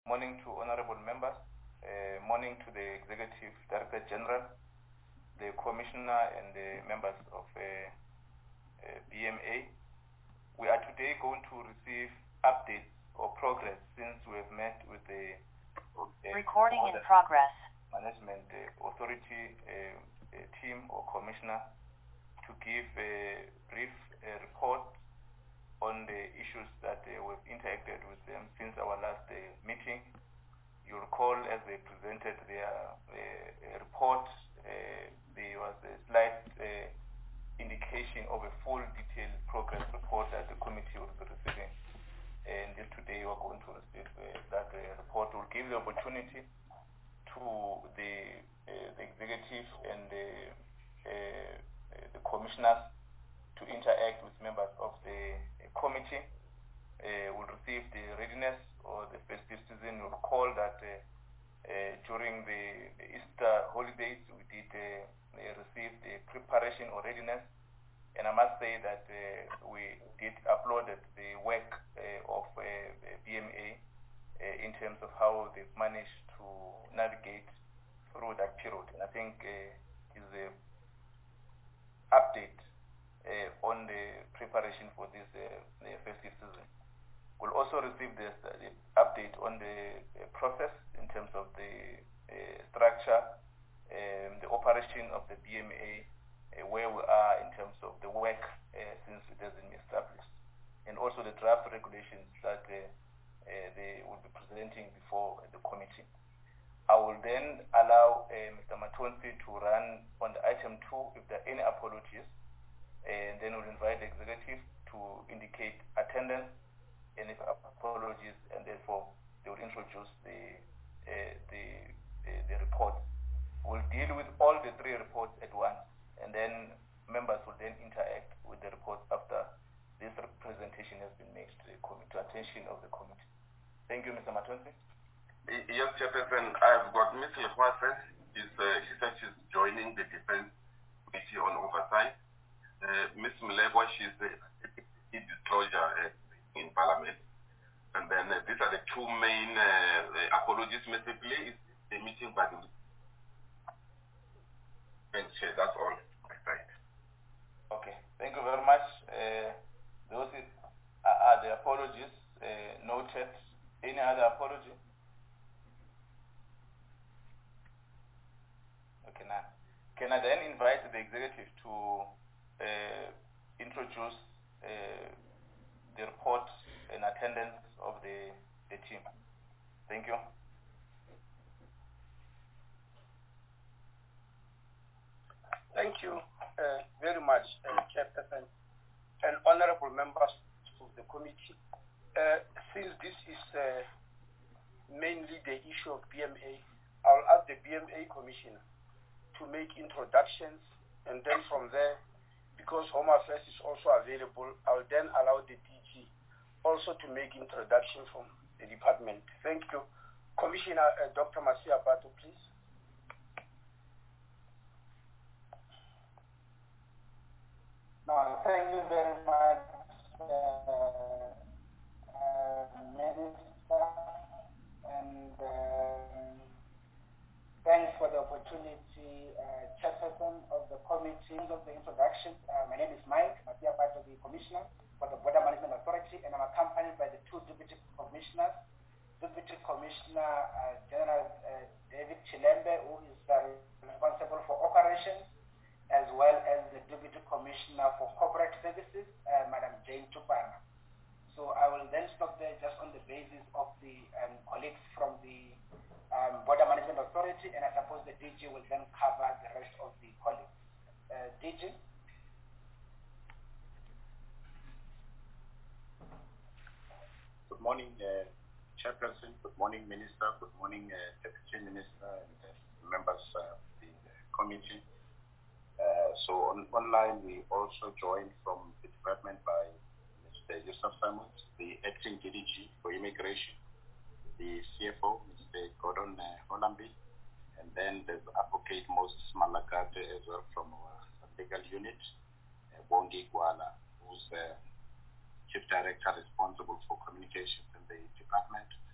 Morning to honorable members. Morning to the Executive Director General, the Commissioner and the members of BMA. We are today going to receive updates or progress since we have met with the recording in progress management authority team or commissioner to give a brief report on the issues that we've interacted with them since our last meeting. You recall, as they presented their report, there was a slight indication of a full detailed progress report that the committee will be receiving. And today we are going to receive that report. Will give the opportunity to the executive and the commissioners to interact with members of the committee. Will receive the readiness or the festive season. You'll recall that during the Easter holidays we did receive the preparation or readiness, and I must say that we did uploaded the work of BMA in terms of how they've managed to navigate through that period. And I think is a update on the preparation for this festive season. We'll also receive the update on the process in terms of the structure, the operation of the BMA, where we are in terms of the work since it has been established, and also the draft regulations that they will be presenting before the committee. I will then allow Mr. Matonsi to run on the item 2 if there are any apologies, and then we'll invite the executive to indicate attendance and if apologies, and therefore they will introduce the report. We'll deal with all the 3 reports at once, and then members will then interact with the report after this presentation has been made to the attention of the committee. Thank you, Mr. Matonsi. Yes, Chairperson, I've got Ms. Lehwase. She said she's joining the Defense Committee on Oversight. Ms. Mlegwa, she's the disclosure in Parliament. And then these are the 2 main apologies. Mr. Play is the meeting by the chair. That's all my side. Okay, thank you very much. Those are the apologies noted. Any other apology? Okay, now can I then invite the executive to introduce the report and attendance of the team? Thank you. Thank you very much, Chairperson and honorable members of the committee. Since this is mainly the issue of BMA, I'll ask the BMA Commissioner to make introductions, and then from there, because Home Affairs is also available, I'll then allow the DG also to make introduction from the department. Thank you. Commissioner Dr. Masia Pato, please. No, thank you very much, Minister, and thanks for the opportunity, Chairperson of the committee of the introduction. My name is Mike Masia Pato, the Commissioner for the Border Management Authority, and I'm accompanied by the 2 Deputy Commissioners, Deputy Commissioner General David Chilembe, who is responsible for operations, as well as the Deputy Commissioner for Corporate Services, Madam Jane Tupana. So I will then stop there just on the basis of the colleagues from the Border Management Authority, and I suppose the DG will then cover the rest of the colleagues. DG? Good morning, Chairperson. Good morning, Minister. Good morning, Deputy Minister and members of the committee. So online, we also joined from the department by Mr. Yusuf Simons, the acting DDG for immigration, the CFO, Mr. Gordon Holambi, and then there's Advocate Moses Malagate as well from our legal unit, Bongi Gwala, who's Chief Director responsible for communications in the department.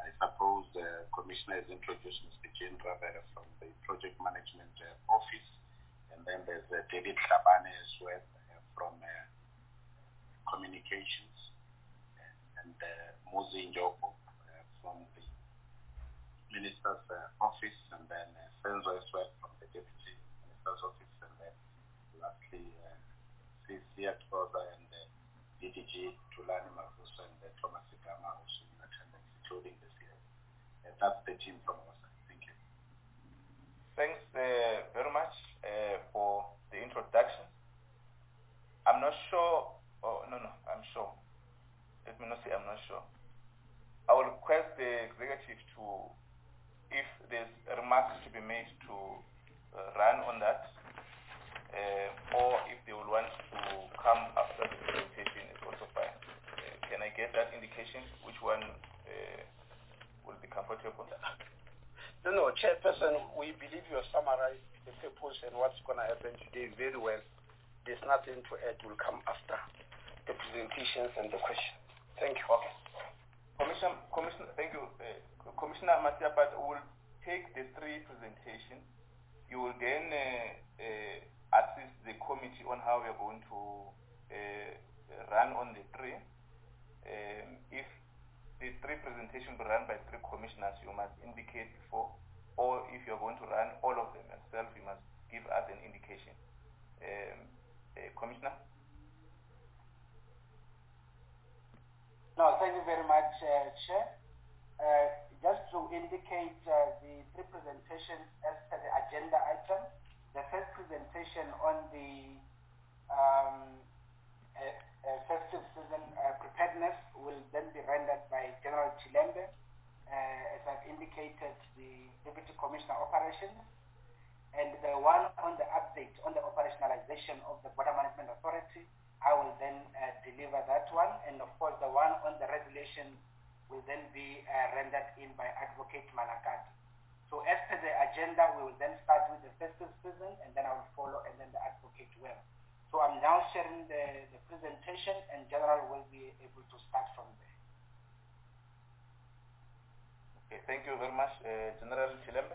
I suppose the Commissioner has introduced Mr. Jane Ravera from the Project Management Office, and then there's David Tlhabane as well from Communications, and Muzi Njobo from the Minister's Office, and then Senzo as well from the Deputy Minister's Office, and then lastly Cia Toza and DDG Tulani Mavuso and Thomas Sigama also in attendance, including the CS. That's the team from our side. Thank you. Thanks very much for the introduction. I'm not sure. Oh, no, I'm sure. Let me not say I'm not sure. I will request the executive to, if there's remarks to be made, to run on that, or if they will want to come after the presentation, it's also fine. Can I get that indication? Which one will be comfortable? No, Chairperson, we believe you have summarized the purpose and what's going to happen today very well. There's nothing to add. Will come after the presentations and the questions. Thank you. Okay. Commissioner, thank you. Commissioner Masiapat will take the three presentations. You will then assist the committee on how we are going to run on the three. If the three presentations be run by three commissioners, you must indicate before, or if you're going to run all of them yourself, you must give us an indication. Commissioner? No, thank you very much, Chair. Just to indicate the three presentations as per the agenda item, the first presentation on the festive season preparedness will then be rendered by General Chilembe, as I've indicated, the Deputy Commissioner Operations, and the one on the update on the operationalization of the Border Management Authority, I will then deliver that one, and of course the one on the regulation will then be rendered in by Advocate Malakati. So as per the agenda, we will then start with the festive season, and then I will follow, and then the Advocate will. So I'm now sharing the presentation, and General will be able to start from there. Okay, thank you very much, General Chilembe.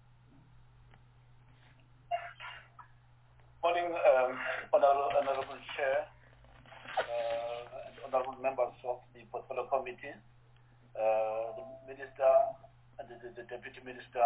Morning, Honorable Chair, and honorable members of the Portfolio Committee, the Minister and the Deputy Minister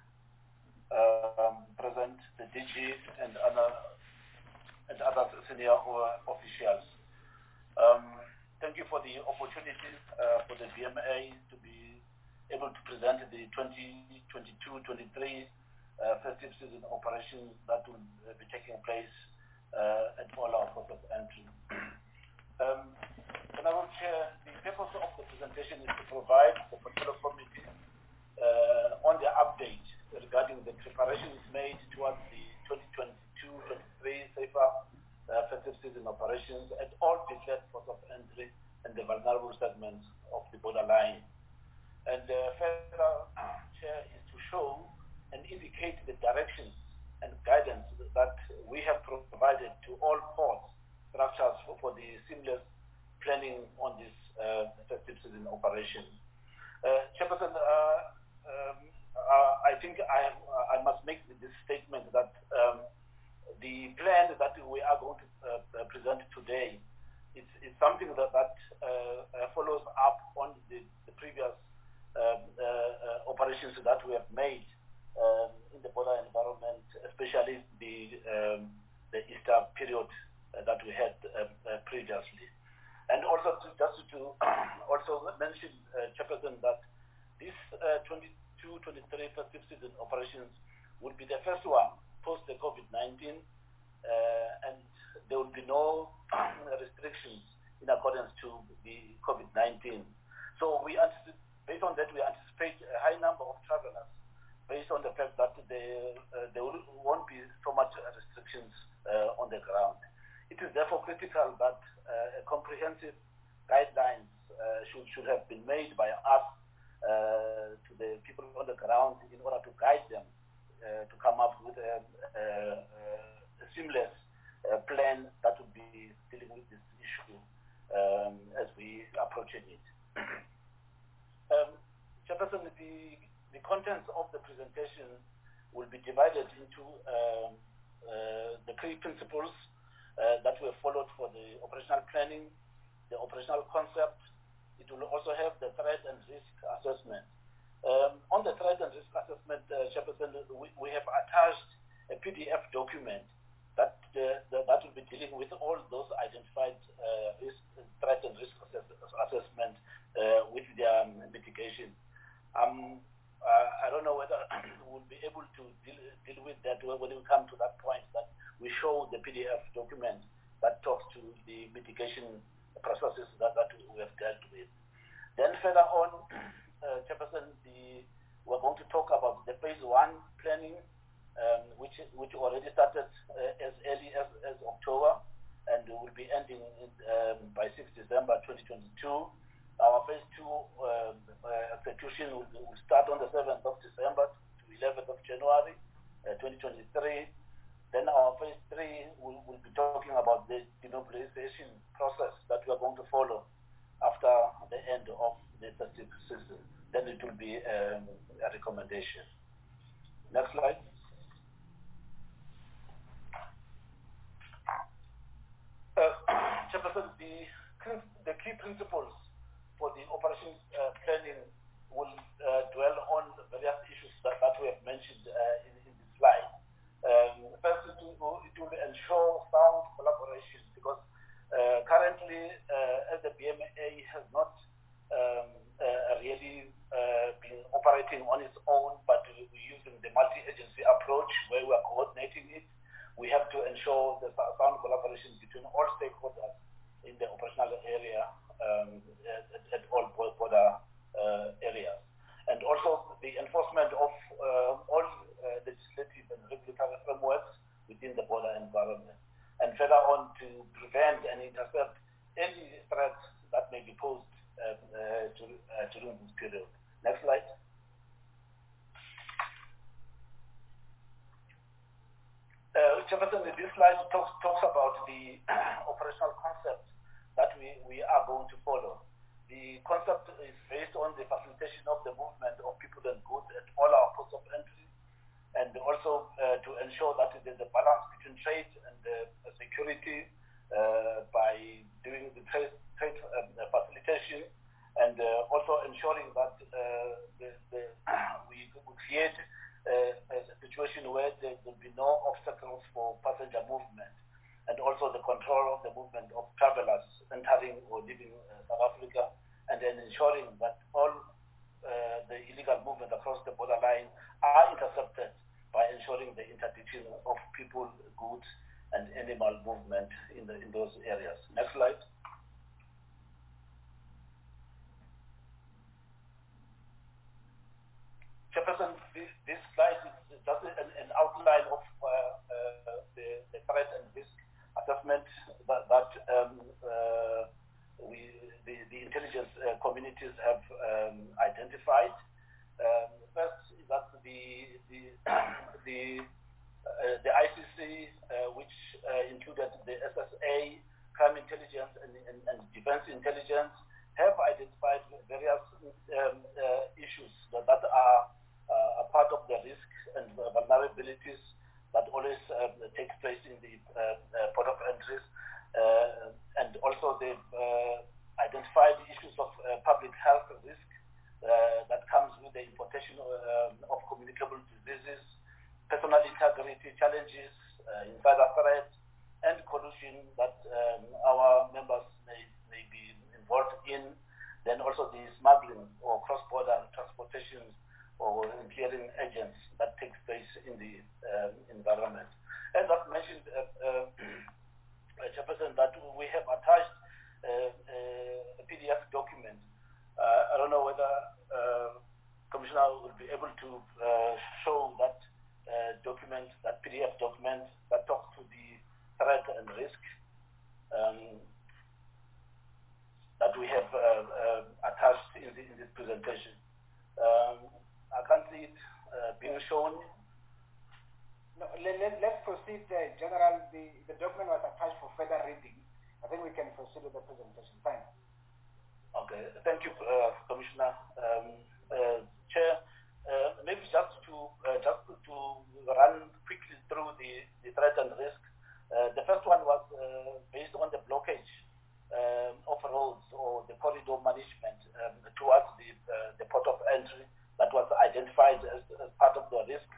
present, the DG and other senior officials. Thank you for the opportunity for the BMA to be able to present the 2022-23 festive season operations that will be taking place at all our ports of entry. Honorable Chair, the purpose of the presentation is to provide the Portfolio Committee on the update regarding the preparations made towards the 2022-23 safer festive season operations at all declared ports of entry and the vulnerable segments of the borderline. And further, Chair, is to show and indicate the directions and guidance that we have provided to all ports structures for the seamless planning on this festive season operation. Chairperson, I think I must make this statement that the plan that we are going to present today is something that follows up on the previous operations that we have made in the border environment, especially the Easter period that we had previously. And also just to also mention, Chairperson, that this 22-23 festive season operations would be the first one post the COVID-19, and there will be no restrictions in accordance to the COVID-19. So we anticipate, based on that, we anticipate a high number of travelers, based on the fact that there won't be so much restrictions on the ground. It is therefore critical that a comprehensive guidelines should have been made by us to the people on the ground in order to guide them to come up with a seamless plan that would be dealing with this issue as we approach it. Chairperson, the contents of the presentation will be divided into the key principles that were followed for the operational planning, the operational concept. It will also have the threat and risk assessment. On the threat and risk assessment, Chairperson, we have attached a PDF document that will be dealing with all those identified threat and risk assessment with their mitigation. I don't know whether we'll be able to deal with that when we come to that point that we show the PDF document that talks to the mitigation processes that we have dealt with. Then further on, Chairperson, we're going to talk about the phase 1 planning, which already started as early as October and will be ending by 6 December 2022. Our phase 2 execution will start on the 7th of December to 11th of January 2023. Then our phase 3 will be talking about the demobilization process that we are going to follow after the end of the statistics system. Then it will be a recommendation. Next slide. Chairperson, the key principles for the operations planning will dwell on various issues that we have mentioned in this slide. First, it will ensure sound collaboration because currently, as the BMA has not really been operating on its own, but we're using the multi-agency approach where we are coordinating it. We have to ensure the sound collaboration between all stakeholders in the operational area at all border areas. And also the enforcement of all legislative and regulatory frameworks within the border environment. And further on to prevent and intercept any threats that may be posed during this period. Next slide. Chairperson, this slide talks about the operational concept that we are going to follow. The concept is based on the facilitation of the movement of people and goods at all our ports of entry, and also to ensure that there's a balance between trade and security by doing the trade facilitation, and also ensuring that we create a situation where there will be no obstacles for passenger movement, and also the control of the movement of travelers entering or leaving South Africa, and then ensuring that all the illegal movement across the borderline are intercepted by ensuring the interdiction of people, goods, and animal movement in those areas. Next slide. Chairperson, this slide is just an outline of the threat and risk assessment that the intelligence communities have identified. First is that the ICC, which included the SSA, crime intelligence, and defense intelligence, have identified various issues that are a part of the risk and vulnerabilities that always takes place in the port of entries, and also they've identified issues of public health risk that comes with the importation of communicable diseases, personal integrity challenges, insider threat, and collusion that our members may be involved in. Then also the smuggling or cross-border transportation or clearing agents that takes place in the environment. As I've mentioned, Chairperson, that we have attached a PDF document. I don't know whether Commissioner will be able to show that document, that PDF document that talks to the threat and risk that we have attached in this presentation. I can't see it being shown. No, let's proceed, General. The document was attached for further reading. I think we can proceed with the presentation. Thanks. Okay, thank you, Commissioner. Chair, maybe just to run quickly through the threat and risk. The first one was based on the blockage of roads or the corridor management towards the port of entry that was identified as part of the risk,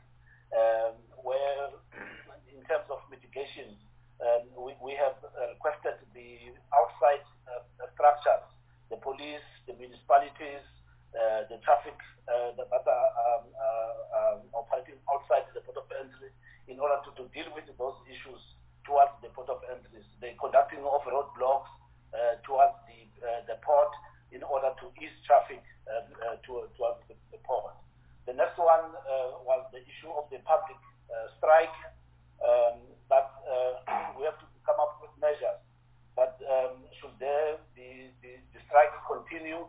where in terms of mitigation, we have requested the outside structures, the police, the municipalities, the traffic that are operating outside the port of entry in order to deal with those issues towards the port of entries. They're conducting off-road blocks towards the port in order to ease traffic towards the port. The next one was the issue of the public strike, that we have to come up with measures. But should the strike continue,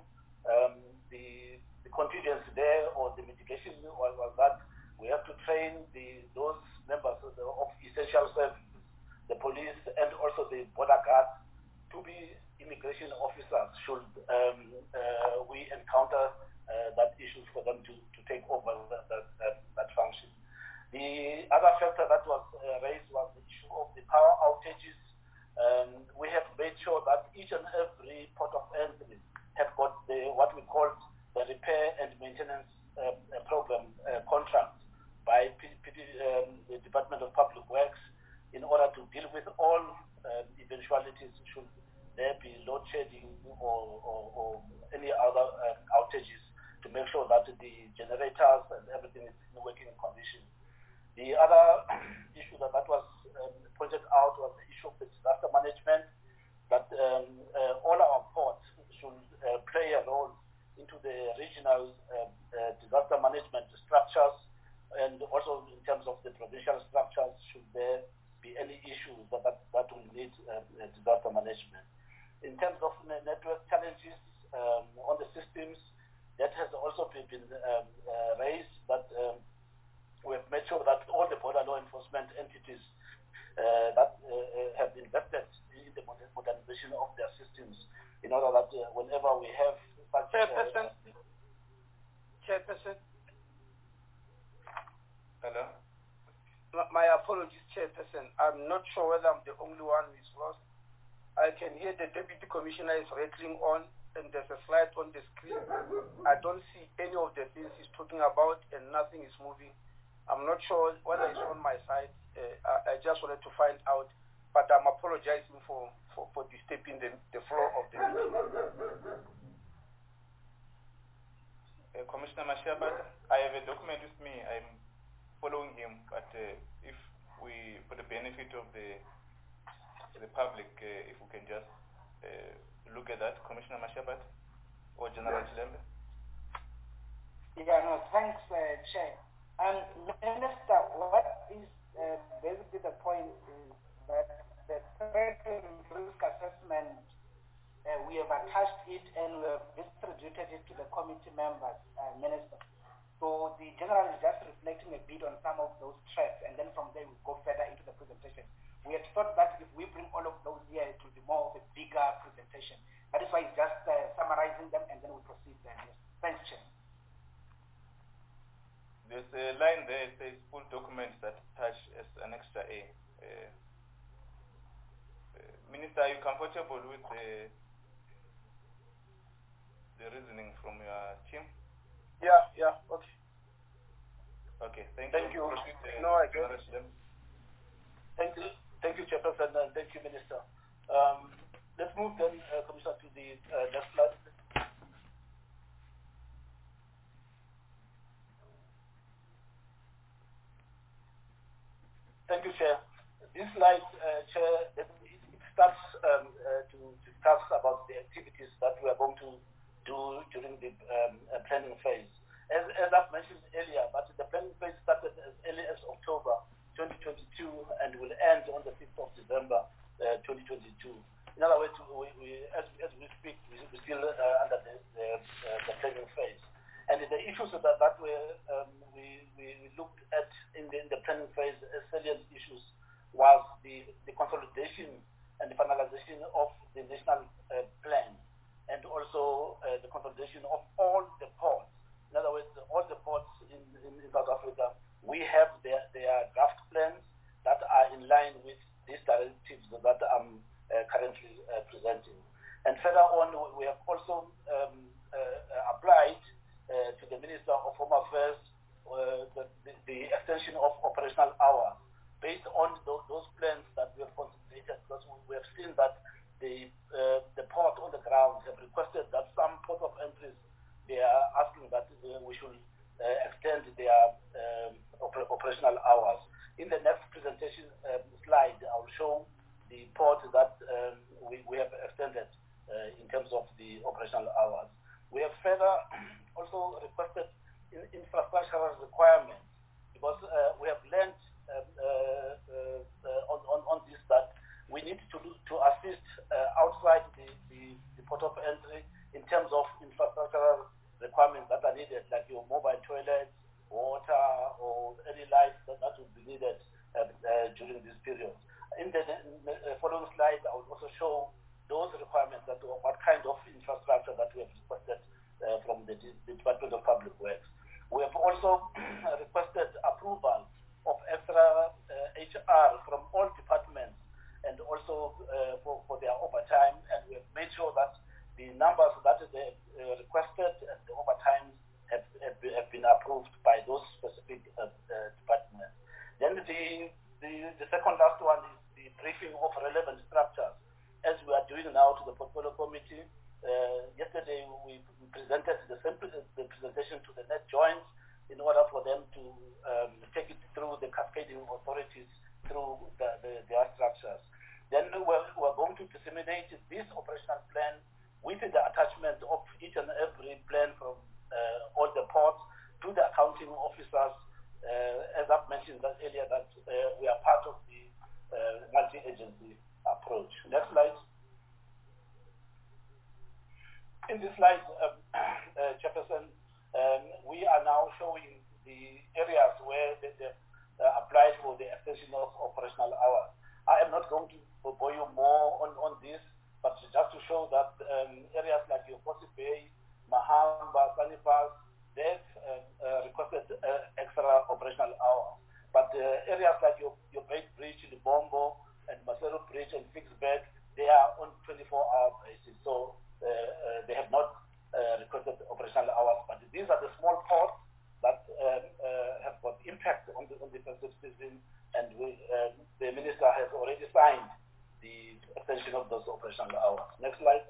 the contingency there or the mitigation was that we have to train those members of essential services, the police and also the border guards, to be immigration officers should we encounter that issues for them to take over that function. The other factor that was raised was the issue of the power outages. We have made sure that each and every port of entry have got what we call the repair and maintenance program contract by the Department of Public Works in order to deal with all eventualities should there be load shedding or any other outages, to make sure that the generators and everything is in working condition. The other issue that was pointed out was the issue of the disaster management, that all our ports should play a role into the regional disaster management structures, and also in terms of the provincial structures, should there be any issues that will need disaster management. In terms of network challenges on the systems, that has also been raised, but we have made sure that all the border law enforcement entities that have invested in the modernization of their systems, in order that whenever we have such... Chairperson. Hello? My apologies, Chairperson. I'm not sure whether I'm the only one who is lost. I can hear the Deputy Commissioner is rattling on, and there's a slide on the screen. I don't see any of the things he's talking about, and nothing is moving. I'm not sure whether it's on my side. I just wanted to find out, but I'm apologizing for disturbing the flow of the meeting. Commissioner Mashabat, I have a document with me. I'm following him, but if we, for the benefit of the public, if we can just look at that, Commissioner Mashabat or General Chilembe. Yeah, no, thanks, Chair. Minister, what is basically the point is that the threat and risk assessment, we have attached it and we have distributed it to the committee members, Minister. So the general is just reflecting a bit on some of those threats, and then from there we go further into the presentation. We had thought that if we bring all of those here, it will be more of a bigger presentation. That is why it's just summarizing them, and then we proceed then. Yes. Thanks, Chair. There's a line there, it says full documents that attach as an extra A. Minister, are you comfortable with the reasoning from your team? Yeah, okay. Okay, thank you. No, I get it. Thank you, Chairperson, and thank you, Minister. Let's move then, Commissioner, to the next slide. Thank you, Chair. This slide, Chair, it starts to discuss about the activities that we are going to do during the planning phase. As I've mentioned earlier, but the planning phase started as early as October 2022 and will end on the 5th of December 2022. In other words, as we speak, we're still under the planning phase. And the issues that we looked at in the planning phase as salient issues was the consolidation and the finalization of the national plan, and also the consolidation of all the ports in other words, all the ports in South Africa, we have their draft plans that are in line with these directives that I'm currently presenting. And further on, we have also applied to the Minister of Home Affairs the extension of operational hours based on those plans that we have contemplated, because we have seen that the port on the ground have requested that some port of entries, they are asking that we should extend their operational hours. In the next presentation slide, I will show the port that we have extended in terms of the operational hours. We have further also requested infrastructural requirements, because we have learned on this that we need to assist outside the port of entry in terms of infrastructural requirements that are needed, like your mobile toilets, water, or any lights that will be needed during this period. In the following slide, I will also show those requirements, that what kind of infrastructure that we have requested from the Department of Public Works. We have also requested approval of extra HR from all departments, and also for their overtime, and we have made sure that the numbers that they requested and the overtime have been approved by those specific departments. Then the second last one is the briefing of relevant structures, as we are doing now to the portfolio committee. Yesterday we presented the presentation to the net joints in order for them to take it through the cascading authorities through their structures. Then we're going to disseminate this operational plan with the attachment of each and every plan from all the ports to the accounting officers, as I've mentioned earlier, that we are part of the multi-agency approach. Next slide. In this slide, Chairperson, we are now showing the areas where they applied for the extension of operational hours. I am not going to bore you more on this, but just to show that areas like Yokosi Bay, Mahamba, Sanipas, they've requested extra operational hours. But areas like your Bay Bridge, Libombo, and Maseru Bridge and Fixberg, they are on 24-hour basis. So they have not requested operational hours. But these are the small ports that have got impact on the festive season, and the minister has already signed the extension of those operational hours. Next slide.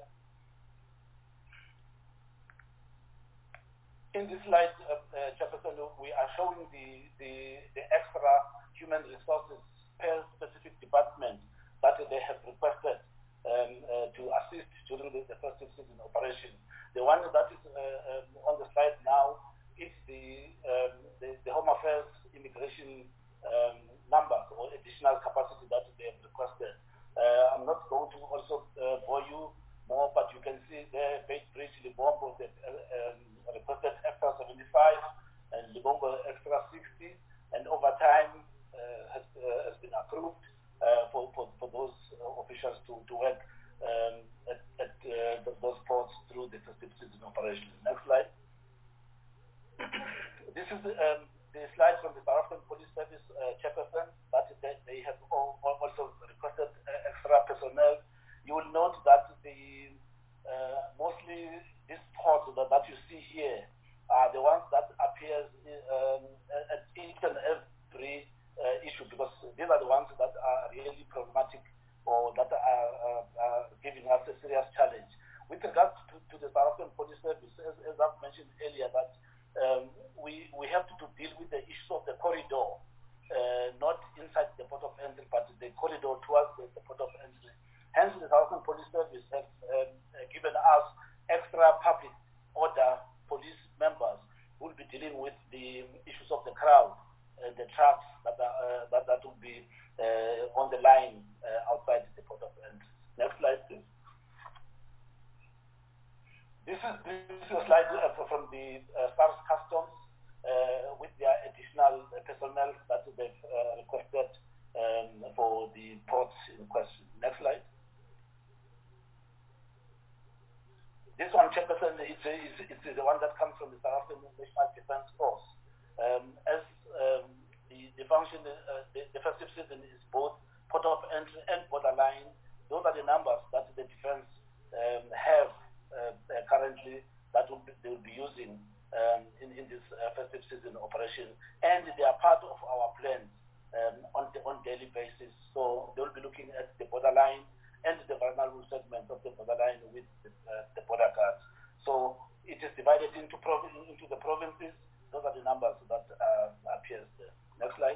In this slide, Chairperson, we are showing the extra human resources per specific department that they have requested to assist during the festive season operation. The one that is on the slide now is the Home Affairs immigration numbers or additional capacity that they have requested. I'm not going to also bore you more, but you can see there, Bay Bridge, Libombo, they requested extra 75, and Libombo extra 60, and over time has been approved for those officials to work at those ports through the festive season operation. Next slide. This is the slide from the South African Police Service Chairperson, that they have also requested extra personnel. You will note that mostly these ports that you see here are the ones that appears at each and every issue, because these are the ones that are really problematic or that are giving us a serious challenge. With regards to the South African Police Service, as I've mentioned earlier, that we have to deal with the issue of the corridor, not inside the port of entry, but the corridor towards the port of entry. Hence, the South African Police Service has given us extra public order police members who will be dealing with the issues of the crowd, the trucks that will be on the line outside the port of entry. Next slide, please. This is a slide from the SARS Customs with their additional personnel that they've requested for the ports in question. Next slide. This one, Chairperson, it's the one that comes from the South African National As the function, the festive season is both port of entry and borderline. Those are the numbers that the defense have currently that they will be using in this festive season operation, and they are part of our plans on daily basis. So they will be looking at the borderline and the vulnerable segments of the borderline with the border guards. So it is divided into the provinces. Those are the numbers that appears there. Next slide.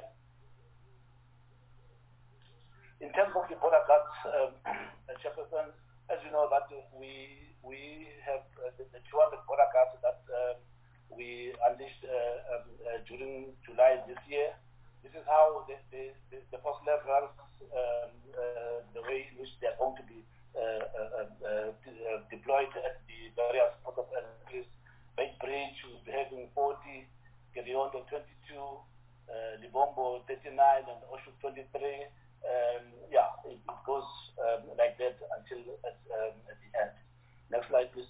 In terms of the border guards, Chairperson, as you know that we have the 200 border guards that we unleashed during July this year. This is how the first levels, the way in which they are going to be deployed at the various ports of entries. Beitbridge will be having 40, Geriondo 22, Libombo 39, and Osho 23. It goes like that until at the end. Next slide, please.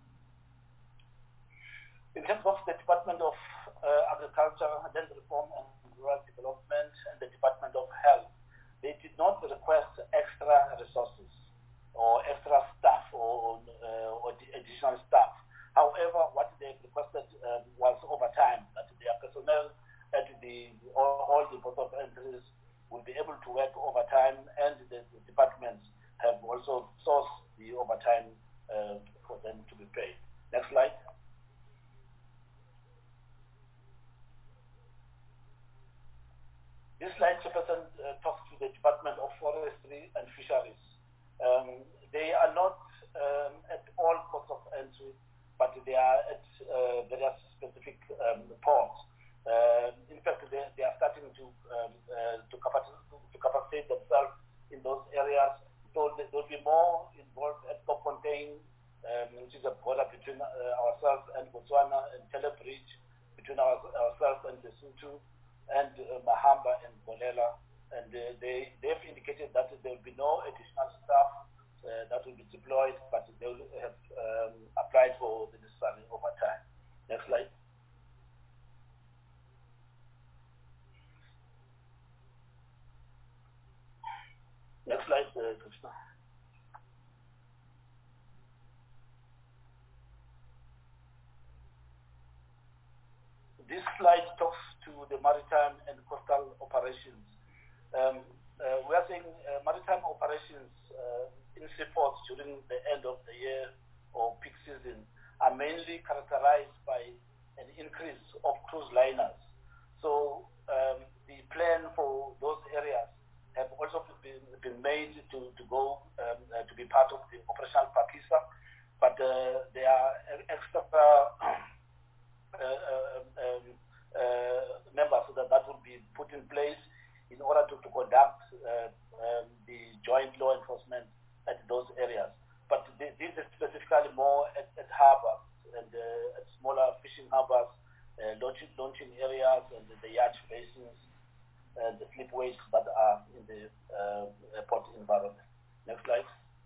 In terms of the Department of Agriculture, Land Reform and Rural Development, and the Department of Health, they did not request extra resources or extra staff or additional staff. However, what they requested was overtime, that their personnel at all the ports of entries will be able to work overtime, and the departments have also sourced the overtime for them to be paid. Next slide. This slide, Chairperson, talks to the Department of Forestry and Fisheries. They are not at all ports of entry, but they are at various specific ports. In fact, they are starting to capacitate themselves in those areas. So there will be more involved at Kofontein, which is a border between ourselves and Botswana, and Telebridge between ourselves and Lesotho, and Mahamba and Bolela. And they've indicated that there will be no additional staff that will be deployed, but they will have applied for the necessary overtime. Next slide. Next slide, Krishna. This slide talks to the maritime and coastal operations. We are saying maritime operations in seaports during the end of the year or peak season are mainly characterized by an increase of cruise liners. So the plan for those areas have also been made to go to be part of the operational Pakisa, but there are extra members that will be put in place in order to conduct the joint law enforcement at those areas. But this is specifically more at harbors and at smaller fishing harbors, launching areas, and the yacht basins, and the slipways that are in the port environment. Next slide.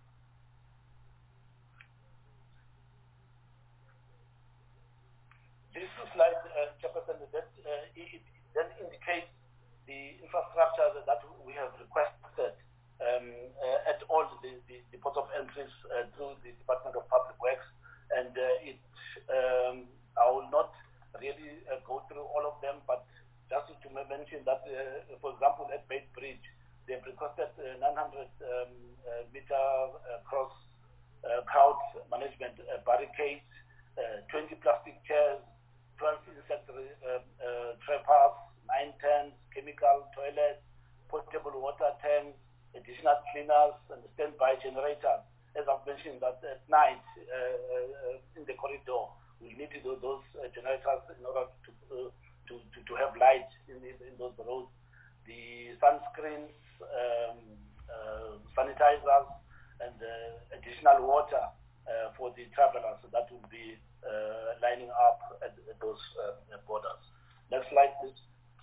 This slide, Chairperson, it then indicates the infrastructure that we have requested at all the ports of entries through the Department of Public Works, and I will not really go through all of them, but just to mention that, for example, at Beitbridge, they've requested 900-meter cross crowd management barricades, 20 plastic chairs, 12 insect trappers, 9 tents, chemical toilets, potable water tanks, additional cleaners, and standby generators. As I've mentioned, that at night in the corridor, we need those generators in order to have light in those roads. The sunscreens, sanitizers, and additional water for the travelers that will be lining up at those borders. Next slide, please.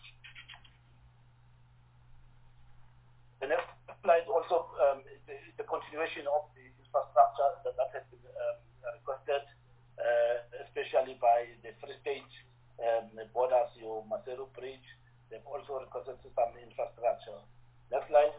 The next slide also is the continuation of the infrastructure that has been requested, especially by the Free State borders, your Maseru Bridge. They've also requested some infrastructure. Next slide.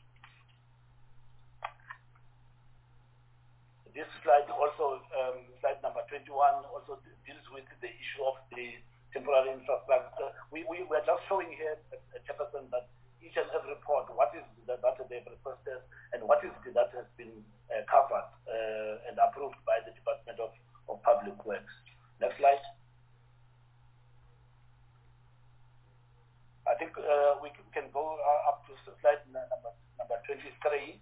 This slide also, slide number 21, also deals with the issue of the temporary infrastructure. We're just showing here, Chairperson, that each and every report, what is that they've requested and what is that has been covered and approved by the Department of Public Works. Next slide. I think we can go up to slide number 23.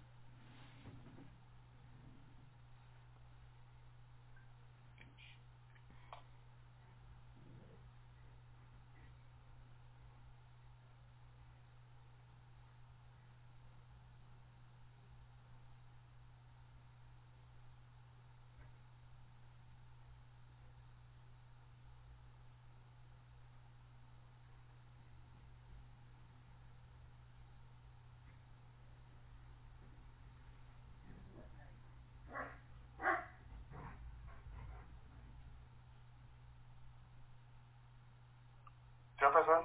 Chairperson?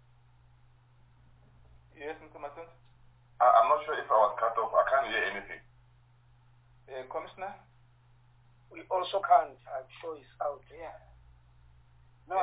Yes, Mr. Mason? I'm not sure if I was cut off. I can't hear anything. Commissioner? We also can't. I'm sure it's out. Yeah. No,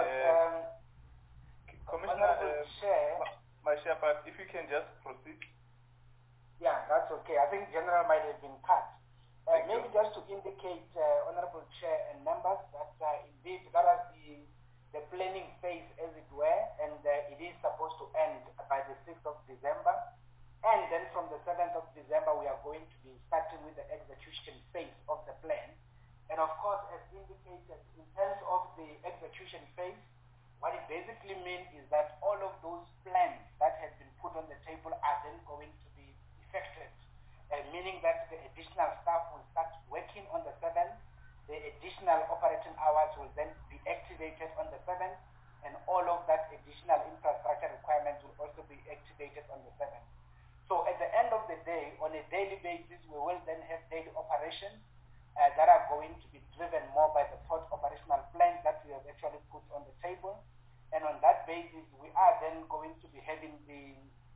Commissioner, Chair. my Shepherd, if you can just proceed. Yeah, that's okay. I think General might have been cut. Maybe just to indicate, Honorable Chair and members, that indeed that is the planning phase, as it were, and it is supposed to end by the 6th of December. And then from the 7th of December, we are going to be starting with the execution phase of the plan. And of course, as indicated, in terms of the execution phase, what it basically means is that all of those plans that have been put on the table are then going to be effected, meaning that the additional staff will start working on the 7th, the additional operating hours will then be activated on the 7th, and all of that additional infrastructure requirements will also be activated on the 7th. So at the end of the day, on a daily basis, we will then have daily operations that are going to be driven more by the port operational plans that we have actually put on the table. And on that basis, we are then going to be having the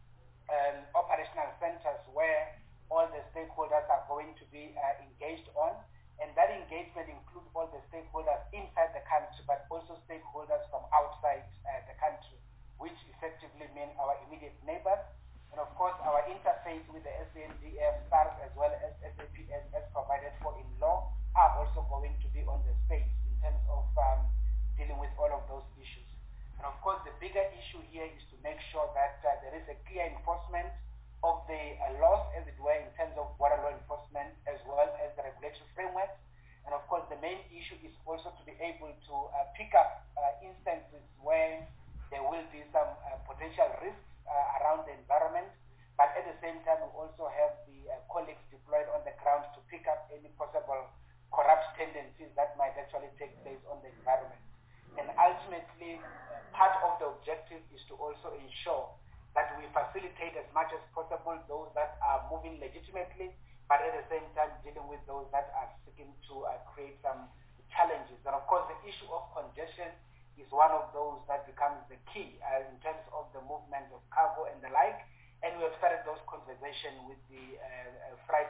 operational centers where all the stakeholders are going to be engaged on. And that engagement includes all the stakeholders inside the country, but also stakeholders from outside the country, which effectively mean our immediate neighbors. And of course, our interface with the SANDF, SARS, as well as SAPS, as provided for in law, are also going to be on the space in terms of dealing with all of those issues. And of course, the bigger issue here is to make sure that there is a clear enforcement of the laws, as it were, in terms of water law enforcement, as well as the regulatory framework. And of course, the main issue is also to be able to pick up instances where there will be some potential risks around the environment, but at the same time, we also have the colleagues deployed on the ground to pick up any possible corrupt tendencies that might actually take place on the environment. And ultimately, part of the objective is to also ensure that we facilitate as much as possible those that are moving legitimately, but at the same time dealing with those that are seeking to create some challenges. And of course, the issue of congestion is one of those that becomes the key in terms of the movement of cargo and the like. And we have started those conversations with the Freight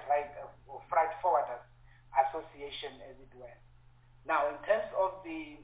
Forwarders Association, as it were. Now, in terms of the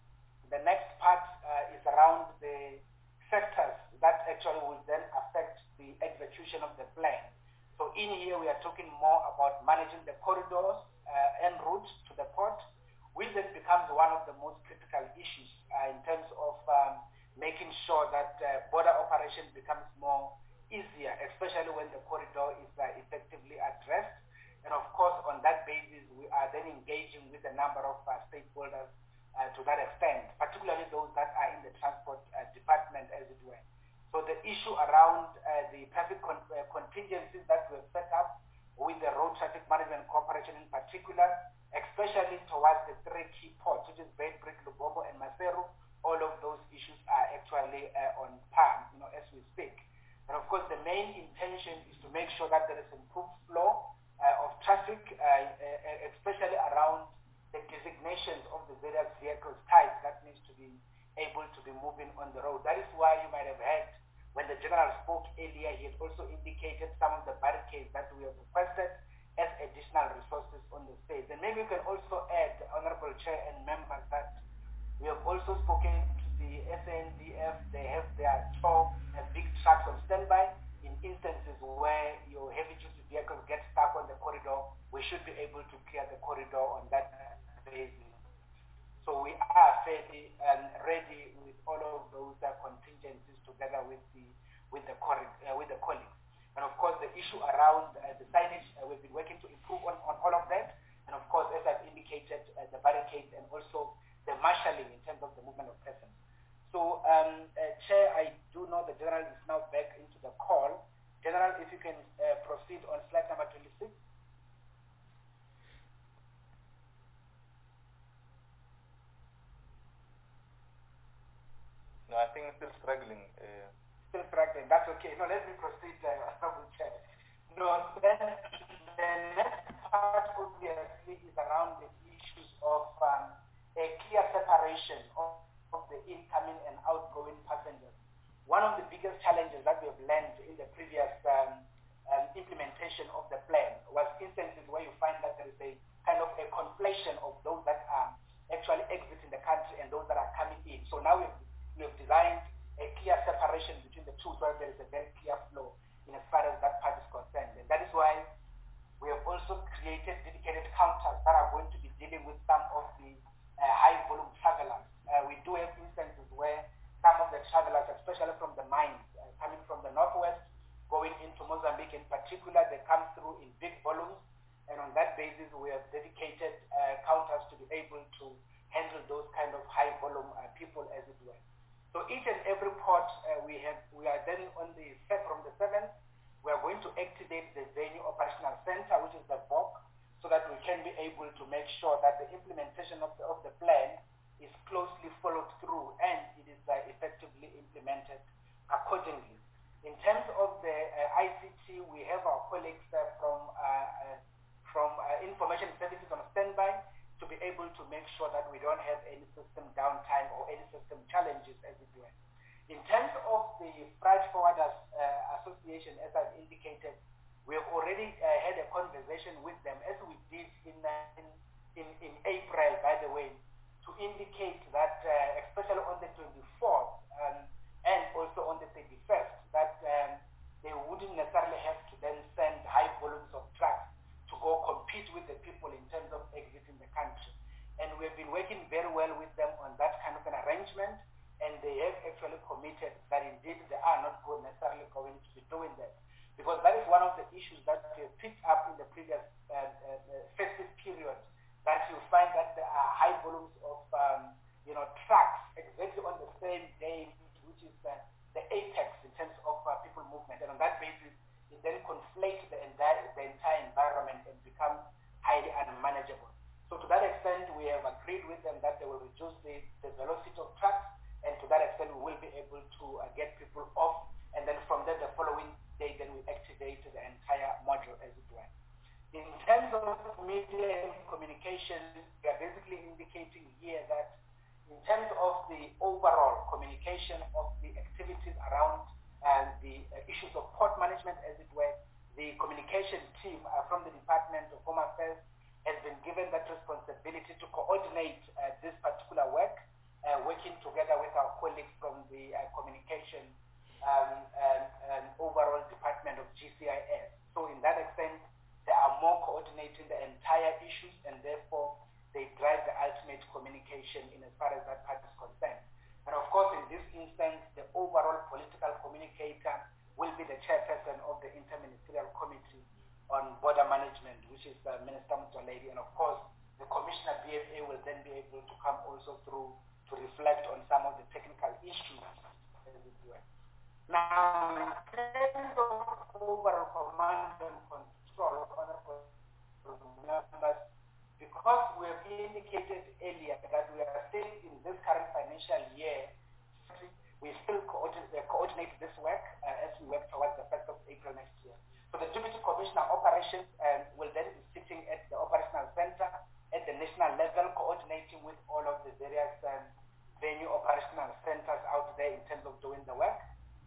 next part is around the sectors that actually will then affect the execution of the plan. So in here, we are talking more about managing the corridors en route to the port, which then becomes one of the most critical issues in terms of making sure that border operation becomes more easier, especially when the corridor is effectively addressed. And of course, on that basis, we are then engaging with a number of stakeholders to that extent, particularly those that are in the transport department, as it were. So the issue around the traffic contingencies that we have set up with the Road Traffic Management Corporation in particular, especially towards the three key ports, which is Beitbridge, Lubombo, and Maseru, all of those issues are actually on par, as we speak. And of course, the main intention is to make sure that there is improved flow of traffic, especially around the designations of the various vehicles types that needs to be able to be moving on the road. That is why you might have heard when the General spoke earlier, he had also indicated some of the barricades that we have requested as additional resources on the space. And maybe we can also add, Honorable Chair and members, that we have also spoken to the SANDF. They have their 12 big trucks on standby. In instances where your heavy-duty vehicles get stuck on the corridor, we should be able to clear the corridor on that basis. So we are fairly ready with all of those contingencies together with the colleagues. And of course, the issue around the signage, we've been working to improve on all of that. And of course, as I've indicated, the barricades and also the marshalling in terms of the movement of persons. So, Chair, I do know the General is now back into the call. General, if you can proceed on slide number 26. No, I think it's still struggling. Still struggling. That's okay. No, let me proceed. Honorable Chair. No, then the next part obviously is around the issues of a clear separation of the incoming and outgoing passengers. One of the biggest challenges that we have learned in the previous implementation of the plan was instances where you find that there is a kind of a conflation of those that are actually exiting the country and those that are coming in. So now we have designed a clear separation between the two so that there is a very clear flow in as far as that part is concerned. And that is why we have also created dedicated counters that are going to be dealing with some of the high volume travelers. We do have instances where some of the travelers, especially from the mines, coming from the northwest, going into Mozambique in particular, they come through in big volumes. And on that basis, we have dedicated counters to be able to handle those kind of high volume people, as it were. So each and every port we are then from the 7th, we are going to activate the venue operational center, which is the VOC, so that we can be able to make sure that the implementation of the plan is closely followed through and it is effectively implemented accordingly. In terms of the ICT, we have our colleagues from information services on standby to be able to make sure that we don't have any system downtime or any system challenges, as it were. In terms of the Freight Forwarders Association, as I've indicated, we have already had a conversation with them, as we did in April, by the way, to indicate that, especially on the 24th and also on the 31st, that they wouldn't necessarily have to then send high volumes of trucks to go compete with the people in terms of exiting the country. And we've been working very well with them on that kind of an arrangement, and they have actually committed that indeed they are not necessarily going to be doing that. Because that is one of the issues that we have picked up in the previous festive period, that you find that there are high volumes of trucks exactly on the same day, which is the apex in terms of people movement. And on that basis, it then conflates the entire environment and becomes highly unmanageable. So to that extent, we have agreed with them that they will reduce the velocity of trucks, and to that extent, we will be able to get people off, and then from there, the following day, then we activate the entire module, as it were. In terms of media and communication, we are basically indicating here that in terms of the overall communication of the activities around the issues of port management, as it were, the communication team from the Department of Home Affairs has been given that responsibility to coordinate this particular work, working together with our colleagues from the communication overall department of GCIS. So in that extent, they are more coordinating the entire issues, and therefore they drive the ultimate communication in as far as that part is concerned. And of course, in this instance, the overall political communicator will be the chairperson of the Interministerial Committee on Border Management, which is Minister Motsoaledi. And of course, the Commissioner BFA will then be able to come also through to reflect on some of the technical issues as it were. Now, in terms of overall command and control, honorable members, because we have indicated earlier that we are still in this current financial year, we still coordinate this work as we work towards the 1st of April next year. So the Deputy Commissioner Operations will then be sitting at the operational center at the national level, coordinating with all of the various venue operational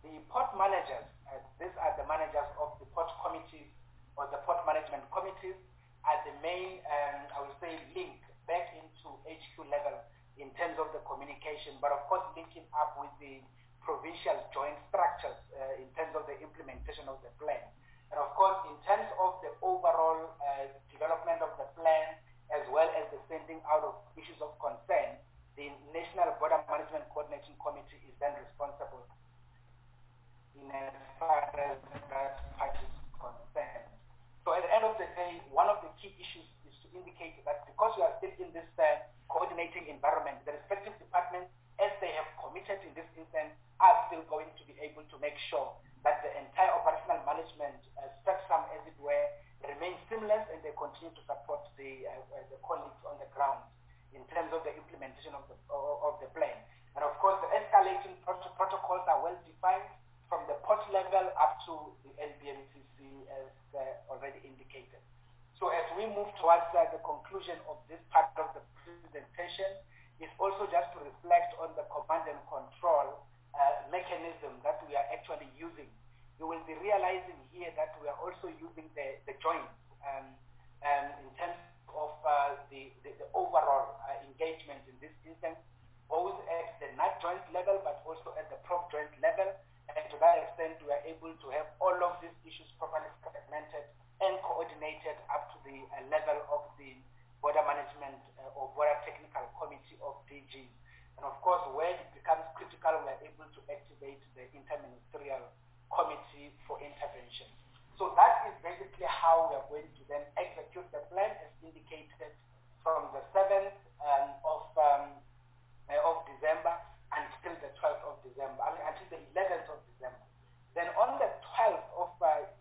the port managers, these are the managers of the port committees or the port management committees, are the main, I would say, link back into HQ level in terms of the communication, but of course linking up with the provincial joint structures in terms of the implementation of the plan. And of course, in terms of the overall development of the plan, as well as the sending out of issues of concern, the National Border Management Coordinating Committee is then responsible in as far as that part is concerned. So at the end of the day, one of the key issues is to indicate that because we are still in this coordinating environment, the respective departments, as they have committed in this instance, are still going to be able to make sure that the entire operational management spectrum, as it were, remains seamless, and they continue to support the colleagues on the ground in terms of the implementation of the plan. And of course, the escalating protocols are well defined from the port level up to the NBMCC, as already indicated. So as we move towards the conclusion of this part of the presentation, it's also just to reflect on the command and control mechanism that we are actually using. You will be realizing here that we are also using the joints in terms of the overall engagement in this instance, both at the NAT joint level but also at the PROV joint level. And to that extent, we are able to have all of these issues properly segmented and coordinated up to the level of the Border Management or Border Technical Committee of DGs. And of course, where it becomes critical, we are able to activate the Interministerial Committee for Intervention. So that is basically how we are going to then execute the plan as indicated from the 7th of December until the 12th of December, until the 11th of December. Then on the 12th of,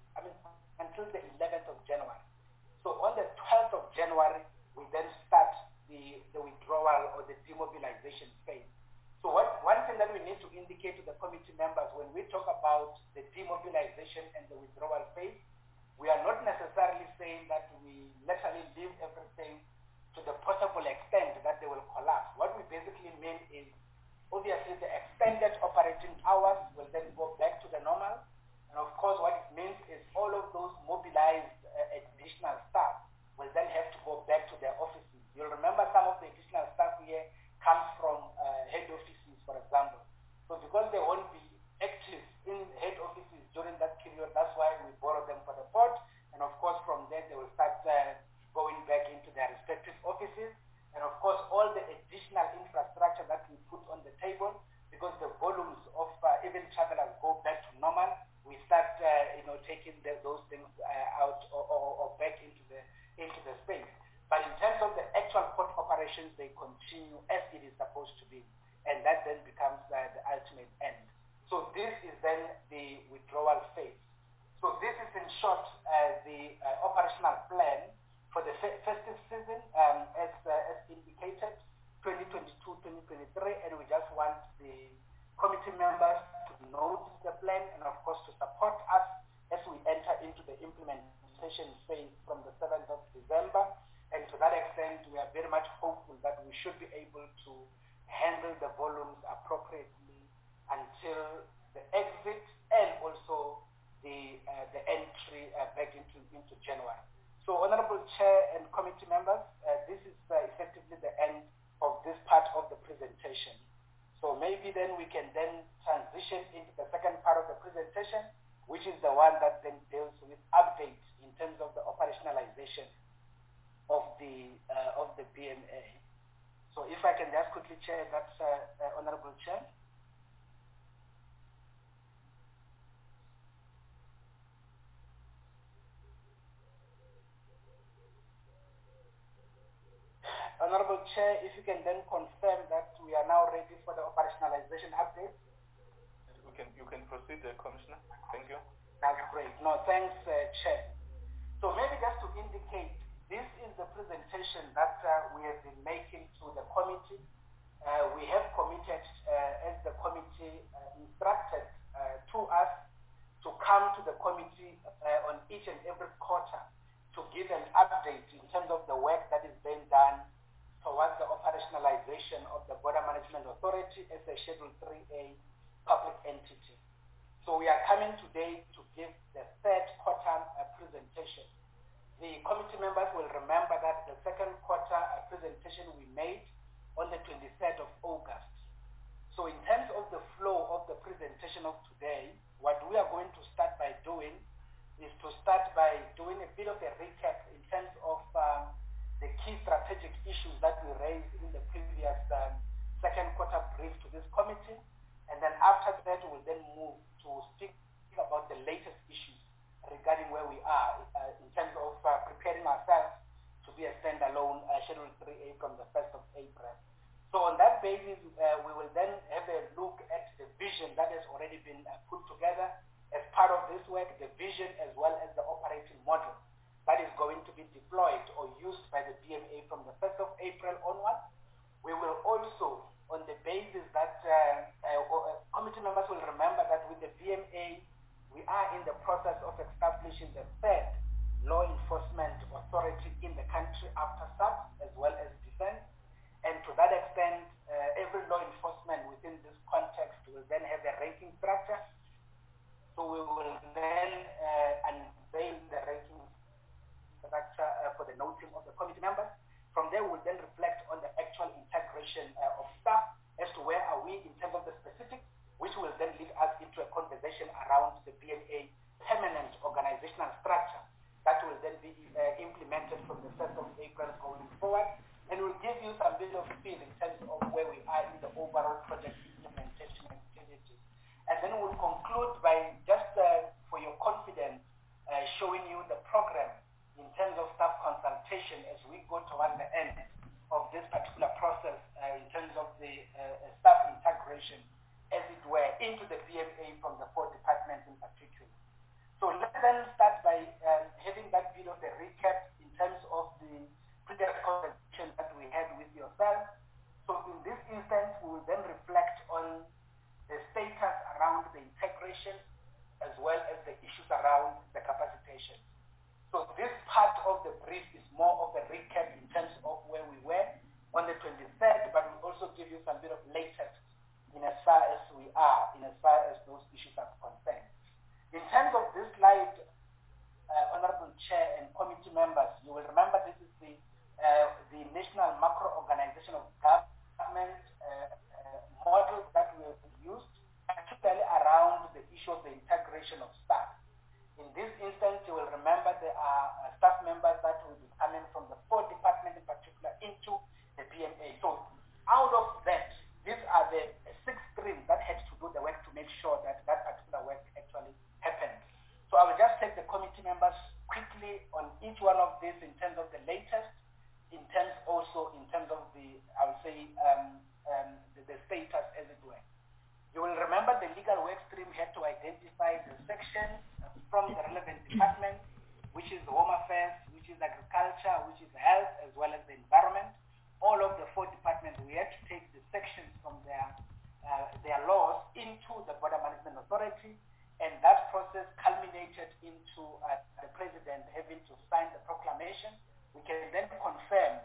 until the 11th of January. So on the 12th of January, we then start the withdrawal or the demobilization phase. So one thing that we need to indicate to the committee members when we talk about the demobilization and the withdrawal phase, we are not necessarily saying that we literally leave everything to the possible extent that they will collapse. What we basically mean is, obviously, the extended operating hours will then go back to the normal. And of course, what it means is all of those mobilized additional staff will then have to go back to their offices. You'll remember some of the additional staff here comes from head offices, for example. So because they won't be active in head offices during that period, that's why we borrow them for the port. And of course, from there, they will start going back into their respective offices. And of course, all the additional infrastructure that we put on the table, because the volumes of even travelers go back to normal, we start, taking those things out or back into the space. But in terms of the actual port operations, they continue as it is supposed to be, and that then becomes the ultimate end. So this is then the withdrawal phase. So this is in short the operational plan for the festive season, as indicated, 2022-2023, and we just want the committee members to note the plan and of course to support us as we enter into the implementation phase from the 7th of December. And to that extent, we are very much hopeful that we should be able to handle the volumes appropriately until the exit and also the entry back into January. So, Honorable Chair and committee members, this is effectively the end of this part of the presentation. So maybe then we can then transition into the second part of the presentation, which is the one that then deals with updates in terms of the operationalization of the BMA. So if I can just quickly chair that, Honorable Chair. Honorable Chair, if you can then confirm that we are now ready for the operationalization update. You can proceed, Commissioner. Thank you. That's great. No, thanks, Chair. So maybe just to indicate, this is the presentation that we have been making to the committee. We have committed, as the committee instructed to us, to come to the committee on each and every quarter to give an update in terms of the work that is being done towards the operationalization of the Border Management Authority as a Schedule 3A public entity. So we are coming today to give the third quarter presentation. The committee members will remember that the second quarter presentation we made on the 23rd of August. So in terms of the flow of the presentation of today, what we are going to start by doing is to start by doing a bit of a recap in terms of the key strategic issues that we raised in the previous second quarter brief to this committee. And then after that, we'll then move to speak about the latest issues regarding where we are in terms of preparing ourselves to be a standalone Schedule 3A from the 1st of April. So on that basis, we will then have a look at the vision that has already been put together as part of this work, the vision as well as the operating model that is going to be deployed or used by the BMA from the 1st of April onwards. We will also, on the basis that committee members will remember that with the BMA, we are in the process of establishing the third law enforcement authority in the country after SAPS as well as defense. And to that extent, every law enforcement within this context will then have a rating structure. So we will then unveil the rating structure for the noting of the committee members. From there, we'll then reflect on the actual integration of staff as to where are we in terms of the specifics, which will then lead us into a conversation around the BMA permanent organizational structure that will then be implemented from the 1st of April going forward. And we'll give you some bit of feel in terms of where we are in the overall project implementation activities. And then we'll conclude by just for your confidence, showing you the program in terms of staff consultation as we go towards the end of this particular process in terms of the staff integration, as it were, into the BMA from the 4 departments in particular. So let's then start by having that bit of a recap in terms of the previous conversation that we had with yourself. So in this instance, we will then reflect on the status around the integration as well as the issues around the capacitation. So this part of the brief is more of a recap in terms of where we were on the 23rd, but we'll also give you some bit of latest in as far as we are, in as far as those issues are concerned. In terms of this slide, Honorable Chair and committee members, you will remember this is the National Macro Organization of Government model that we have used, particularly around the issue of the integration of staff. In this instance, you will remember there are staff members that will be coming from the 4 departments in particular into the BMA. So out of that, these are the 6 streams that had to do the work to make sure that that particular work actually happened. So I will just take the committee members quickly on each one of these in terms of the latest, in terms also in terms of the, I would say, the status as it were. You will remember the legal work stream had to identify the sections from the relevant department, which is the Home Affairs, which is Agriculture, which is Health, as well as the Environment. All of the 4 departments, we had to take the sections from their laws into the Border Management Authority, and that process culminated into the President having to sign the proclamation. We can then confirm,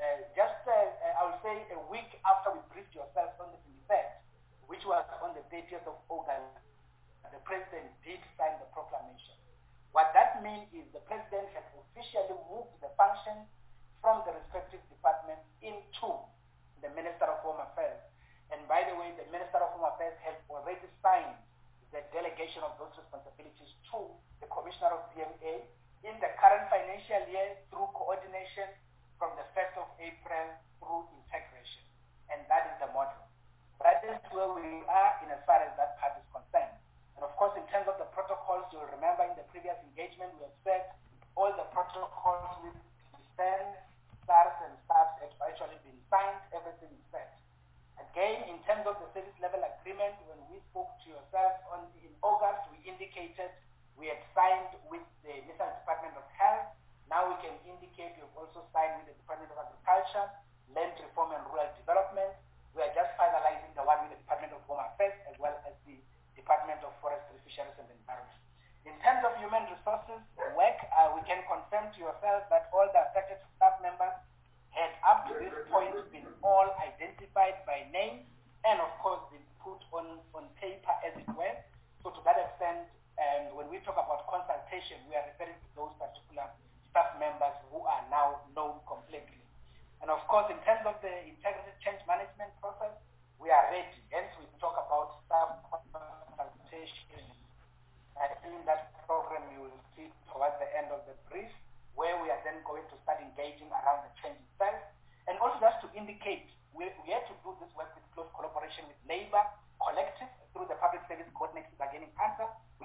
I would say a week after we briefed yourself on the 23rd, which was on the 30th of August, the President did sign the proclamation. What that means is the President has officially moved the functions from the respective departments into the Minister of Home Affairs. And by the way, the Minister of Home Affairs has already signed the delegation of those responsibilities to the Commissioner of BMA in the current financial year through coordination from the 1st of April through integration. And that is the model. That is where we are in as far as that part is concerned. And of course, in terms of the protocols, you'll remember in the previous engagement, we have said all the protocols with defense, SARS and SAPS have actually been signed, everything is set. Again, in terms of the service level agreement, when we spoke to yourself in August, we indicated we had signed with the National Department of Health. Now we can indicate we've also signed with the Department of Agriculture, Land Reform and Rural Development. We are just finalizing the one with the Department of Home Affairs as well as the Department of Forestry, Fisheries and Environment. In terms of human resources work, we can confirm to yourself that all the affected staff members had up to this point been all identified by name and of course been put on paper as it were. So to that extent,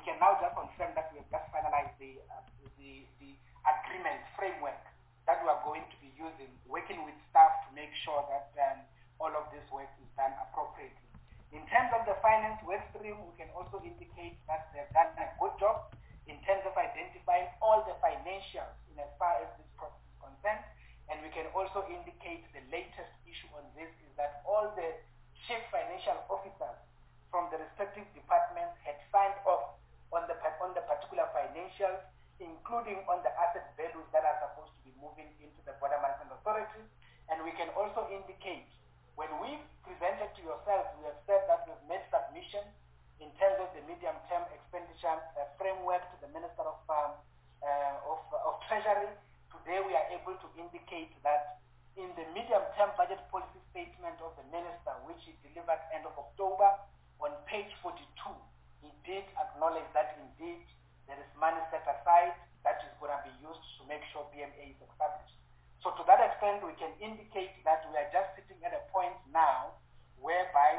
can now just confirm that we have just finalized the agreement framework that we are going to be using, working with staff to make sure that all of this work is done appropriately. In terms of the finance work stream, we can also indicate that they've done a good job in terms of identifying all the financials in as far as this process is concerned. And we can also indicate the latest issue on this is that all the chief financial officers from the respective departments had signed off on the particular financials, including on the asset values that are supposed to be moving into the Border Management Authority. And we can also indicate, when we presented to yourselves, we have said that we've made submissions in terms of the medium-term expenditure framework to the Minister of Treasury. Today we are able to indicate that in the medium-term budget policy statement of the Minister, which he delivered end of October, on page 42, he did acknowledge that indeed there is money set aside that is going to be used to make sure BMA is established. So to that extent, we can indicate that we are just sitting at a point now whereby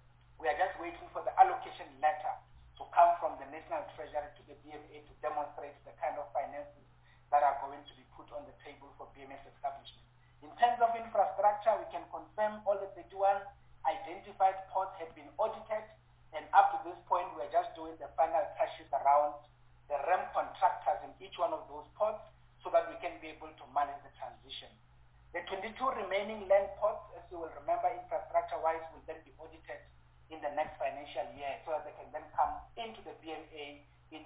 we are just waiting for the allocation letter to come from the National Treasury to the BMA to demonstrate the kind of finances that are going to be put on the table for BMA's establishment. In terms of infrastructure, we can confirm all the 31 identified ports have been audited, and up to this point, we are just doing the final touches around the ramp contractors in each one of those ports so that we can be able to manage the transition. The 22 remaining land ports, as you will remember, infrastructure-wise, will then be audited in the next financial year so that they can then come into the BMA in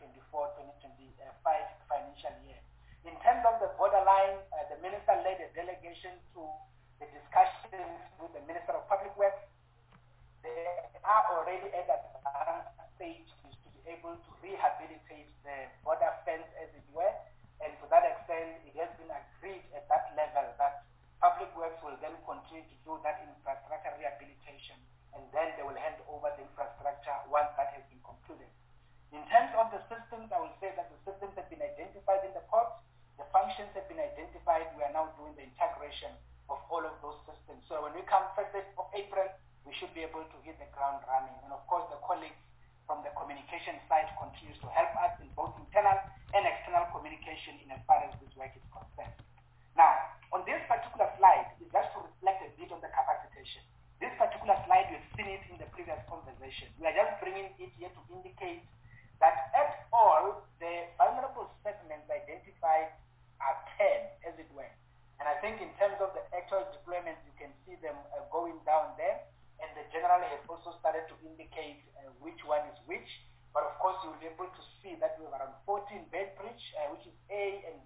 2024-2025 financial year. In terms of the borderline, the Minister led a delegation to the discussions with the Minister of Public Works. They are already at that stage to be able to rehabilitate the border fence, as it were, and to that extent, it has been agreed at that level that Public Works will then continue to do that infrastructure rehabilitation, and then they will hand over the infrastructure once that has been concluded. In terms of the systems, I will say that the systems have been identified in the ports, the functions have been identified. We are now doing the integration of all of those systems. So when we come 1st of April, we should be able to hit the ground running. And of course, the colleagues from the communication side continues to help us in both internal and external communication in as far as this work is concerned. Now, on this particular slide, is just to reflect a bit on the capacitation. This particular slide, we've seen it in the previous conversation. We are just bringing it here to indicate that at all, the vulnerable segments identified are 10, as it were. And I think in terms of the actual deployments, you can see them going down there. And the general has also started to indicate which one is which. But of course, you'll be able to see that we have around 14 Beitbridge, which is A and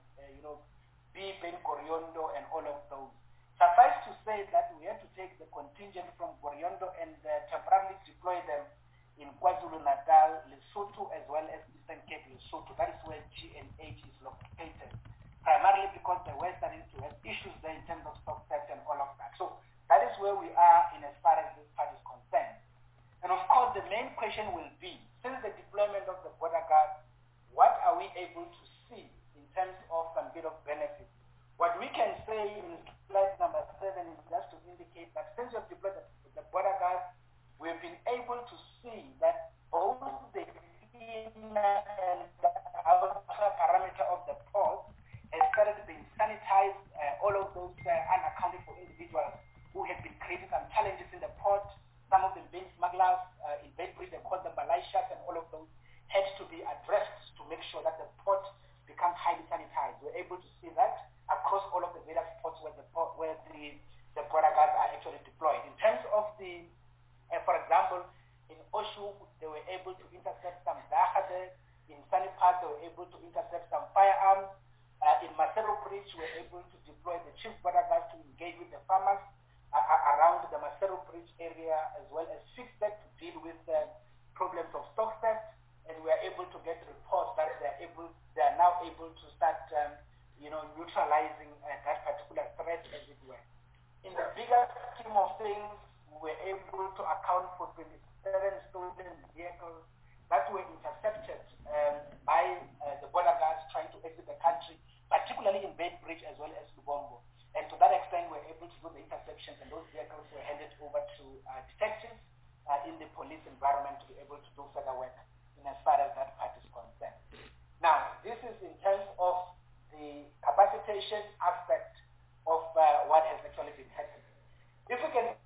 B, Ben Goriondo, and all of those. Suffice to say that we had to take the contingent from Goriondo and temporarily deploy them in KwaZulu-Natal, Lesotho, as well as Eastern Cape, Lesotho. That is where G and H is located, primarily because they were starting to have issues there in terms of stock theft and all of that. So that is where we are in as far as this part is concerned. And of course, the main question will be, since the deployment of the border guard, what are we able to see in terms of some bit of benefit? What we can say in slide number 7 is just to indicate that since we've deployed the border guard, we've been able to see that both the inner and the outer parameter of the port has started being sanitized. All of those unaccounted for individuals who had been creating some challenges in the port, some of them being smugglers, in Beitbridge, they call them Malaysians, and all of those had to be addressed to make sure that the port becomes highly sanitized. We're able to see that across all of the various ports where the border guards are actually deployed. In terms of the, for example, in Oshu, they were able to intercept some dahade. In Sunny Park, they were able to intercept some firearms. In Maseru Bridge, we were able to deploy the chief border guards to engage with the farmers around the Maseru Bridge area, as well as fix that to deal with problems of stock theft. And we are able to get reports that they are now able to start, neutralizing that particular threat, as it were. In the bigger scheme of things, we were able to account for 27 stolen vehicles that were intercepted by the border guards trying to exit the country, particularly in Beitbridge as well as Lubombo. And to that extent, we were able to do the interceptions, and those vehicles were handed over to detectives in the police environment to be able to do further work implementation aspect of what has actually been happening. If we can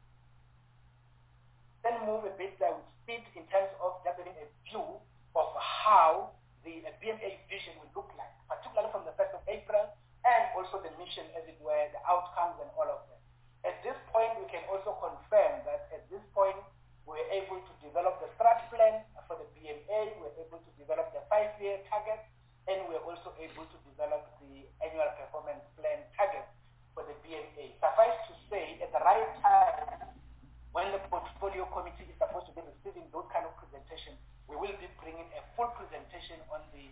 then move a bit with speed in terms of just having a view of how the BMA vision will look like, particularly from the 1st of April, and also the mission, as it were, the outcomes and all of that. At this point, we can also confirm that at this point, we're able to develop the strat plan for the BMA, we're able to develop the 5-year target, and we're also able to develop the annual performance plan target for the BMA. Suffice to say, at the right time, when the portfolio committee is supposed to be receiving those kind of presentations, we will be bringing a full presentation on the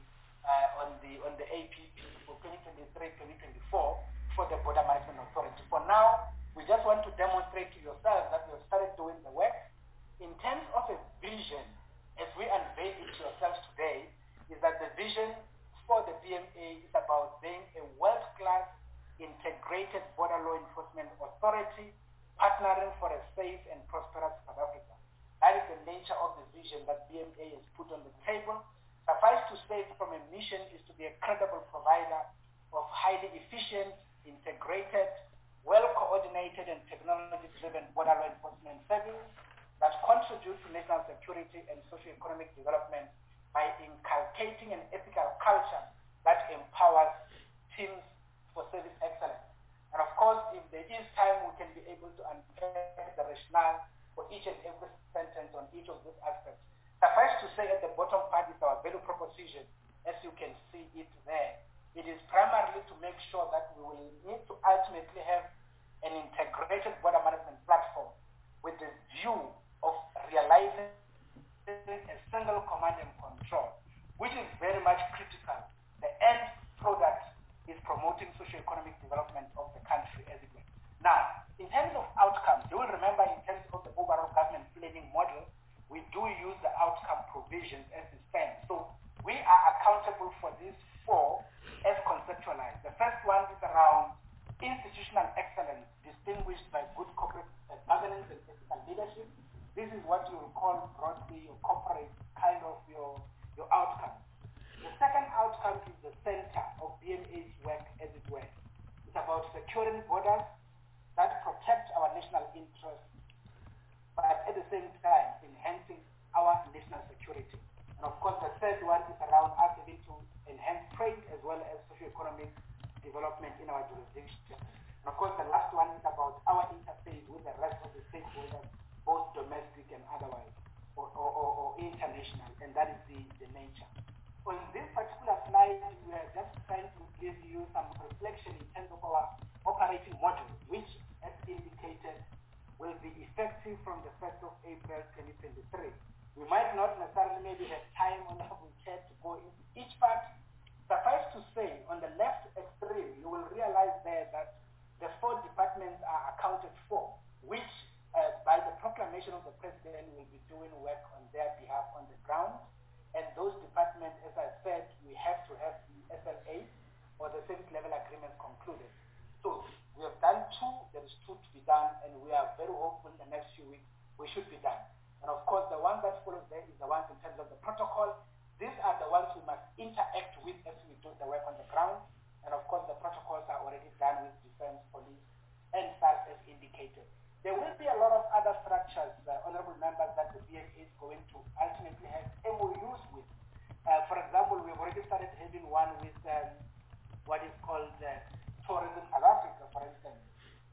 APP for 2023-2024 for the Border Management Authority. For now, we just want to demonstrate to yourselves that we have started doing the work. In terms of a vision, as we unveil it to yourselves today, is that the vision for the BMA is about being a world-class integrated border law enforcement authority, partnering for a safe and prosperous South Africa. That is the nature of the vision that BMA has put on the table. Suffice to say, from a mission is to be a credible provider of highly efficient, integrated, well-coordinated and technology-driven border law enforcement services that contribute to national security and socio-economic development by inculcating an ethical culture that empowers teams for service excellence. And of course, if there is time, we can be able to unpack the rationale for each and every sentence on each of these aspects. Suffice to say, at the bottom part is our value proposition, as you can see it there. It is primarily to make sure that we will need to ultimately have an integrated border management platform with the view of realizing a single command and control, which is very much critical. The end product is promoting socio-economic development of the country as it were. Now, in terms of outcomes, you will remember in terms of the overall government planning model, we do use the outcome provisions as it stands. So we are accountable for these 4 as conceptualized. The first one is around institutional excellence, distinguished by good corporate governance and ethical leadership. This is what you will call broadly your corporate kind of your outcome. The second outcome is the center of BMA's work, as it were. It's about securing borders that protect our national interests, but at the same time enhancing our national security. And of course, the third one is around us having to enhance trade as well as socio-economic development in our jurisdiction. And of course, the last one is about our interface with the rest of the stakeholders, both domestic and otherwise, or international, and that is the nature. On this particular slide, we are just trying to give you some reflection in terms of our operating model, which, as indicated, will be effective from the 1st of April 2023. We might not necessarily maybe have time on how we care to go into each part. Suffice to say, on the left extreme, you will realize there that the 4 departments are accounted for, which by the proclamation of the President will be doing work on their behalf on the ground. And those departments, as I said, we have to have the SLA or the service level agreement concluded. So we have done 2, there is 2 to be done, and we are very hopeful in the next few weeks we should be done. And of course, the one that follows there is the ones in terms of the protocol. These are the ones we must interact with as we do the work on the ground. And of course, the protocols are already done with Defense, Police, and SARS as indicated. There will be a lot of other structures, honorable members, that the BMA is going to ultimately have MOUs with. For example, we've already started having one with what is called Tourism South Africa, for instance.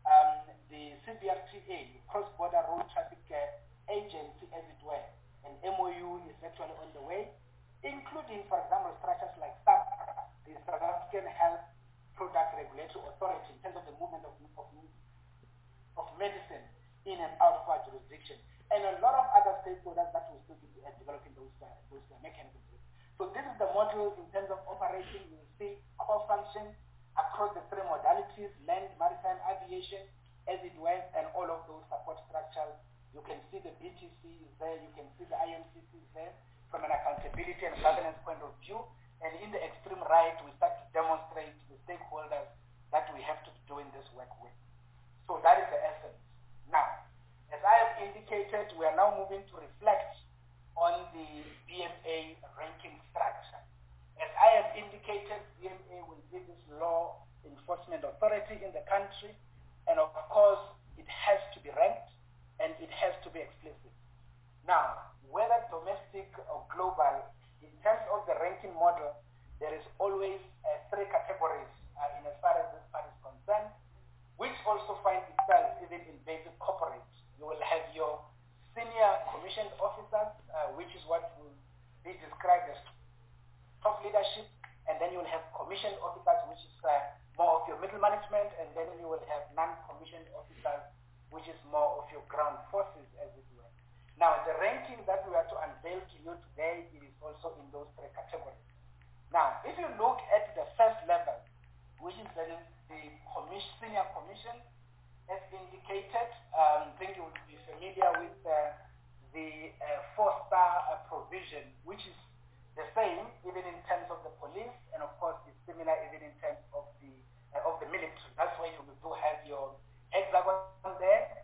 The CBRTA, Cross-Border Road Traffic Agency, as it were. An MOU is actually on the way, including, for example, structures like SAPRA, the South African Health Product Regulatory Authority, in terms of the movement of medicine in and out of our jurisdiction, and a lot of other stakeholders that will still be developing those mechanisms. So this is the model in terms of operation. You will see core functions across the 3 modalities: land, maritime, aviation, as it were, and all of those support structures. You can see the BTC is there, you can see the IMCC is there from an accountability and governance point of view. And in the extreme right, we start to demonstrate to the stakeholders that we have to be doing this work with. So that is the essence. Now, as I have indicated, we are now moving to reflect on the BMA ranking structure. As I have indicated, BMA will be this law enforcement global, in terms of the ranking model, there is always three categories in as far as this part is concerned, which also find itself even in basic corporate. You will have your senior commissioned officers, which is what will be described as top leadership, and then you will have commissioned officers, which is more of your middle management, and then you will have non-commissioned officers, which is more of your ground forces, as it were. Now, the ranking that we are to unveil to you today, it is also in those three categories. Now, if you look at the first level, which is then the senior commission, as indicated, I think you will be familiar with the four-star provision, which is the same even in terms of the police, and of course it's similar even in terms of the military. That's why you do have your hexagon there,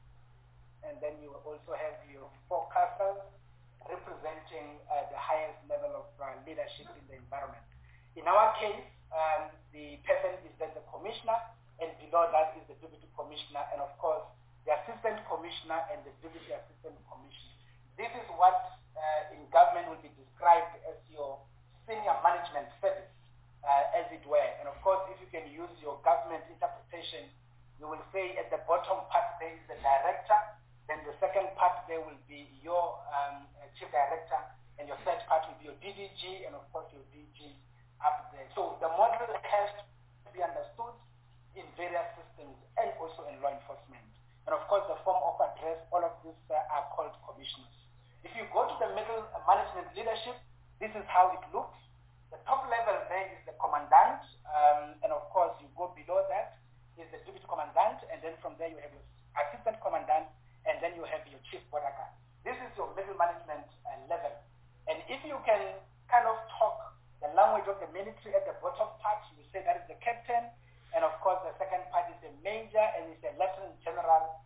and then you also have your four castles representing the highest level of leadership in the environment. In our case, the person is then the commissioner, and below that is the deputy commissioner, and of course the assistant commissioner and the deputy assistant commissioner. This is what in government will be described as your senior management service, as it were. And of course, if you can use your government interpretation, you will say at the bottom part there is the director, then the second part there will be your chief director, and your third part will be your DDG, and of course your DG up there. So the model has to be understood in various systems and also in law enforcement. And of course the form of address, all of these are called commissioners. If you go to the middle management leadership, this is how it looks. The top level there is the commandant, and of course you go below that is the deputy commandant, and then from there you have your assistant commandant, and then you have your chief border guard. This is your middle management level. And if you can kind of talk the language of the military at the bottom part, you say that is the captain, and of course the second part is a major, and it's a lieutenant general,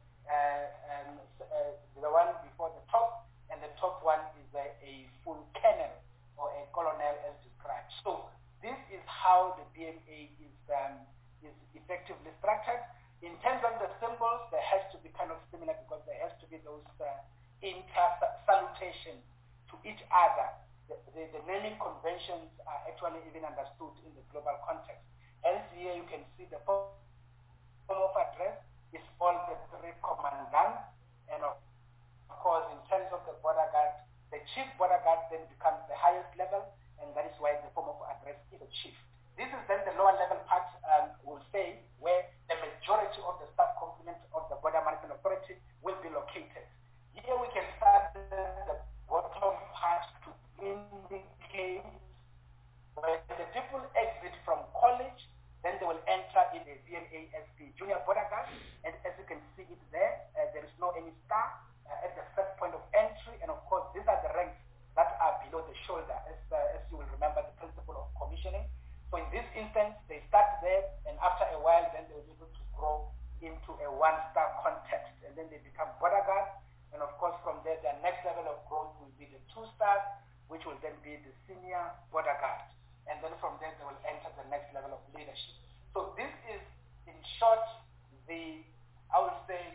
the one before the top, and the top one is a full colonel or a colonel as described. So this is how the BMA is effectively structured. In terms of the symbols, there has to be kind of similar, because there has to be those inter-salutations to each other. The naming conventions are actually even understood in the global context. Hence here you can see the form of address is all the three commandants, and of course in terms of the border guard, the chief border guard then becomes the highest level, and that is why the form of address is a chief. This is then the lower level part, we'll say, where the majority of the staff complement of the Border Management Authority will be located. Here we can start the bottom part to indicate when the people exit from college, then they will enter in the BMA as the junior border guard, and as you can see it there, there is no any star at the first point of entry, and of course these are the ranks that are below the shoulder, as you will remember the principle of commissioning. So in this instance, they start there, and after a while, then they'll be able to grow into a one-star context, and then they become border guards, and of course from there, their next level of growth will be the 2 stars, which will then be the senior border guard, and then from there, they will enter the next level of leadership. So this is, in short, I would say,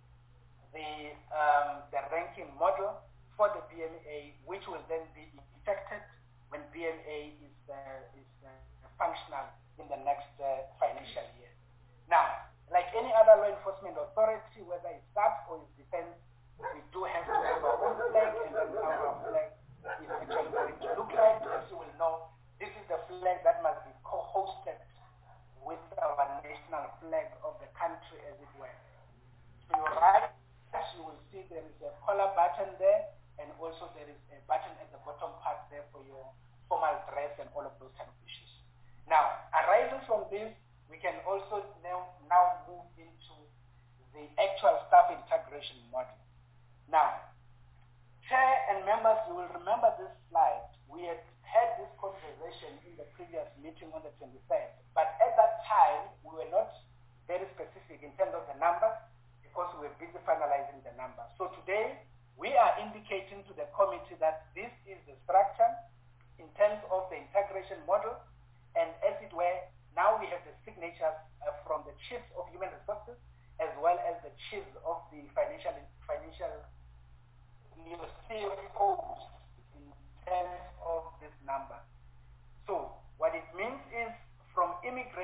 the ranking model for the BMA, which will then be effected when BMA is functional in the next financial year. Now, like any other law enforcement authority, whether it's SAP or it's defense, we do have to have our own flag, and then our flag is actually going to look like. As you will know, this is the flag that must be co-hosted with our national flag of the country, as it were. To your right, you will see there is a collar button there, and also there is a button at the bottom part there for your formal dress and all of those kind of issues. Now, arising from this, we can also now move into the actual staff integration model. Now, Chair and members, you will remember this slide. We had this conversation in the previous meeting on the 23rd, but at that time, we were not very specific in terms of the numbers, because we were busy finalizing the numbers. So today, we are indicating to the committee that this is the structure in terms of the integration model, and as it were, now we have the signatures from the chiefs of human resources, as well as the chiefs of the financial CFOs in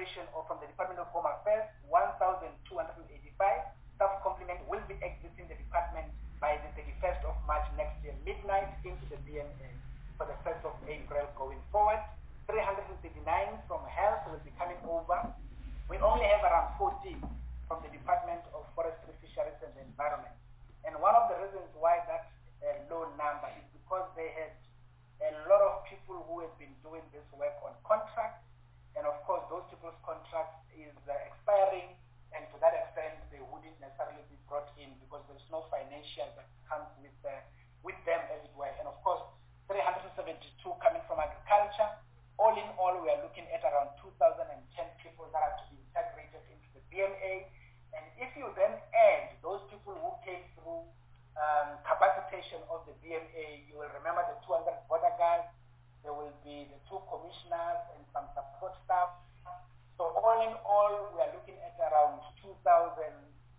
immigration or from the Department of Home Affairs, 1,285 staff complement will be exiting the department by the 31st of March next year, midnight, into the BMA for the 1st of April going forward. 339 from health will be coming over. We only have around 14 from the Department of Forestry, Fisheries and the Environment. And one of the reasons why that low number is because they had a lot of people who have been doing this work on contract, and of course those people's contracts is expiring, and to that extent they wouldn't necessarily be brought in because there's no financial that comes with them, as it were. And of course 372 coming from agriculture. All in all, we are looking at around 2,010 people that are to be integrated into the BMA. And if you then add those people who came through capacitation of the BMA, you will remember the 200 border guards, there will be the 2 commissioners and some support staff. So all in all, we are looking at around 2,250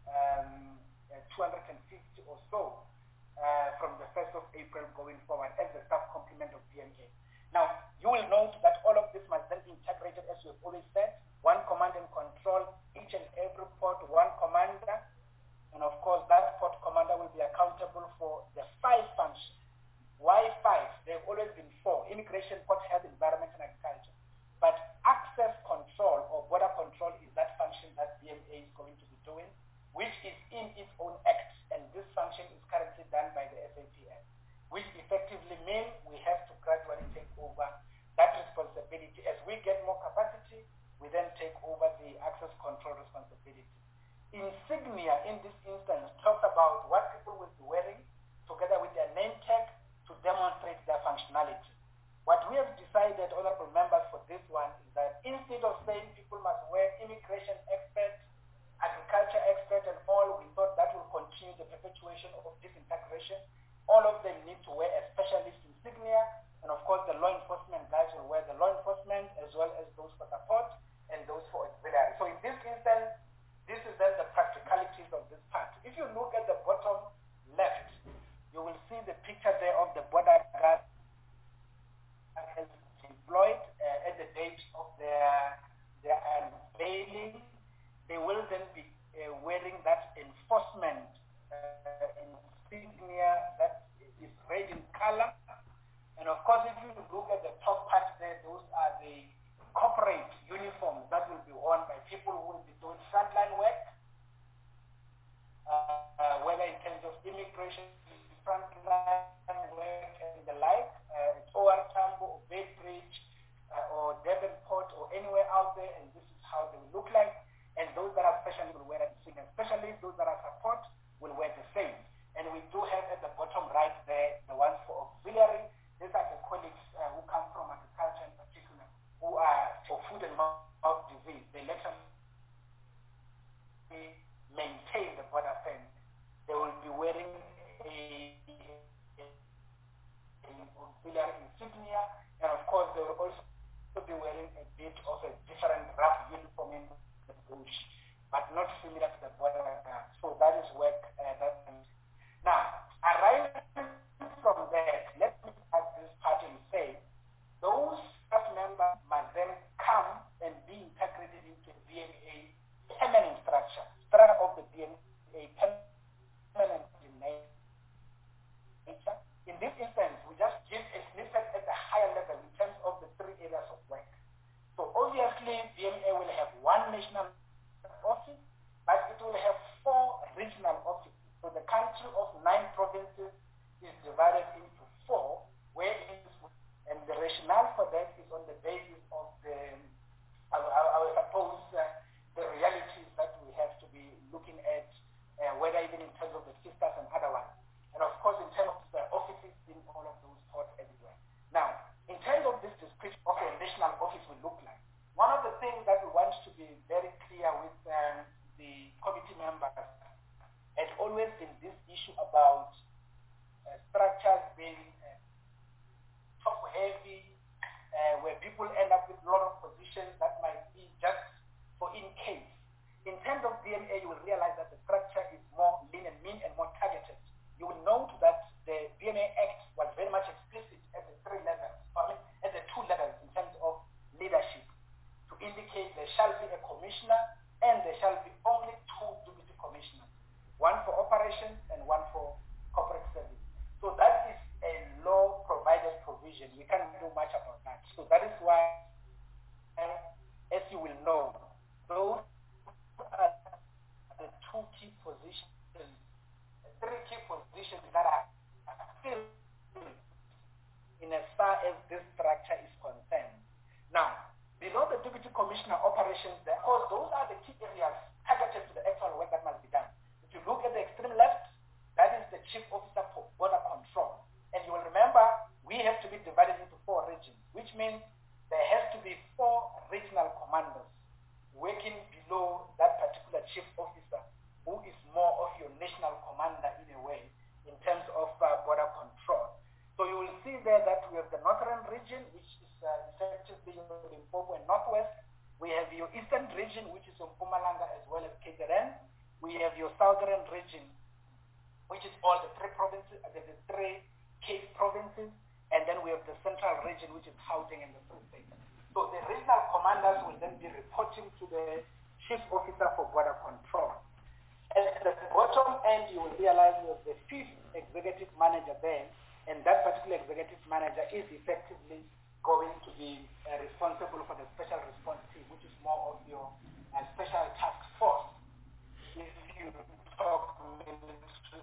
or so from the 1st of April going forward as the staff complement of BMA. Now, you will note that all of this must then be integrated, as we've always said, one command and control, each and every port, one commander, and of course that port commander will be accountable for the 5 functions. Why 5? There have always been 4, immigration, port, health, environment, and agriculture. But access control or border control is that function that BMA is going to be doing, which is in its own act, and this function is currently done by the SAPS, which effectively means we have to gradually take over that responsibility. As we get more capacity, we then take over the access control responsibility. Insignia, in this instance, talks about what people will be wearing together with their name tag to demonstrate their functionality. What we have decided, honorable members, for this one is that instead of saying people must wear immigration expert, agriculture expert and all, we thought that will continue the perpetuation of this integration. All of them need to wear a specialist insignia, and of course the law enforcement guys will wear the law enforcement as well as those for support and those for auxiliary. So in this instance, this is then the practicalities of this part. If you look at the bottom left, you will see the picture there of the border guard as employed at the date of their unveiling. They will then be wearing that enforcement insignia that is red in color. And of course, if you look at the top part there, those are the corporate uniforms that will be worn by people who will be doing frontline work, whether in terms of immigration, frontline work and the like, OR Tambo or Beitbridge or Devonport or anywhere out there, and this is how they will look like. And those that are specialists will wear the same. Especially those that are support will wear the same. And we do have at the bottom right there the ones for auxiliary. These are the colleagues who come from agriculture in particular, who are for food and mouth disease. They let them maintain the border fence. They will be wearing a auxiliary insignia, and of course they will also be wearing a bit of a different rough uniform in the bush, but not similar to the border guard. So that is work that means. Now, arising from that, let me add this part and say, those staff members must then come and be integrated into the BMA permanent structure of the BMA permanent in nature. In this instance, we just give a snippet at the higher level in terms of the 3 areas of work. So obviously, BMA will have one national office, but it will have 4 regional offices. So the country of 9 provinces is divided into 4, where it is, and the rationale for that is on the basis of the, I suppose, the realities that we have to be looking at, whether even in terms of the sisters and other ones. And of course, in terms of the offices in all of those ports everywhere. Now, in terms of this description of a national office will look like, one of the things that we want to be very clear with the committee members had always been this issue about structures being top-heavy, where people end up with a lot of positions that might be just for in case. In terms of BMA, you will realize that the structure is more lean and mean and more targeted. You will note that the BMA Act was very much explicit at the 3 levels, at the 2 levels in terms of leadership, to indicate there shall be commissioner, and there shall be only 2 deputy commissioners, one for operations and one for corporate service. So that is a law-provided provision. We can't do much about that. So that is why, as you will know, those are the 2 key positions, 3 key positions that are filled in as far as this structure is concerned. Now, below the deputy commissioner operations, of course, those are the key areas targeted to the actual work that must be done. If you look at the extreme left, that is the chief officer for border control. And you will remember, we have to be divided into 4 regions, which means there has to be 4 regional commanders working below that particular chief officer, who is more of your national commander in a way, in terms of border control. So you will see there that we have the northern region, which is effectively Limpopo and Northwest. We have your eastern region, which is Mpumalanga as well as KZN. We have your southern region, which is all the 3 provinces, the 3 Cape provinces, and then we have the central region, which is Gauteng and the Free State. So the regional commanders will then be reporting to the chief officer for border control. At the bottom end, you will realize you have the 5th executive manager there, and that particular executive manager is effectively going to be responsible for the special response team, which is more of your special task force, if you talk military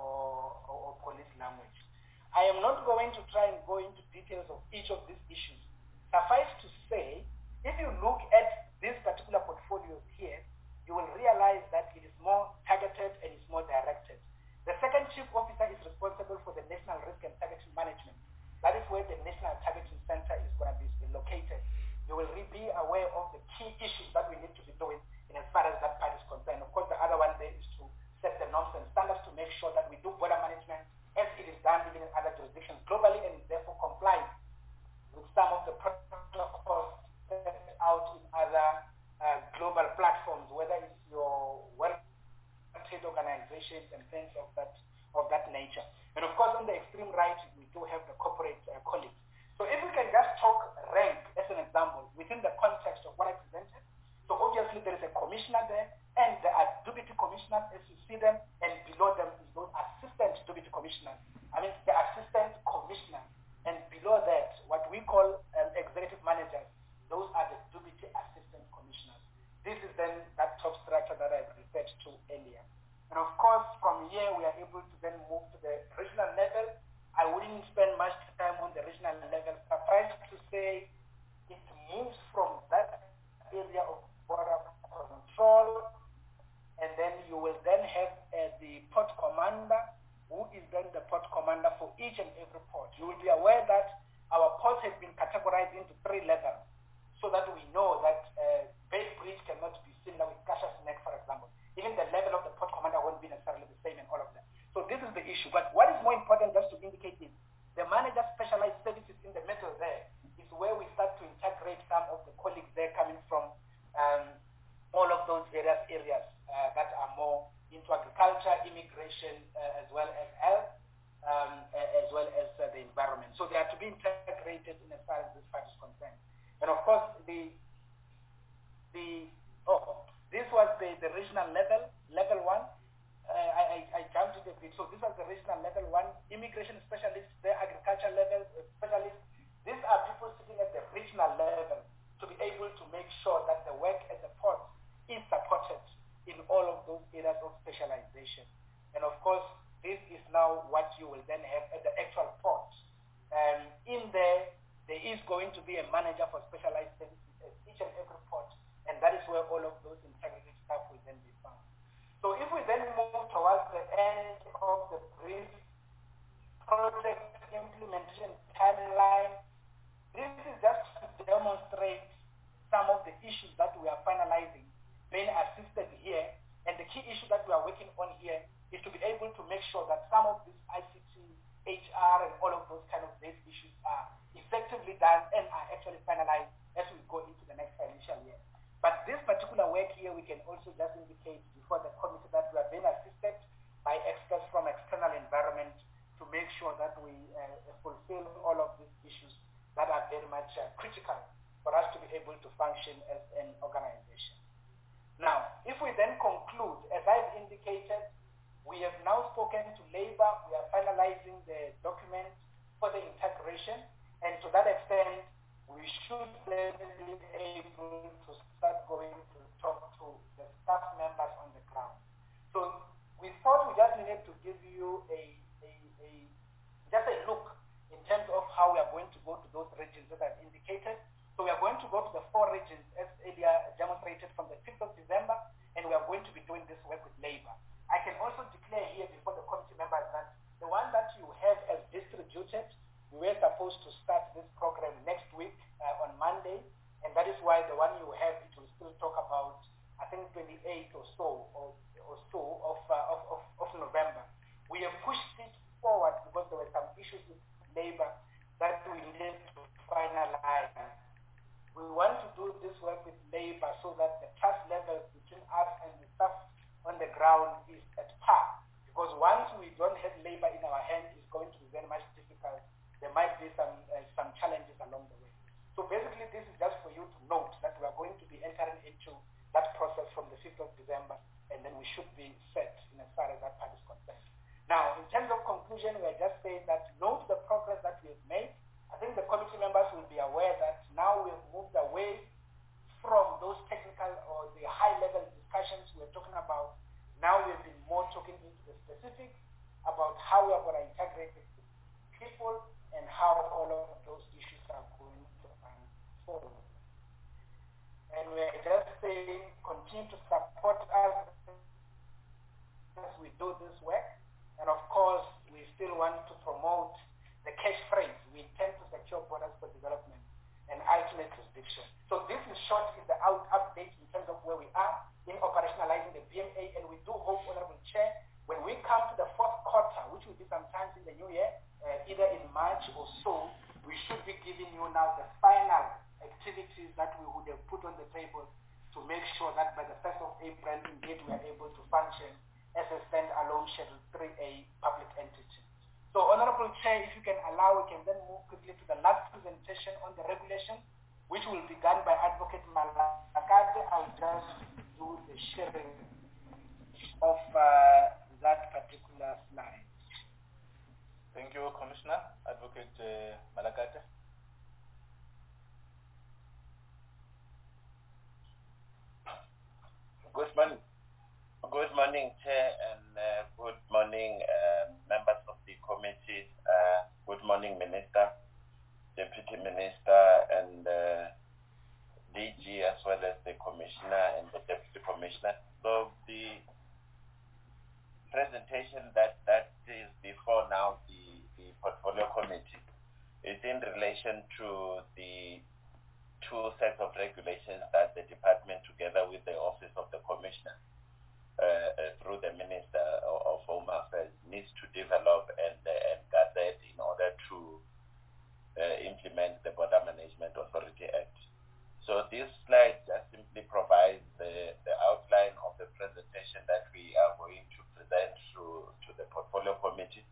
or police language. I am not going to try and go into details of each of these issues. Suffice to say, if you look at these particular portfolios here, you will realize that it is more targeted and it's more directed. The second chief officer is responsible for the National Risk and Targeting Management. That is where the National Targeting Center is going to be located. You will be aware of the key issues that we need to be doing in as far as that part is concerned. Of course, the other one there is to set the norms and standards to make sure that we do border management as it is done even in other jurisdictions globally, and it therefore complies with some of the protocols set out in other global platforms, whether it's your World Trade organizations and things of that nature. And of course, on the extreme right, we do have the corporate colleagues. So if we can just talk rank as an example within the context of what I presented. So obviously there is a commissioner there, and there are deputy commissioners as you see them, and below them is those assistant deputy commissioners. I mean the assistant commissioners, and below that what we call executive managers. Those are the deputy assistant commissioners. This is then that top structure that I referred to earlier. And of course, from here we are able to then move to the regional level. I wouldn't spend much time on the regional level. Suffice to say, it moves from that area of border control, and then you will then have the port commander, who is then the port commander for each and every port. You will be aware that our ports have been categorized into 3 levels, so that we know that Bay Bridge cannot be similar with Cassius Neck, for example. Even the level of the port commander won't be necessarily the same in all of them. So this is the issue. But what is more important just to indicate is the manager specialized services in the middle there is where we start to integrate some of the colleagues there coming from all of those various areas that are more into agriculture, immigration, as well as health, as well as the environment. So they are to be integrated in as far as this part is concerned. And of course, this was the regional level 1. I jumped it a bit. So this was the regional level 1. Immigration specialists, the agriculture level specialists. These are people sitting at the regional level to be able to make sure that the work at the port is supported in all of those areas of specialization. And of course, this is now what you will then have at the actual port. In there is going to be a manager for specialized services at each and every port, and that is where all of those integrated staff will then be found. So if we then move towards the end of the brief project implementation timeline, this is just to demonstrate some of the issues that we are finalizing, being assisted here, and the key issue that we are working on here is to be able to make sure that some of these ICT, HR, and all of those kind of base issues are effectively done and are actually finalized as we go into the next financial year. But this particular work here, we can also just indicate before the committee that we are being assisted by experts from external environment to make sure that we fulfill all of these issues that are very much critical for us to be able to function as an organization. if we then conclude, as I've indicated, we have now spoken to Labour, we are finalizing the document for the integration, and to that extent, we should then be able to start going to talk to the staff members on the ground. So we thought we just needed to give you just a look in terms of how we are going to go to those regions that I've indicated. So we are going to go to the 4 regions as earlier demonstrated from the 5th of December, and we are going to be doing this work with Labour. I can also declare here before the committee members that the one that you have as distributed, we were supposed to start this program next week on Monday, and that is why the one you have, it will still talk about, I think, 28th or so of November. We have pushed it forward because there were some issues with Labour that we needed to finalize. We want to do this work with Labour so that the trust level between us and the staff on the ground is at par. Because once we don't have Labour in our hands, it's going to be very much difficult. There might be some challenges along the way. So basically, this is just for you to note that we are going to be entering into that process from the 5th of December, and then we should be set in as far as that part is concerned. Now, in terms of conclusion, we are just saying that note the progress that we have made. I think the committee members will be aware that now we have moved away from those technical or the high-level discussions we are talking about. Now we have been more talking into the specifics about how we are going to integrate the people and how all of those issues are going to unfold. And we are just saying, continue to support us as we do this work. And of course, we still want to promote the cash phrase. We intend to secure borders for development and ultimate jurisdiction. So this in short is the update in terms of where we are in operationalizing the BMA, and we do hope, Honorable Chair, when we come to the 4th quarter, which will be sometimes in the new year, either in March or so, we should be giving you now the final activities that we would have put on the table to make sure that by the 1st of April, indeed, we are able to function as a standalone Schedule 3A public entity. So, Honorable Chair, if you can allow, we can then move quickly to the last presentation on the regulation, which will be done by Advocate Malakate. I'll just do the sharing of that particular slide. Thank you, Commissioner. Advocate Malakate. Good morning. Good morning, Chair, and good morning, members of the committee. Good morning, Minister, Deputy Minister, and DG, as well as the Commissioner and the Deputy Commissioner. So the presentation that is before now the Portfolio Committee is in relation to the 2 sets of regulations that the department, together with the Office of the Commissioner, through the Minister of Home Affairs, needs to develop and gazette in order to implement the Border Management Authority Act. So this slide just simply provides the outline of the presentation that we are going to present to the Portfolio Committee.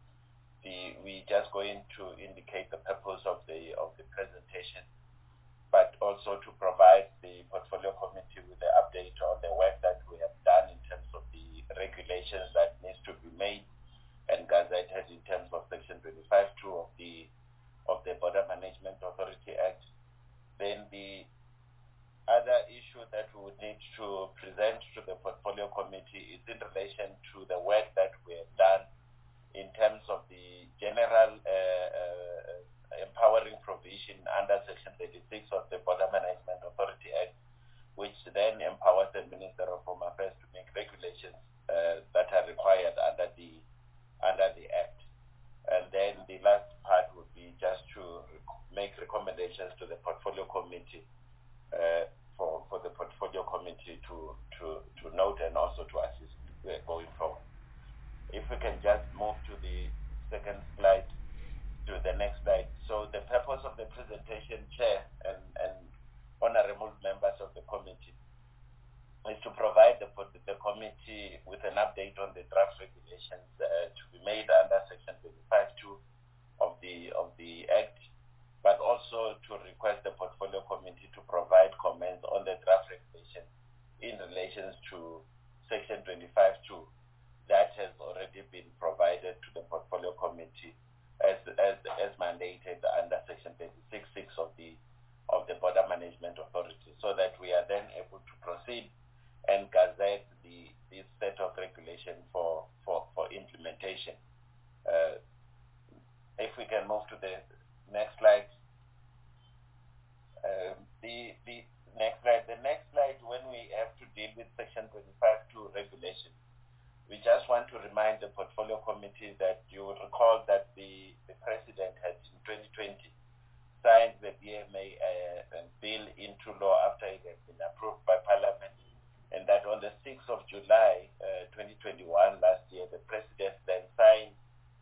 We just going to indicate the purpose of the presentation, but also to provide the Portfolio Committee with the update on the work that we have done in terms of the regulations that needs to be made and gazetted in terms of Section 25(2) of the Border Management Authority Act. Then the other issue that we would need to present to the Portfolio Committee is in relation to the work that we have done in terms of the general empowering provision under Section 36 of the Border Management Authority Act, which then empowers the Minister of Home Affairs to make regulations that are required under the Act. And then the last part would be just to make recommendations to the Portfolio Committee for the Portfolio Committee to note and also to assist going forward. If we can just move to the second slide, to the next slide. So the purpose of the presentation, Chair and honorable members of the committee, is to provide the committee with an update on the draft regulations to be made under Section 25(2) of the Act, but also to request the Portfolio Committee to provide comments on the draft regulation in relation to committee that you will recall that the President had in 2020 signed the BMA bill into law after it had been approved by Parliament, and that on the 6th of July 2021, last year, the President then signed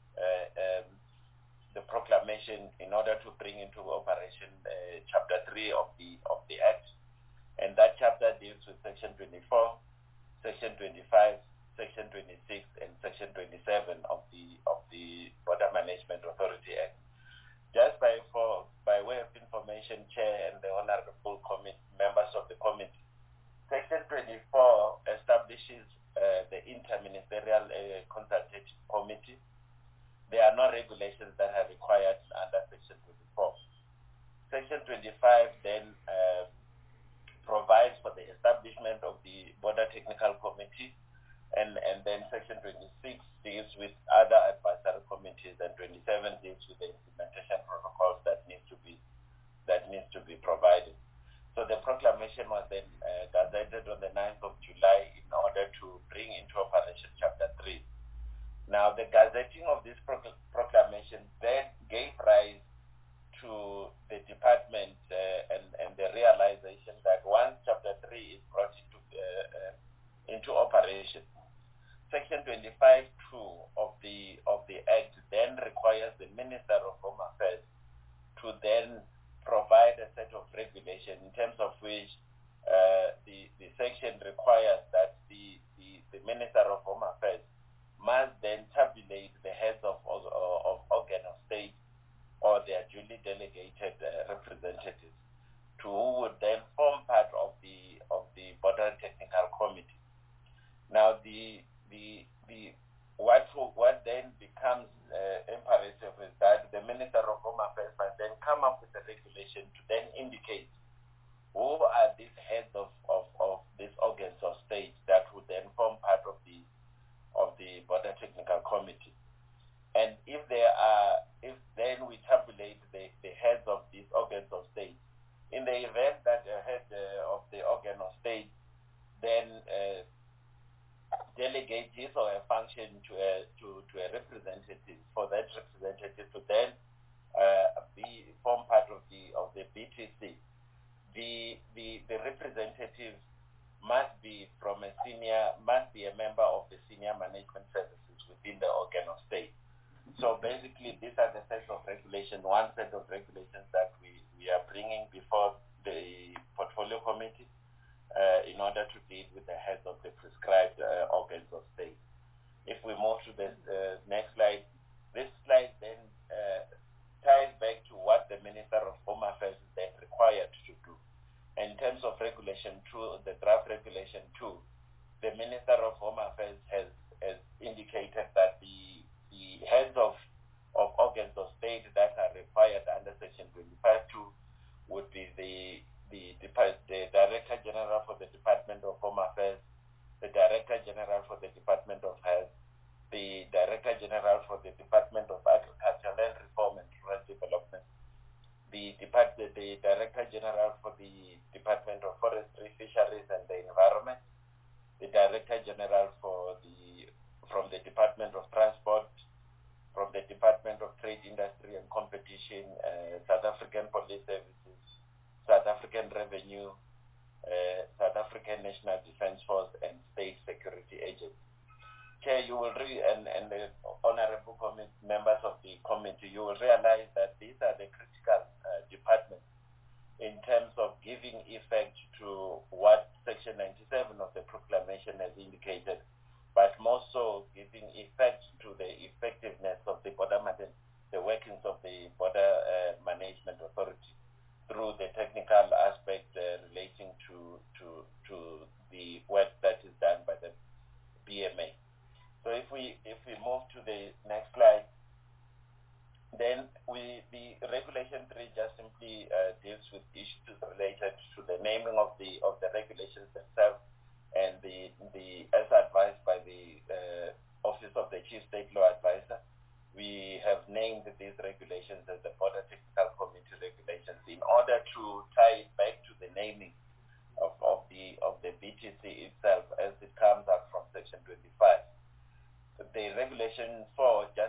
the proclamation in order to bring into operation Chapter 3 of the Act, and that chapter deals with Section 24, Section 25, Section 26, and Section 27 of the Border Management Authority Act. Just by way of information, Chair and the honorable members of the committee, Section 24 establishes the Interministerial Consultative Committee. There are no regulations that are required under Section 24. Section 25 then provides for the establishment of the Border Technical Committee, and then Section 26 deals with other advisory committees, and 27 deals with the implementation protocols that needs to be provided. So the proclamation was then gazetted on the 9th of July in order to bring into operation Chapter 3. Now, the gazetting of this proclamation then gave rise to the department and the realization that once Chapter 3 is brought into operation, Section 25(2) of the Act then requires the Minister of Home Affairs to then provide a set of regulations in terms of which the section requires that the Minister of Home Affairs must then tabulate the heads of organ of state or their duly delegated representatives, to who would then form part of the Border Technical Committee. Now, what then becomes imperative is that the Minister of Home Affairs must then come up with a regulation to then indicate who are these heads of these organs of state that would then form part of the Border Technical Committee. And if then we tabulate the heads of these organs of state, in the event that the head of the organ of state then delegate his or her function to a representative, for that representative to then form part of the BTC, the representative must be a member of the senior management services within the organ of state. So basically, these are the sets of regulations, one set of regulations that we are bringing before the portfolio committee in order to deal with the heads of the prescribed organs of state. If we move to the next slide, this slide then ties back to what the Minister of Home Affairs is then required to do. In terms of Regulation 2, the draft Regulation 2, the Minister of Home Affairs has indicated that the heads of organs of state that are required under Section 25(2) would be the Director General for the Department of Home Affairs, the Director General for the Department of Health, the Director General for the Department of Agriculture, Land Reform and Rural Development, the Director General for the Department of Forestry, Fisheries and the Environment, the Director General from the Department of Transport, from the Department of Trade, Industry and Competition, South African Police Services, South African Revenue, South African National Defence Force and State Security Agency. Chair, you will and the honorable members of the committee, you will realize that these are the critical departments in terms of giving effect to what Section 97 of the proclamation has indicated, but more so giving effect to the effectiveness of the the workings of the Border Management Authority through the technical aspect relating to the work that is done by the BMA. So if we move to the next slide, then the Regulation 3 just simply deals with issues related to the naming of the regulations themselves, and as advised by the Office of the Chief State Law Advisor, we have named these regulations as the Border Technical Committee regulations in order to tie it back to the naming of the BTC itself as it comes out from Section 25. The Regulation 4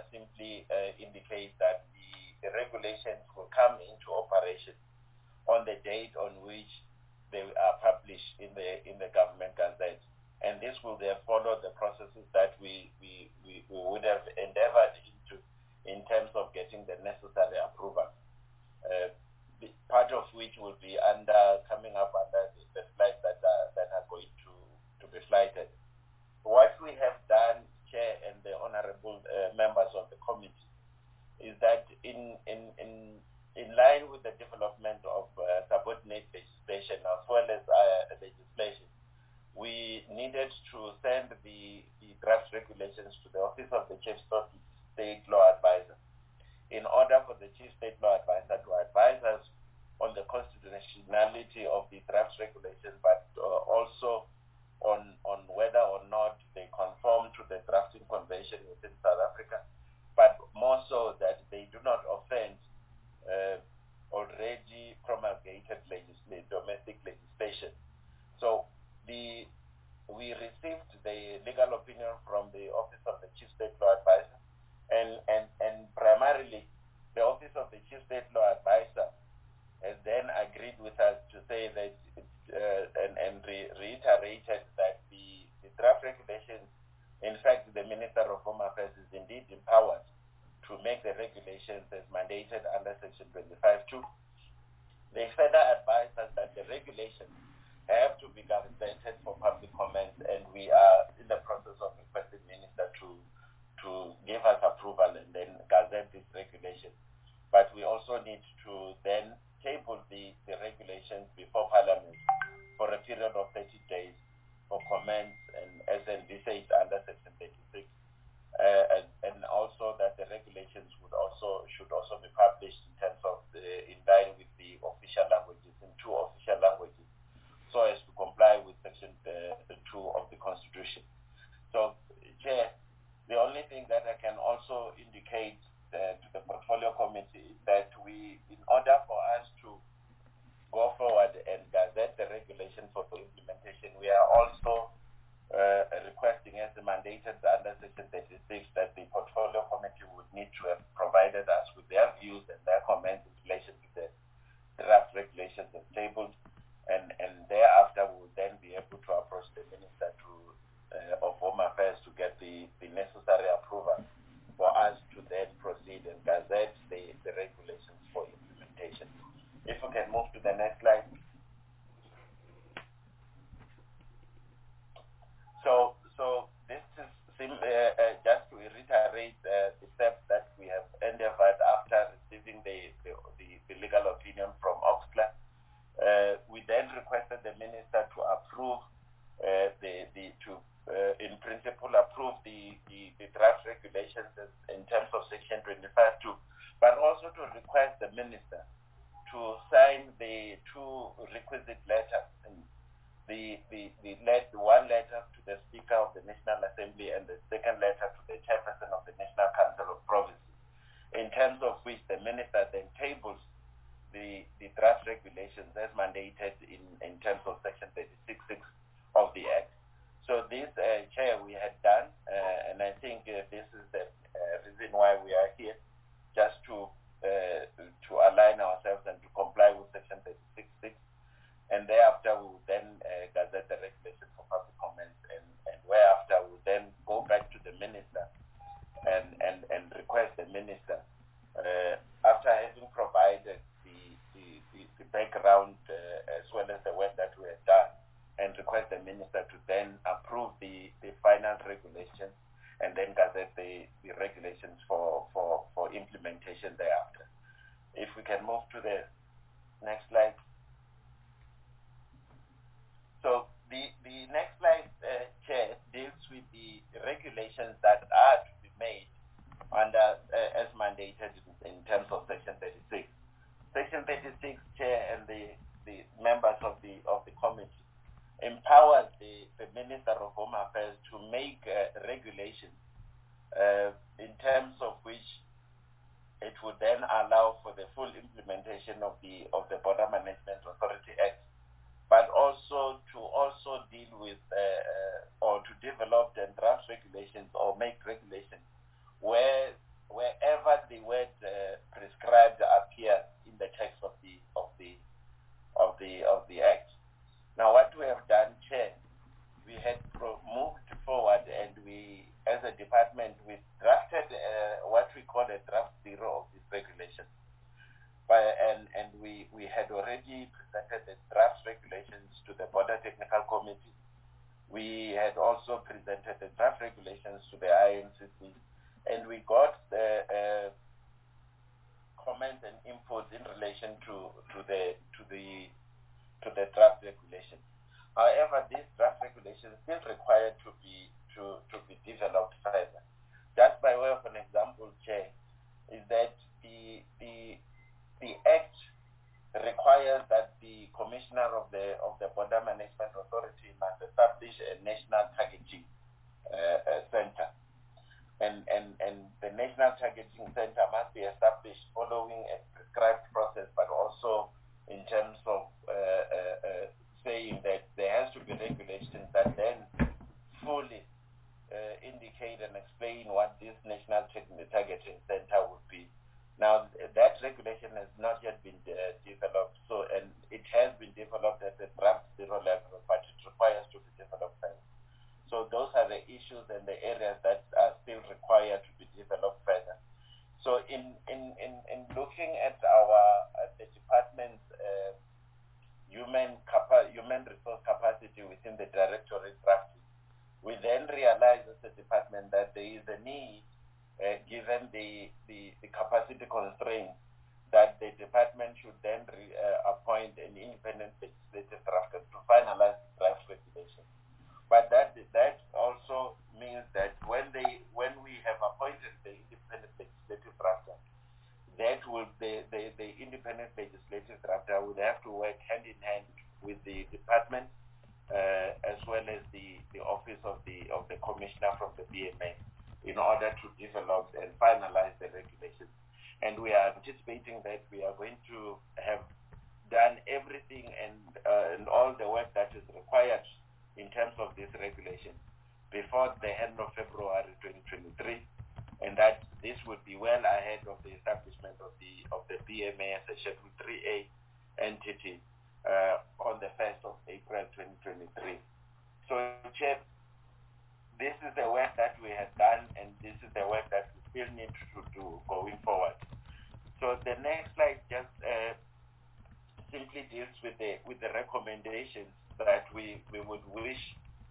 date on which they are published in the Government Gazette. And this will then follow the processes that we would have endeavored into in terms of getting the necessary approval. Part of which will be coming up under the flights that are going to be flighted. What we have done, Chair and the honorable members of the committee, is that in line with the development of subordinate legislation as well as legislation, we needed to send the draft regulations to the Office of the Chief State Law Advisor in order for the Chief State Law Advisor to advise us on the constitutionality of the draft regulations, but also on whether or not they conform to the drafting convention within South Africa, but more so that they do not offend already promulgated domestic legislation. So we received the legal opinion from the Office of the Chief State Law Advisor, and primarily the Office of the Chief State Law Advisor has then agreed with us to say that reiterated that the draft regulations, in fact, the Minister of Home Affairs is indeed empowered to make the regulations as mandated under Section 25(2). They further advise us that the regulations have to be gazetted for public comment, and we are in the process of requesting Minister to give us approval and then gazette this regulation. But we also need to then table the regulations before Parliament for a period of 30 days for comments and as envisaged under Section 36. And also that the regulations should also be published in terms of in line with the official languages, in 2 official languages, so as to comply with Section 2 of the Constitution. So, Chair, the only thing that I can also indicate to the Portfolio Committee is that in order for us to go forward and gazette the regulation for the implementation, we are also requesting, as mandated under Section 36, that the Portfolio Committee would need to have provided us with their views and their comments in relation to the draft regulations and tabled, and thereafter we will then be able to approach the Minister of Home Affairs to get the necessary approval for us to then proceed and gazette the regulations for implementation. If we can move to the next slide. So this is just to reiterate the steps that we have endeavored after receiving the legal opinion from Oxford. We then requested the Minister to approve in principle approve the draft regulations in terms of Section 25(2), but also to request the Minister to sign the 2 requisite letters, the one letter to the Speaker of the National Assembly and the second letter to the Chairperson of the National Council of Provinces, in terms of which the Minister then tables the draft regulations as mandated in terms of Section 36(6) of the Act. So this, Chair, we had done, and I think this is the reason why we are here, just to align ourselves and to comply with Section 36(6), and thereafter we will then gazette the regulation for public comments, and whereafter we will then go back to the Minister and request the Minister, after having provided the background as well as the work that we have done, and request the Minister to then approve the final regulations and then gazette the regulations for implementation thereafter. If we can move to the next slide. So the next slide, Chair, deals with the regulations that are to be made under as mandated in terms of Section 36. Section 36, Chair, and the members of the committee empowers the Minister of Home Affairs to make regulations in terms of which it would then allow for the full implementation of the Border Management Authority Act, but also to deal with or to develop and draft regulations or make regulations wherever the word prescribed appears in the text of the had already presented the draft regulations to the Border Technical Committee. We had also presented the draft regulations to the INCC, and we got the comments and inputs in relation to the draft regulations. However, these draft regulations still required to be developed further. Just by way of an example, Chair, is that the Act requires that the Commissioner of the Border Management Authority must establish a national targeting center, and the national targeting center must be established following a prescribed process, but also in terms of saying that there has to be regulations that then fully indicate and explain what this national targeting center would be. Now, that regulation has not yet been developed, and it has been developed at the draft zero level, but it requires to be developed further. So those are the issues and the areas that are still required to be developed further. So in looking at the department's human resource capacity within the directorate drafting, we then realized as a department that there is a need, given the capacity constraints, that the department should then appoint an independent legislative drafter to finalize the draft regulation. But that also means that when we have appointed the independent legislative drafter, the independent legislative drafter would have to work hand in hand with the department as well as the office of the commissioner from the BMA in order to develop and finalize the regulations. And we are anticipating that we are going to have done everything and all the work that is required in terms of this regulation before the end of February 2023, and that this would be well ahead of the establishment of the BMA as a Schedule 3A entity on the 1st of April 2023. So, Chair, this is the work that we have done, and this is the work that we still need to do going forward. So the next slide just simply deals with the recommendations that we would wish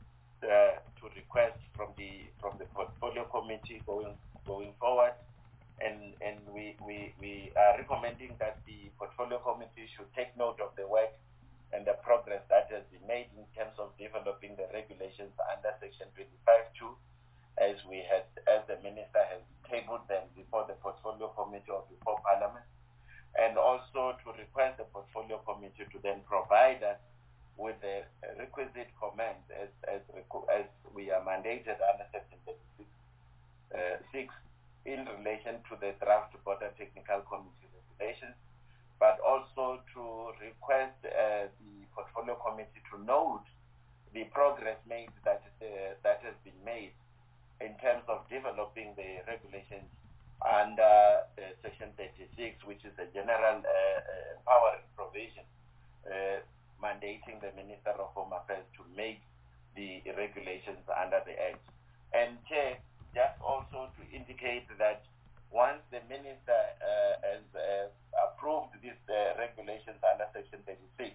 to request from the portfolio committee going forward, and we are recommending that the portfolio committee should take note of the work and the progress that has been made in terms of developing the regulations under Section 25(2), as the Minister has tabled them before the Portfolio Committee or before Parliament, and also to request the Portfolio Committee to then provide us with the requisite comments as we are mandated under Section 6 in relation to the draft Border Technical Committee regulations, but also to request the Portfolio Committee to note the progress made that has been made in terms of developing the regulations under Section 36, which is a general empowering provision mandating the Minister of Home Affairs to make the regulations under the Act. And Chair, just also to indicate that once the Minister has approved these regulations under Section 36,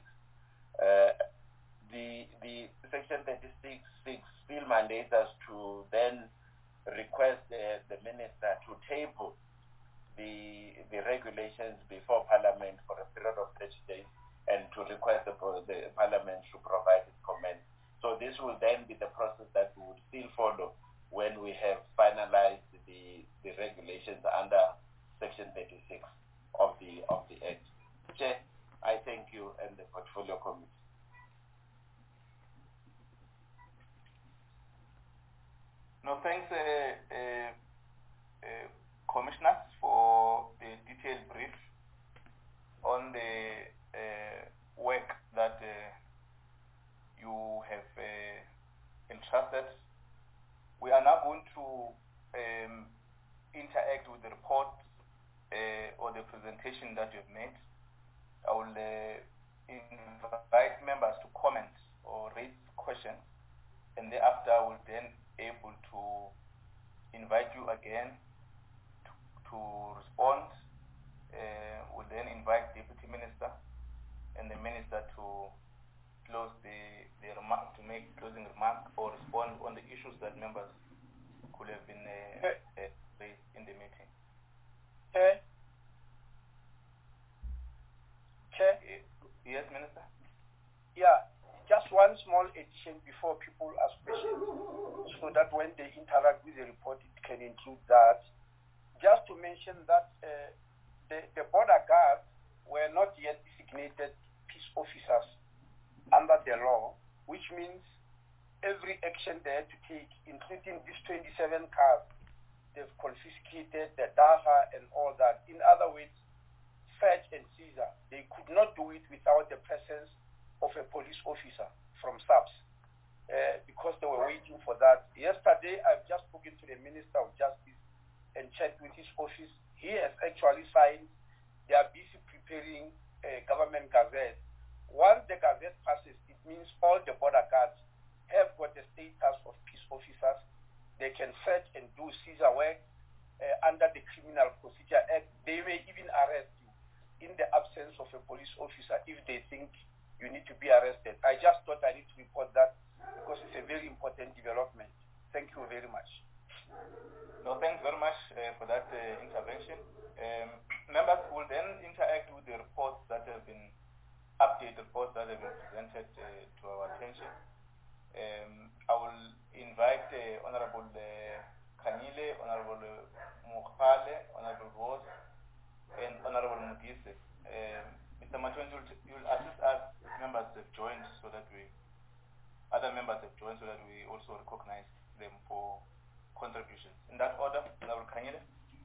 the Section 36(6) still mandates us to then request the Minister to table the regulations before Parliament for a period of 30 days and to request the Parliament to provide its comment. So this will then be the process that we would still follow when we have finalized the regulations under Section 36 of the Act. Chair, I thank you and the Portfolio Committee. No, thanks, Commissioners, for the detailed brief on the work that you have entrusted. We are now going to interact with the report or the presentation that you've made. I will invite members to comment or raise questions, and thereafter I will then able to invite you again to respond. We'll then invite Deputy Minister Yes, Minister? Yeah, just one small addition before people ask questions, so that when they interact with the report, it can include that. Just to mention that the border guards were not yet designated peace officers under the law, which means every action they had to take, including these 27 cars, they've confiscated the data and all that. In other words, search and seizure, they could not do it without the presence of a police officer from SAPS because they were waiting for that. Yesterday, I've just spoken to the Minister of Justice and checked with his office. He has actually signed. They are busy preparing a government gazette. Once the gazette passes, it means all the border guards have got the status of peace officers. They can search and do seizure work under the Criminal Procedure Act. They may even arrest you in the absence of a police officer if they think you need to be arrested. I just thought I need to report that because it's a very important development. Thank you very much. No, thanks very much for that intervention. Members will then interact with the reports that have been updated, reports that have been presented to our attention. I will invite Honorable Khanyile, Honorable Mukhale, Honorable Rose, and Honorable Mudise. Mr. Matwen, you'll assist us if members have joined other members have joined so that we also recognize them for contributions. In that order, Honorable Khanyile.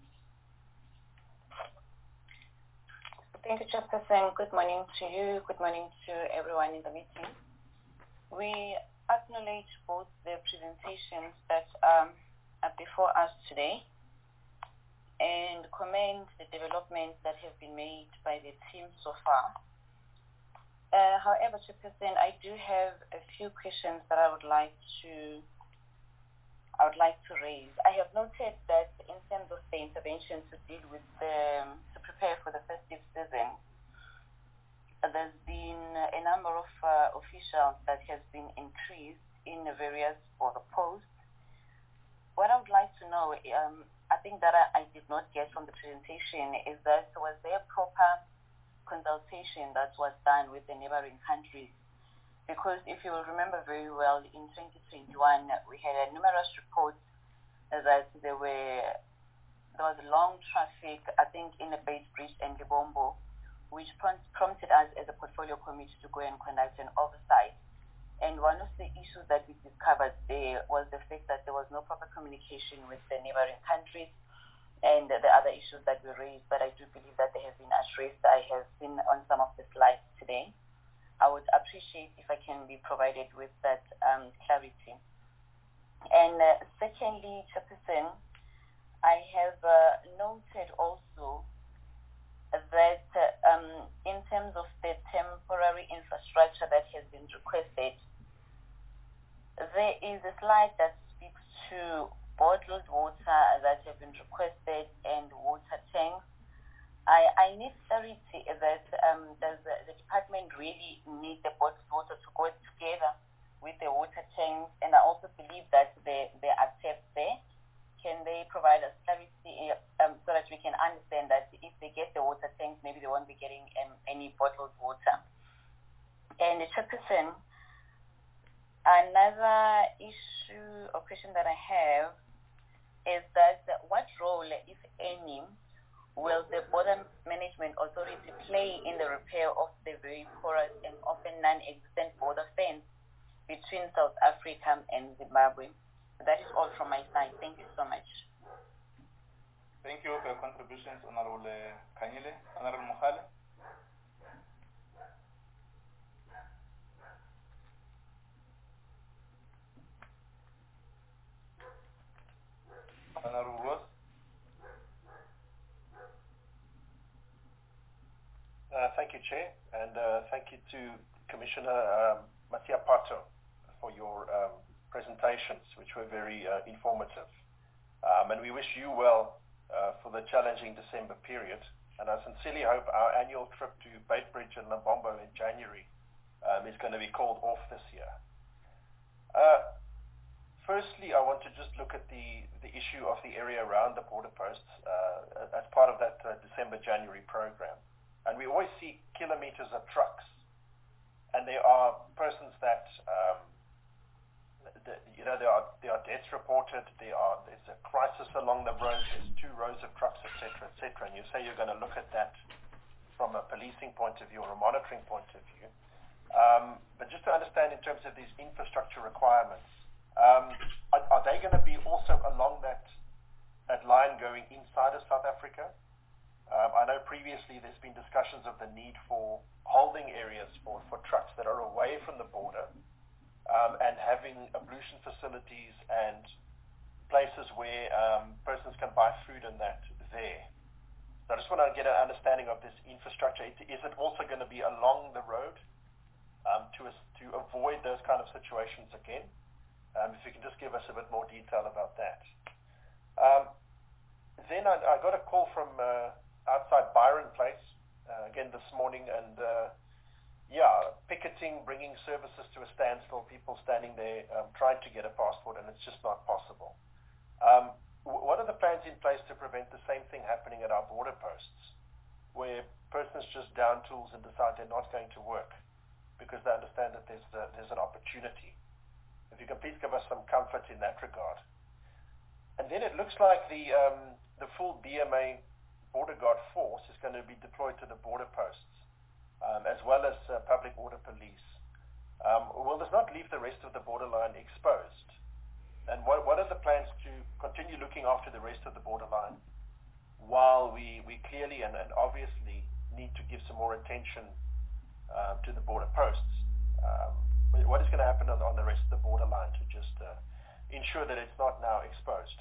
Thank you, Chairperson. Good morning to you. Good morning to everyone in the meeting. We acknowledge both the presentations that are before us today and commend the developments that have been made by the team so far. However, Chairperson, I do have a few questions that I would like to raise. I have noted that in terms of the intervention to deal with to prepare for the festive season, there's been a number of officials that has been increased in the various border posts. What I would like to know, I think that I did not get from the presentation, is that was there proper consultation that was done with the neighboring countries? Because if you will remember very well, in 2021, we had numerous reports that there was long traffic, I think, in the Base Bridge and Libombo, which prompted us as a portfolio committee to go and conduct an oversight. And one of the issues that we discovered there was the fact that there was no proper communication with the neighboring countries and the other issues that we raised, but I do believe that they have been addressed. I have seen on some of the slides today. I would appreciate if I can be provided with that clarity. And secondly, Chairperson, I have noted also that in terms of the temporary infrastructure that has been requested, there is a slide that speaks to bottled water that have been requested and water tanks. I need clarity that does the department really need the bottled water to go together with the water tanks? And I also believe that there are taps there. Can they provide us clarity so that we can understand that if they get the water tanks, maybe they won't be getting any bottled water? And Chairperson, another issue or question that I have is that what role, if any, will the Border Management Authority play in the repair of the very porous and often non-existent border fence between South Africa and Zimbabwe? That is all from my side. Thank you so much. Thank you for your contributions, Honorable Khanyile. Honorable Mukhale. Honorable Rose. Thank you, Chair, and thank you to Commissioner Matia Pato for your presentations, which were very informative. And we wish you well for the challenging December period. And I sincerely hope our annual trip to Beitbridge and Libombo in January is going to be called off this year. Firstly, I want to just look at the issue of the area around the border posts as part of that December-January program. And we always see kilometers of trucks and there are persons that there are deaths reported. There's a crisis along the road. There's 2 rows of trucks, etc., etc. And you say you're going to look at that from a policing point of view or a monitoring point of view. But just to understand in terms of these infrastructure requirements, are they going to be also along that line going inside of South Africa? I know previously there's been discussions of the need for holding areas for trucks that are away from the border, and having ablution facilities and places where persons can buy food and that there. So I just want to get an understanding of this infrastructure. Is it also going to be along the road to avoid those kind of situations again? If you can just give us a bit more detail about that. Then I got a call from outside Byron Place again this morning, and picketing, bringing services to a standstill, people standing there trying to get a passport, and it's just not possible. What are the plans in place to prevent the same thing happening at our border posts, where persons just down tools and decide they're not going to work because they understand that there's an opportunity? If you can please give us some comfort in that regard. And then it looks like the full BMA Border Guard force is going to be deployed to the border posts, as well as public order police. Will this not leave the rest of the borderline exposed? And what are the plans to continue looking after the rest of the borderline while we clearly and obviously need to give some more attention to the border posts? What is going to happen on the rest of the borderline to just ensure that it's not now exposed?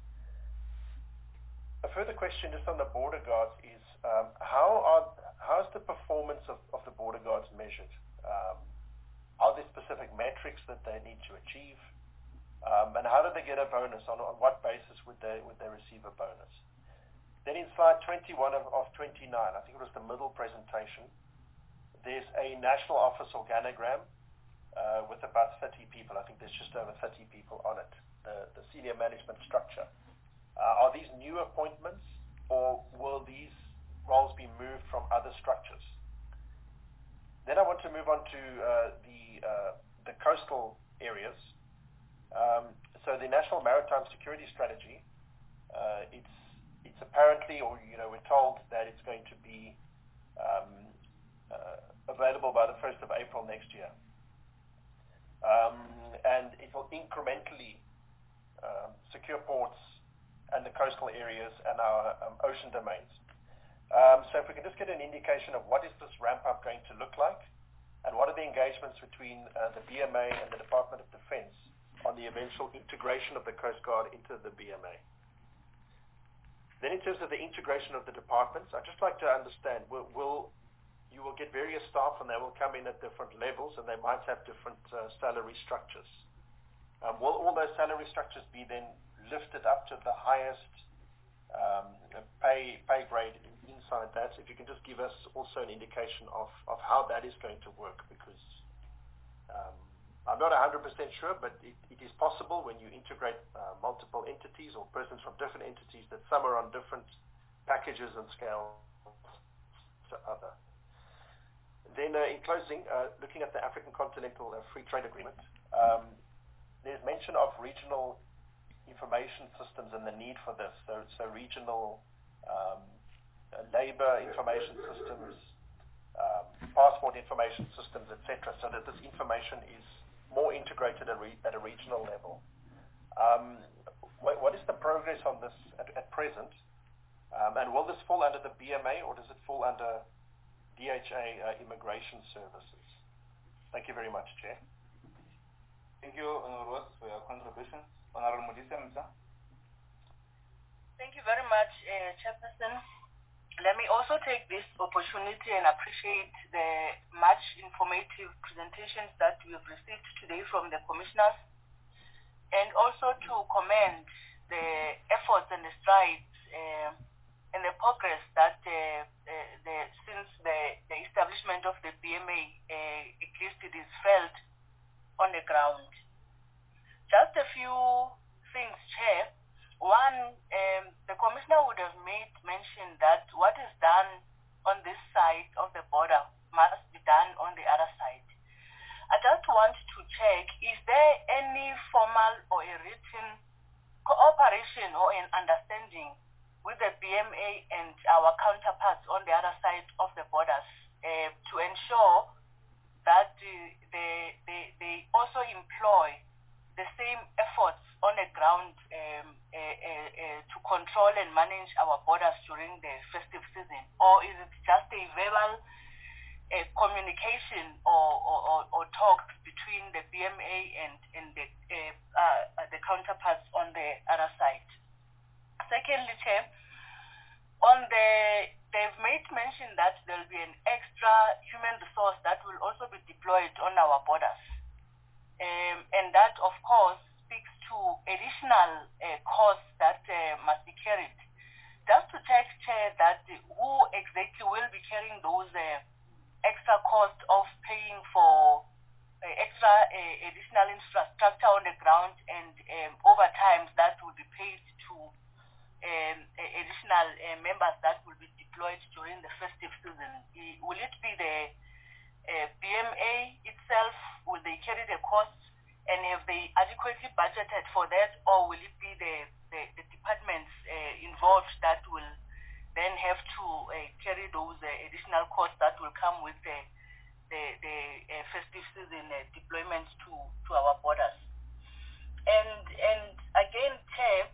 A further question just on the border guards is how's the performance of the border guards measured? Are there specific metrics that they need to achieve? And how do they get a bonus? On what basis would they receive a bonus? Then in slide 21 of 29, I think it was the middle presentation, there's a national office organogram with about 30 people. I think there's just over 30 people on it, the senior management structure. Are these new appointments, or will these roles be moved from other structures? Then I want to move on to the coastal areas. So the National Maritime Security Strategy, it's apparently, or we're told that it's going to be available by the 1st of April next year. And it will incrementally secure ports and the coastal areas and our ocean domains. So if we can just get an indication of what is this ramp-up going to look like, and what are the engagements between the BMA and the Department of Defense on the eventual integration of the Coast Guard into the BMA. Then in terms of the integration of the departments, I'd just like to understand, you will get various staff and they will come in at different levels and they might have different salary structures. Will all those salary structures be then lifted up to the highest pay grade inside that? If you can just give us also an indication of how that is going to work, because I'm not 100% sure, but it is possible when you integrate multiple entities or persons from different entities that some are on different packages and scales to other. Then in closing, looking at the African Continental Free Trade Agreement, there's mention of regional information systems and the need for this. So regional labor information systems, passport information systems, etc., so that this information is more integrated at a regional level. What is the progress on this at present? And will this fall under the BMA, or does it fall under DHA Immigration Services? Thank you very much, Chair. Thank you, Honorable Ross, for your contributions. Honorable Modise Msa. Thank you very much, Chairperson. Let me also take this opportunity and appreciate the much informative presentations that we have received today from the commissioners, and also to commend the efforts and the strides and the progress that since the establishment of the BMA, at least it is felt on the ground. Just a few things, Chair. One, the commissioner would have made mention that what is done on this side of the border must be done on the other side. cooperation or an understanding with the BMA and our counterparts on the other side of the borders to ensure that they also employ the same efforts on the ground to control and manage our borders during the festive season? Or is it just a verbal communication or talks between the BMA and the counterparts on the other side? Secondly, Chair, they've made mention that there will be an extra human resource that will also be deployed on our borders. And that, of course, speaks to additional costs that must be carried. Just to check, Chair, that who exactly will be carrying those extra costs of paying for extra additional infrastructure on the ground and overtimes that will be paid to additional members that will be deployed during the festive season. Will it be the BMA itself? Will they carry the costs, and have they adequately budgeted for that, or will it be the departments involved that will then have to carry those additional costs that will come with the festive season deployment to our borders? And again, Chair,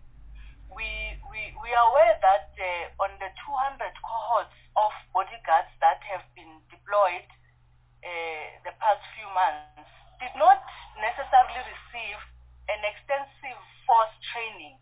we are aware that on the 200 cohorts of bodyguards that have been deployed the past few months did not necessarily receive an extensive force training,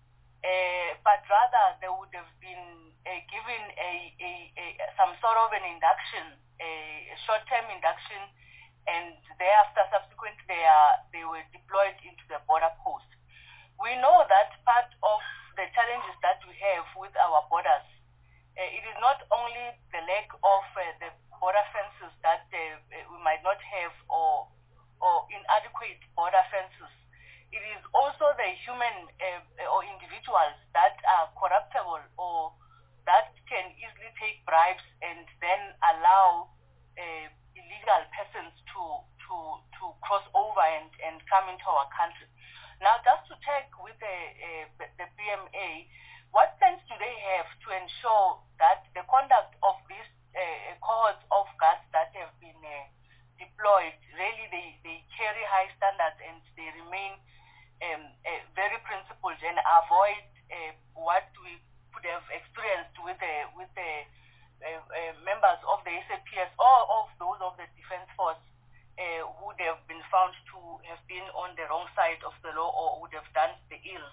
but rather they would have been given some sort of an induction, a short-term induction, and thereafter subsequently they were deployed into the border post. We know that part of the challenges that we have with our borders, it is not only the lack of the border fences that we might not have or inadequate border fences. It is also the human or individuals that are corruptible or that can easily take bribes and then allow illegal persons to cross over and come into our country. Now, just to check with the BMA, what plans do they have to ensure that the conduct of these cohorts of guards that have been deployed, really they carry high standards and they remain very principled and avoid what we could have experienced with the members of the SAPS or of those of the Defense Force who would have been found to have been on the wrong side of the law or would have done the ills?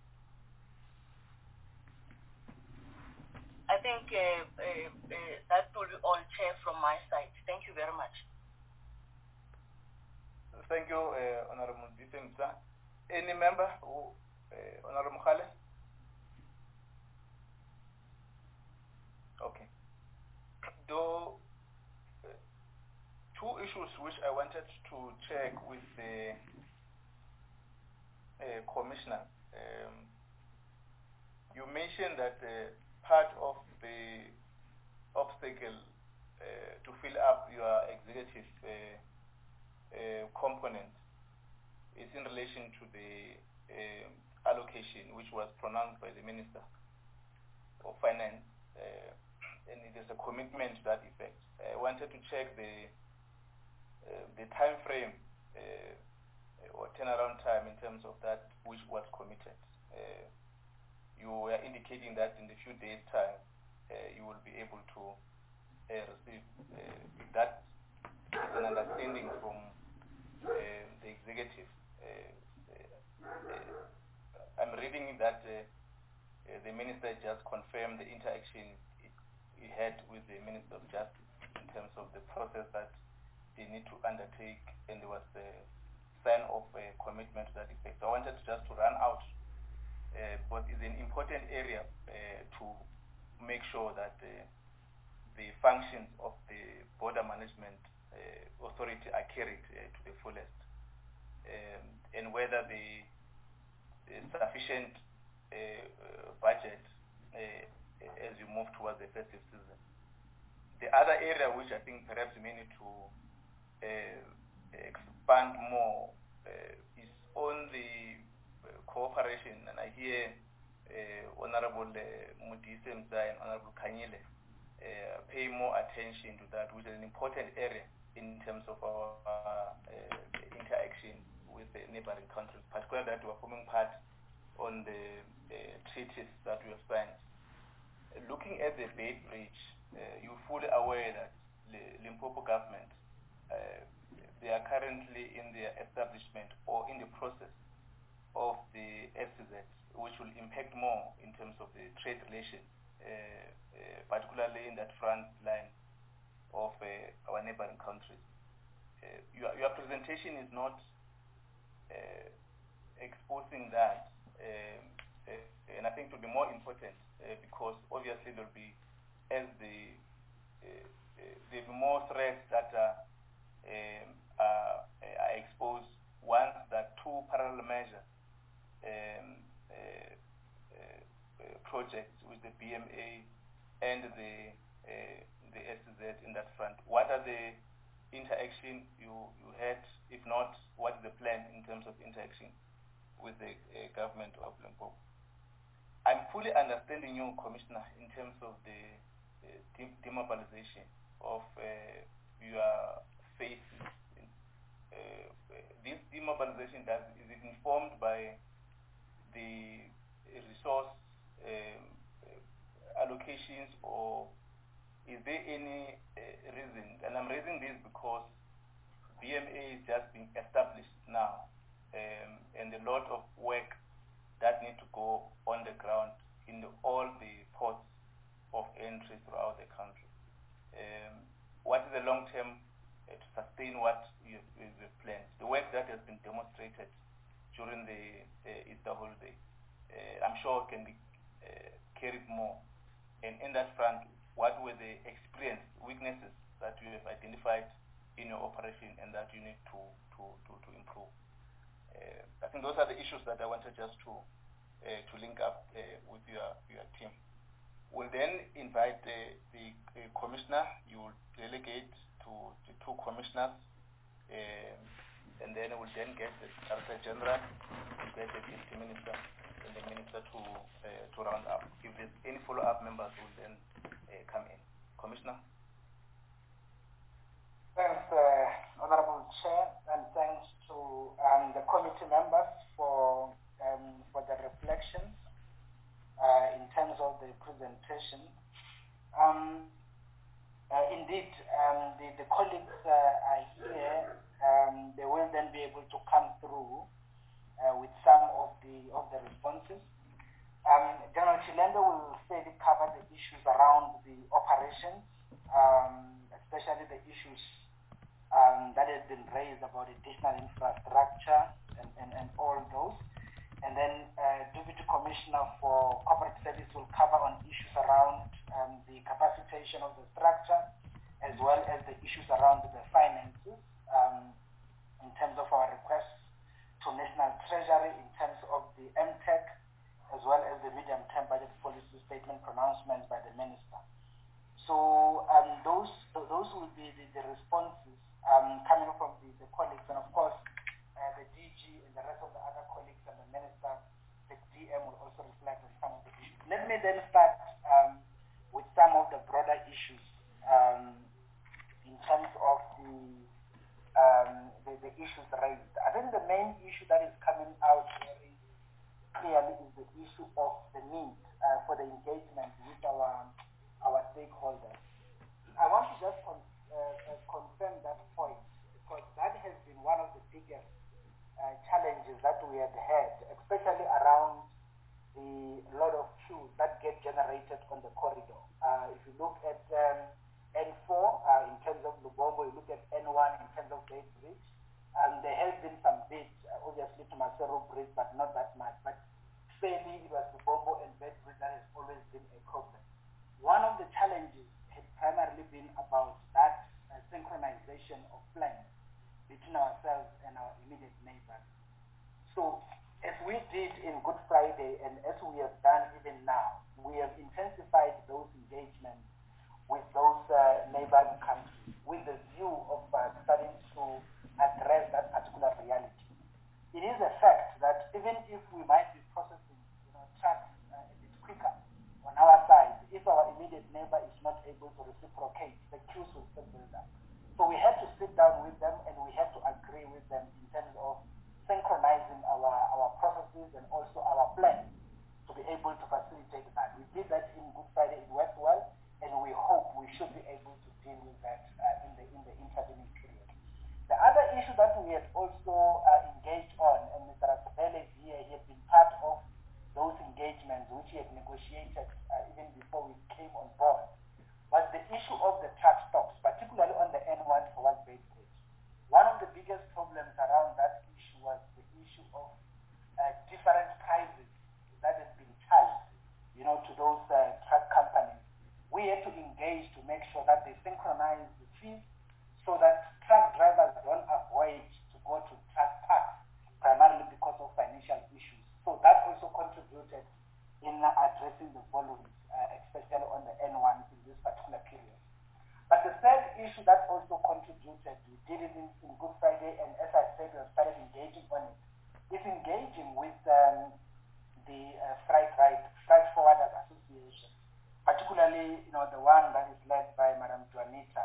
I think that will be all, Chair, from my side. Thank you very much. Thank you, Honorable Mdisa. Any member who, Honorable Mukhale? Okay. Two issues which I wanted to check with the Commissioner. You mentioned that part of the obstacle to fill up your executive component is in relation to the allocation which was pronounced by the Minister of Finance, and it is a commitment to that effect. I wanted to check the time frame or turnaround time in terms of that which was committed. You were indicating that in a few days' time you will be able to receive. If that is an understanding from the executive, I'm reading that the Minister just confirmed the interaction he had with the Minister of Justice in terms of the process that they need to undertake, and there was a sign of a commitment to that effect. So I wanted just to run out, but it's an important area to make sure that the functions of the border management authority are carried to the fullest, and whether the sufficient budget as you move towards the festive season. The other area which I think perhaps we may need to expand more is on the cooperation, and I hear Honorable Mudise Mzai and Honorable Kanyile pay more attention to that, which is an important area in terms of our interaction with the neighboring countries, particularly that we are forming part on the treaties that we have signed. Looking at the Bay Bridge, you're fully aware that the Limpopo government, they are currently in the establishment or in the process of the SZ, which will impact more in terms of the trade relations, particularly in that front line of our neighboring countries. Your presentation is not exposing that, and I think it will be more important because obviously there will be, as there will be more threats that are exposed once that two parallel measures projects with the BMA and the SZ in that front. What are the interaction you had? If not, what is the plan in terms of interaction with the government of Limpopo? I'm fully understanding you, Commissioner, in terms of the demobilization of your faces. This demobilization is it informed by the resource allocations, or is there any reason? And I'm raising this because BMA is just being established now, and a lot of work that need to go on the ground in all the ports of entry throughout the country. What is the long term to sustain what you have planned? The work that has been demonstrated during the Easter holiday, I'm sure can be carried more. And in that front, what were the experience, weaknesses that you have identified in your operation and that you need to improve? I think those are the issues that I wanted just to link up with your team. We'll then invite the commissioner. You will delegate to the two commissioners, and then we'll then get the Director General, get the Deputy Minister, and the Minister to round up. If there's any follow-up, members will then come in. Commissioner? Thanks, Honorable Chair, and thanks to the committee members for the reflections in terms of the presentation. Indeed, the colleagues are here. They will then be able to come through with some of the responses. General Chilendo will fairly cover the issues around the operations, especially the issues that have been raised about additional infrastructure and all those. And then Deputy Commissioner for Corporate Service will cover on issues around the capacitation of the structure, as well as the issues around the finances in terms of our requests to National Treasury in terms of the MTEC, as well as the medium-term budget policy statement pronouncements by the Minister. So those will be the responses coming from the colleagues, and of course the DG and the rest of the other colleagues and the Minister, the DM will also reflect on some of the issues. Let me then start with some of the broader issues in terms of the issues raised. I think the main issue that is coming out very clearly is the issue of the need for the engagement with our stakeholders. I want to just confirm that point, because that has been one of the biggest challenges that we have had, especially around the lot of queues that get generated on the corridor. If you look at N4 in terms of Lubombo, you look at N1 in terms of Bay Bridge, there has been some bids, obviously, to Maseru Bridge, but not that much. But fairly, it was Lubombo and Bay Bridge that has always been a problem. One of the challenges had primarily been about that synchronization of plans between ourselves and our immediate neighbors. So, as we did in Good Friday, and as we have done even now, we have intensified those engagements with those neighboring countries with the view of starting to address that particular reality. It is a fact that even if we might be we had also engaged on, and Mr. Rasabele is here, he had been part of those engagements which he had negotiated even before we came on board, was the issue of the truck stops, particularly on the N1 towards Beitbridge. One of the biggest problems around that issue was the issue of different prices that had been charged, to those truck companies. We had to engage to make sure that they synchronize the fees so that truck drivers don't avoid to go to truck parks, primarily because of financial issues. So that also contributed in addressing the volumes, especially on the N1 in this particular period. But the third issue that also contributed, we did it in Good Friday, and as I said, we have started engaging on it, is engaging with the Freight Forwarders Association, particularly, the one that is led by Madam Juanita,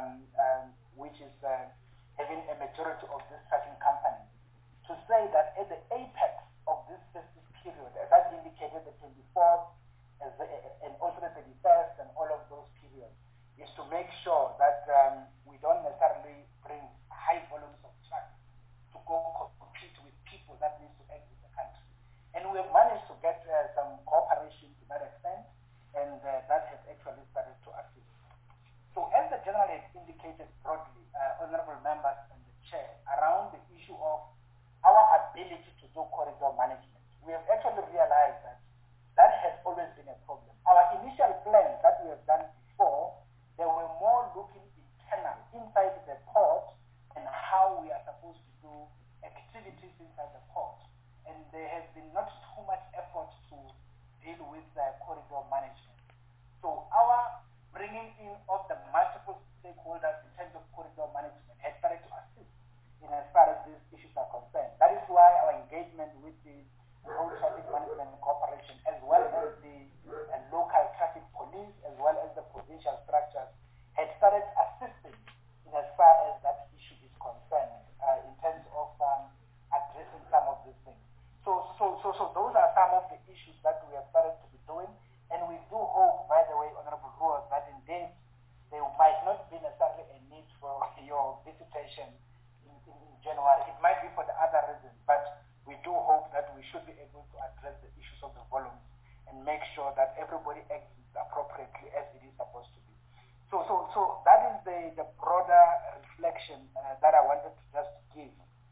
which is having a majority of this trucking company, to say that at the apex of this festive period, as I've indicated, the 24th and also the 31st and all of those periods, is to make sure that we don't necessarily bring high volumes of trucks to go compete with people that need to exit the country. And we have managed to get some cooperation to that extent, and that has actually started to assist. So as the General has indicated broadly, honorable members and the Chair, around the issue of our ability to do corridor management, we have actually realized that that has always been a problem. Our initial plans that we have done before, they were more looking internal, inside the port, and how we are supposed to do activities inside the port. And there has been not too much effort to deal with corridor management. So our bringing in of the multiple stakeholders in terms of corridor management has started to assist in as far as these issues are concerned. That is why our engagement with the Road Traffic Management Corporation, as well as the local traffic police, as well as the provincial structures, had started assisting in as far as that issue is concerned, in terms of addressing some of these things. So those are some of the issues that we have started to be doing, and we do hope, by the way, Honorable Ruas, that indeed there might not be necessarily a need for your visitation in January. It might be for the other reasons, but we do hope that we should be able to address the issues of the volumes and make sure that everybody exits appropriately as it is supposed to be. So that is the broader reflection that I wanted to just give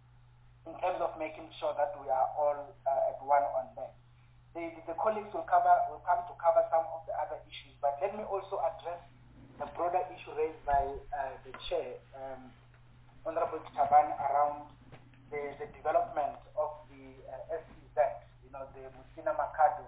in terms of making sure that we are all at one on that. The colleagues will come to cover some of the other issues, but let me also address the broader issue raised by the Chair, Honorable Taban, around the development of the SEZ, the Musina Makado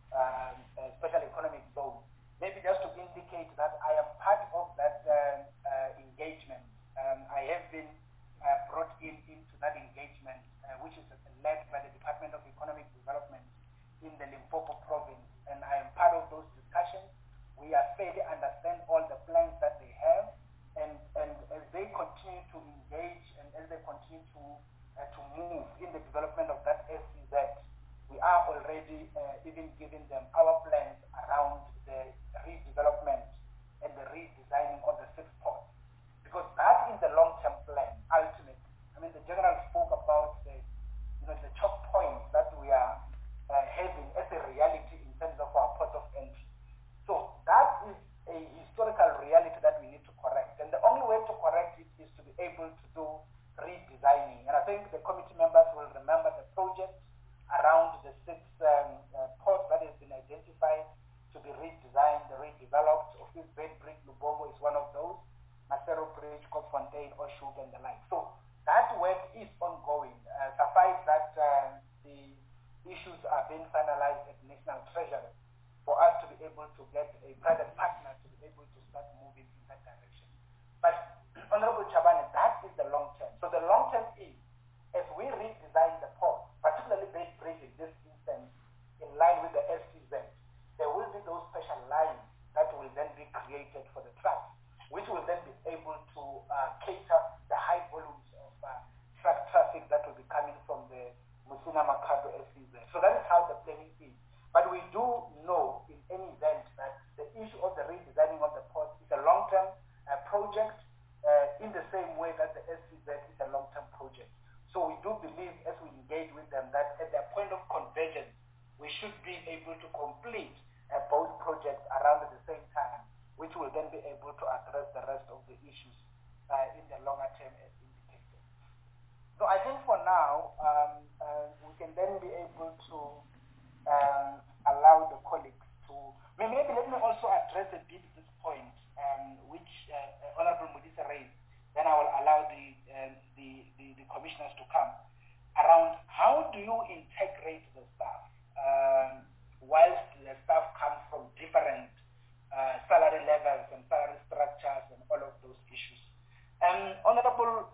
Special Economic Zone. Maybe just to indicate that I am part of that engagement. I have been brought into that engagement, which is led by the Department of Economic Development in the Limpopo province, and I am part of those discussions. We are fairly understand all the plans that they have, and as they continue to engage and as they continue to move in the development of that SEZ, we are already even giving them our plans around the redevelopment and the redesigning of the 6 ports, because that is the long-term plan, ultimately. I mean, the General spoke about the choke points that we are having as a reality in terms of our port of entry. So that is a historical reality that we need to correct. And the only way to correct it is to be able to do redesigning. And I think the committee members will remember the project around the 6 ports that has been identified to be redesigned, redeveloped. Of this, Beitbridge, Lubombo is one of those. Maseru Bridge, Kopfontein, Oshuk, and the like. So that work is ongoing. Suffice that the issues are being finalized at National Treasury for us to be able to get a private partner to be able to start moving in that direction. But Honorable Chabane, that is the long term. So the long term is, as we redesign the port, particularly Beitbridge in this instance, in line with the STZ, there will be those special lines that will then be created for the trucks, which will then be able to cater the high volumes of truck traffic that will be coming from the Musina Makado STZ. So that is how the planning is. But we do know in any event that the issue of the redesigning of the port is a long-term project, in the same way Honorable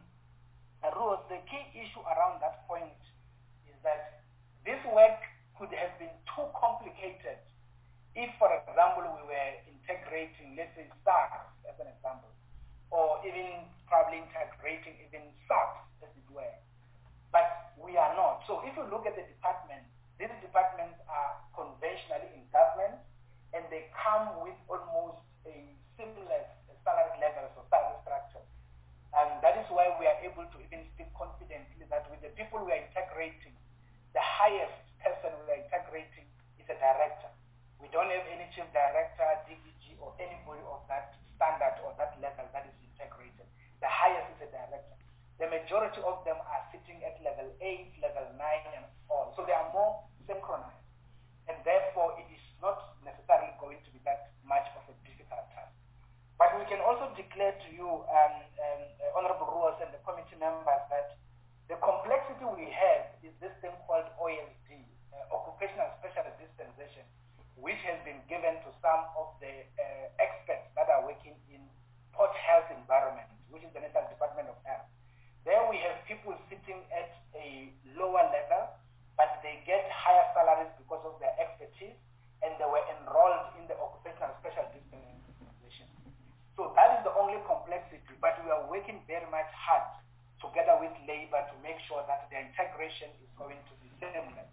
Ruos, the key issue around that point is that this work could have been too complicated if, for example, we were integrating, let's say, SARS as an example, or even probably integrating even SAPs, as it were. But we are not. So if you look at the departments, these departments are conventionally in government, and they come with almost a seamless salary levels or salary structure. And that is why we are able to even speak confidently that with the people we are integrating, the highest person we are integrating is a director. We don't have any chief director, DPG, or anybody of that standard or that level that is integrated. The highest is a director. The majority of them are sitting at level 8, level 9, and all. So they are more synchronized. And therefore, it is not necessarily going to be that much of a difficult task. But we can also declare to you, Honorable Ruos and the committee members, that the complexity we have is this thing called OSD, Occupational Special Dispensation, which has been given to some of the experts that are working in Port Health Environment, which is the National Department of Health. There we have people sitting at a lower level, but they get higher salaries because of their expertise, and they were enrolled in the Occupational Special Dispensation. So that is the only complexity, but we are working very much hard together with labor to make sure that the integration is going to be seamless.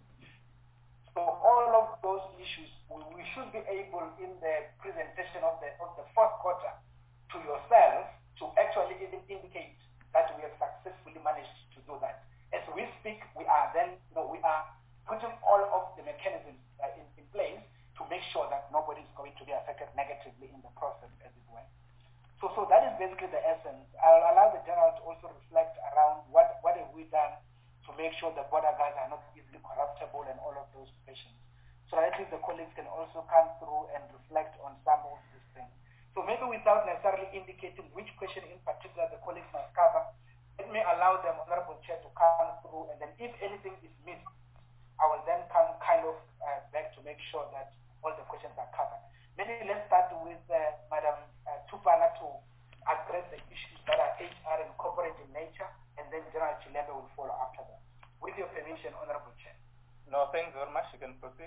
So all of those issues, we should be able in the presentation of the fourth quarter to yourself to actually even indicate that we have successfully managed to do that. As we speak, we are then, we are putting all of the mechanisms in place to make sure that nobody is going to be affected negatively in the process, as it were. So that is basically the essence. I'll allow the general to also reflect around what have we done to make sure the border guards are not easily corruptible and all of those questions. So at least the colleagues can also come through and reflect on some of these things. So maybe without necessarily indicating which question in particular the colleagues must cover, let me allow them, Honorable Chair, to come through, and then if anything is missed, I will then come kind of back to make sure that all the questions are covered. Maybe let's start with Madam Tupana to address the issues that are HR and corporate in nature, and then General Chilembe will follow after that. With your permission, Honorable Chair. No, thanks very much. You can proceed.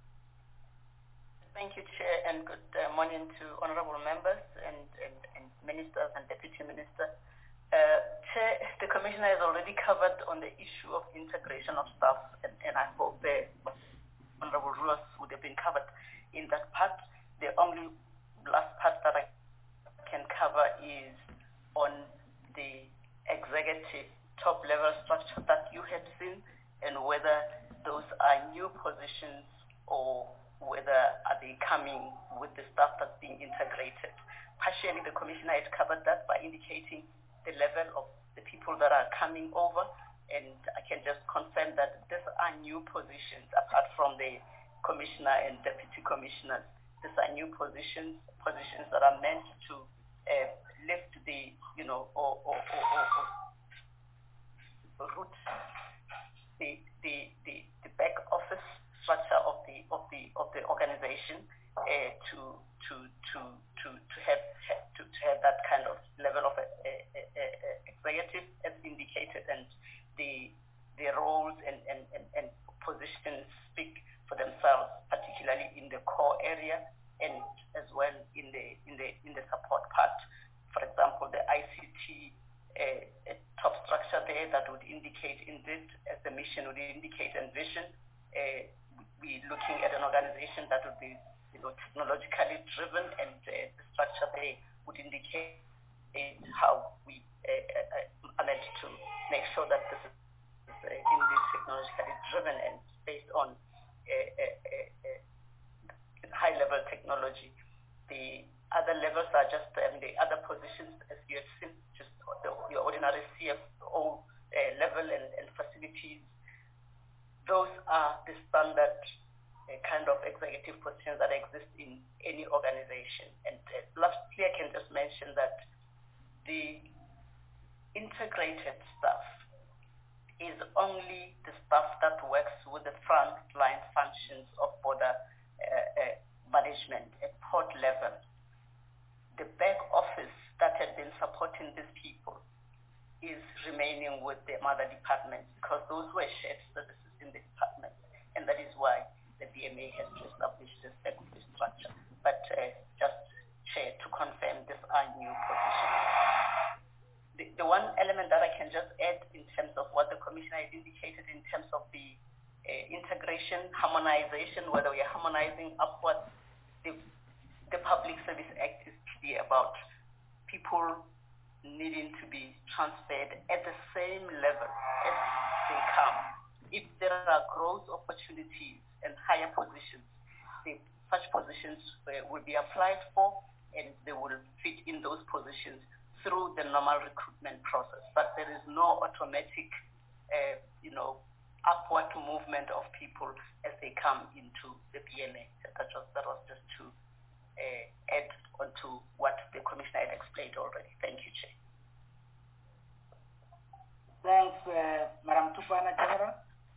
Thank you, Chair, and good morning to honorable members and ministers and deputy minister. Chair, the Commissioner has already covered on the issue of integration of staff, and I hope the Honorable Ruos would have been covered in that part. The only last part that I can cover is on the executive top-level structure that you had seen, and whether those are new positions or whether are they coming with the staff that's being integrated. Partially, the Commissioner had covered that by indicating the level of the people that are coming over, and I can just confirm that these are new positions apart from the Commissioner and Deputy Commissioners. These are new positions that are meant to lift the, root the back office structure of the organization to have that kind of level of executive as indicated, and the roles and positions speak for themselves, particularly in the core area and as well in the support part. For example, the ICT top structure there that would indicate indeed, as the mission would indicate and vision, we're looking at an organization that would be technologically driven, and the structure there would indicate how we manage to make sure that this is indeed technologically driven and based on high-level technology. The other levels are just the other positions, as you have seen, just your ordinary CFO level and facilities. Those are the standard kind of executive positions that exist in any organization. And lastly, I can just mention that the integrated staff is only the staff that works with the front-line functions of border management at port level. The back office that had been supporting these people is remaining with the mother departments because those were shared services in the department, and that is why the BMA has to establish this secondary structure. But just Chair, to confirm, these are new positions. The one element that I can just add in terms of what the Commissioner had indicated in terms of the integration, harmonization, whether we are harmonizing upwards, the Public Service Act is clear about people needing to be transferred at the same level as they come. If there are growth opportunities and higher positions, such positions will be applied for, and they will fit in those positions through the normal recruitment process. But there is no automatic, upward movement of people as they come into the BMA. That was just to add on to what the Commissioner had explained already. Thank you, Chair. Thanks, Madam Tupana General.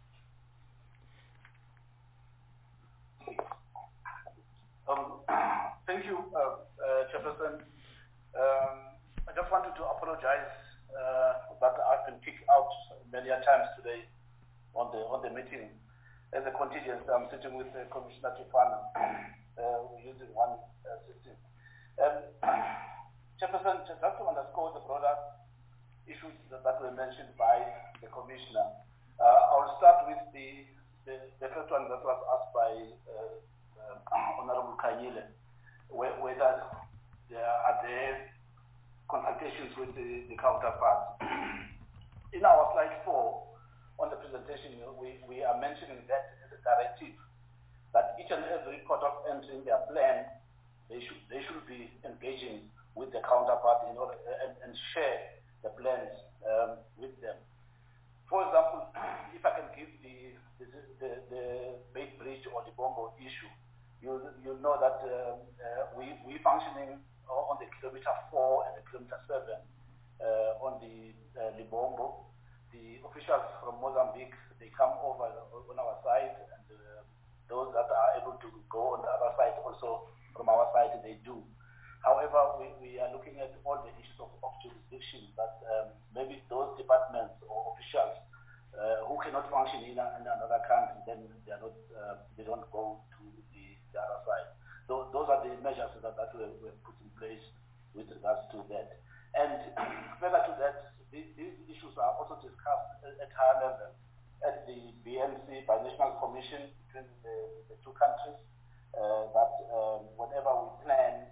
Thank you, Chairperson. I just wanted to apologize that I've been kicked out many times today on the meeting. As a contingent, I'm sitting with Commissioner Tupana. We're using one system. Chairperson, just to underscore the broader issues that were mentioned by the Commissioner, I'll start with the first one that was asked by Honorable Kanyile, whether there are consultations with the counterparts. In our slide 4 on the presentation, we are mentioning that as a directive that each and every port of entry in their plan, they should be engaging with the counterpart in order and share the plans with them. For example, if I can give the Bait Bridge or the Bombo issue, you know that we functioning on the kilometer 4 and the kilometer 7 on the Libombo. The officials from Mozambique, they come over on our side, and those that are able to go on the other side also from our side, they do. However, we are looking at all the issues of jurisdiction that maybe those departments or officials who cannot function in another country, then they don't go to the other side. Those are the measures that we have put in place with regards to that. And further to that, these issues are also discussed at higher level at the BNC, Binational Commission between the two countries, that whatever we plan,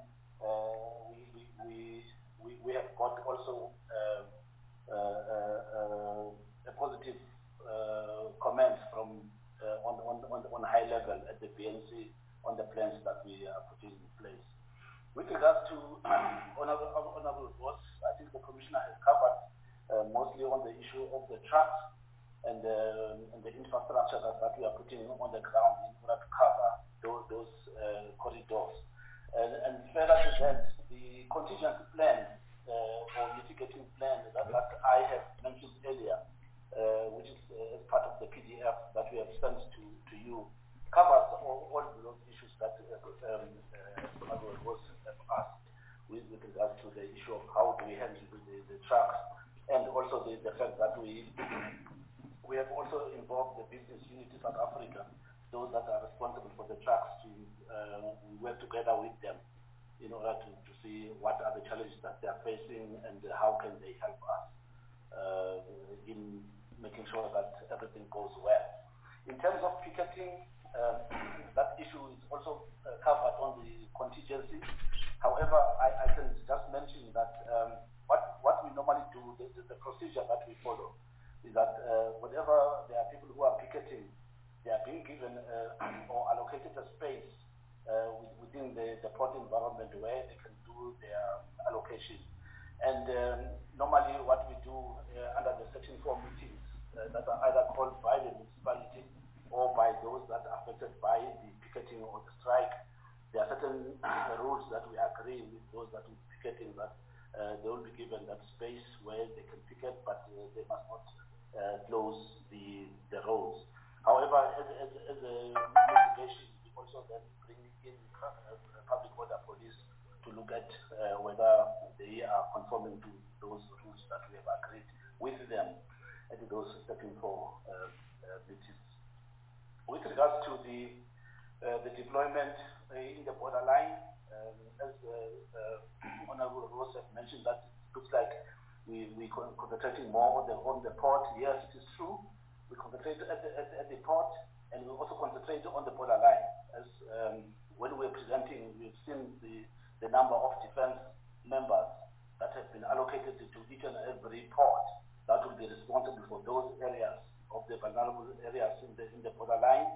we have got also a positive comments from on high level at the BNC on the plans that we are putting in place. With regards to honorable boss, I think the Commissioner has covered mostly on the issue of the trucks and the infrastructure that we are putting on the ground in order to cover those corridors. And further to that, the contingency plan or mitigating plan that I have mentioned earlier, which is as part of the PDF that we have sent to you, covers all those issues that Honorable Ross have asked with regards to the issue of how do we handle the trucks, and also the fact that we have also involved the business unit in South Africa, those that are responsible for the trucks, to work together with them in order to see what are the challenges that they are facing and how can they help us in making sure that everything goes well. In terms of picketing, that issue is also covered on the contingency. However, I can just mention that what we normally do, the procedure that we follow, is that whenever there are people who are picketing, they are being given or allocated a space within the port environment where they can do their allocation. And normally what we do under the Section 4 meetings that are either called by the municipality or by those that are affected by the picketing or the strike, there are certain rules that we agree with those that are picketing, that they will be given that space where they can picket, but they must not close the roads. However, as a mitigation, we also then bring in public order police to look at whether they are conforming to those rules that we have agreed with them at those 34 meetings. With regards to the deployment in the borderline, as Honorable Rose have mentioned, that it looks like we're concentrating more on the port. Yes, it is true. We concentrate at the port, and we also concentrate on the borderline. As when we're presenting, we've seen the number of defense members that have been allocated to each and every port that will be responsible for those areas of the vulnerable areas in the borderline,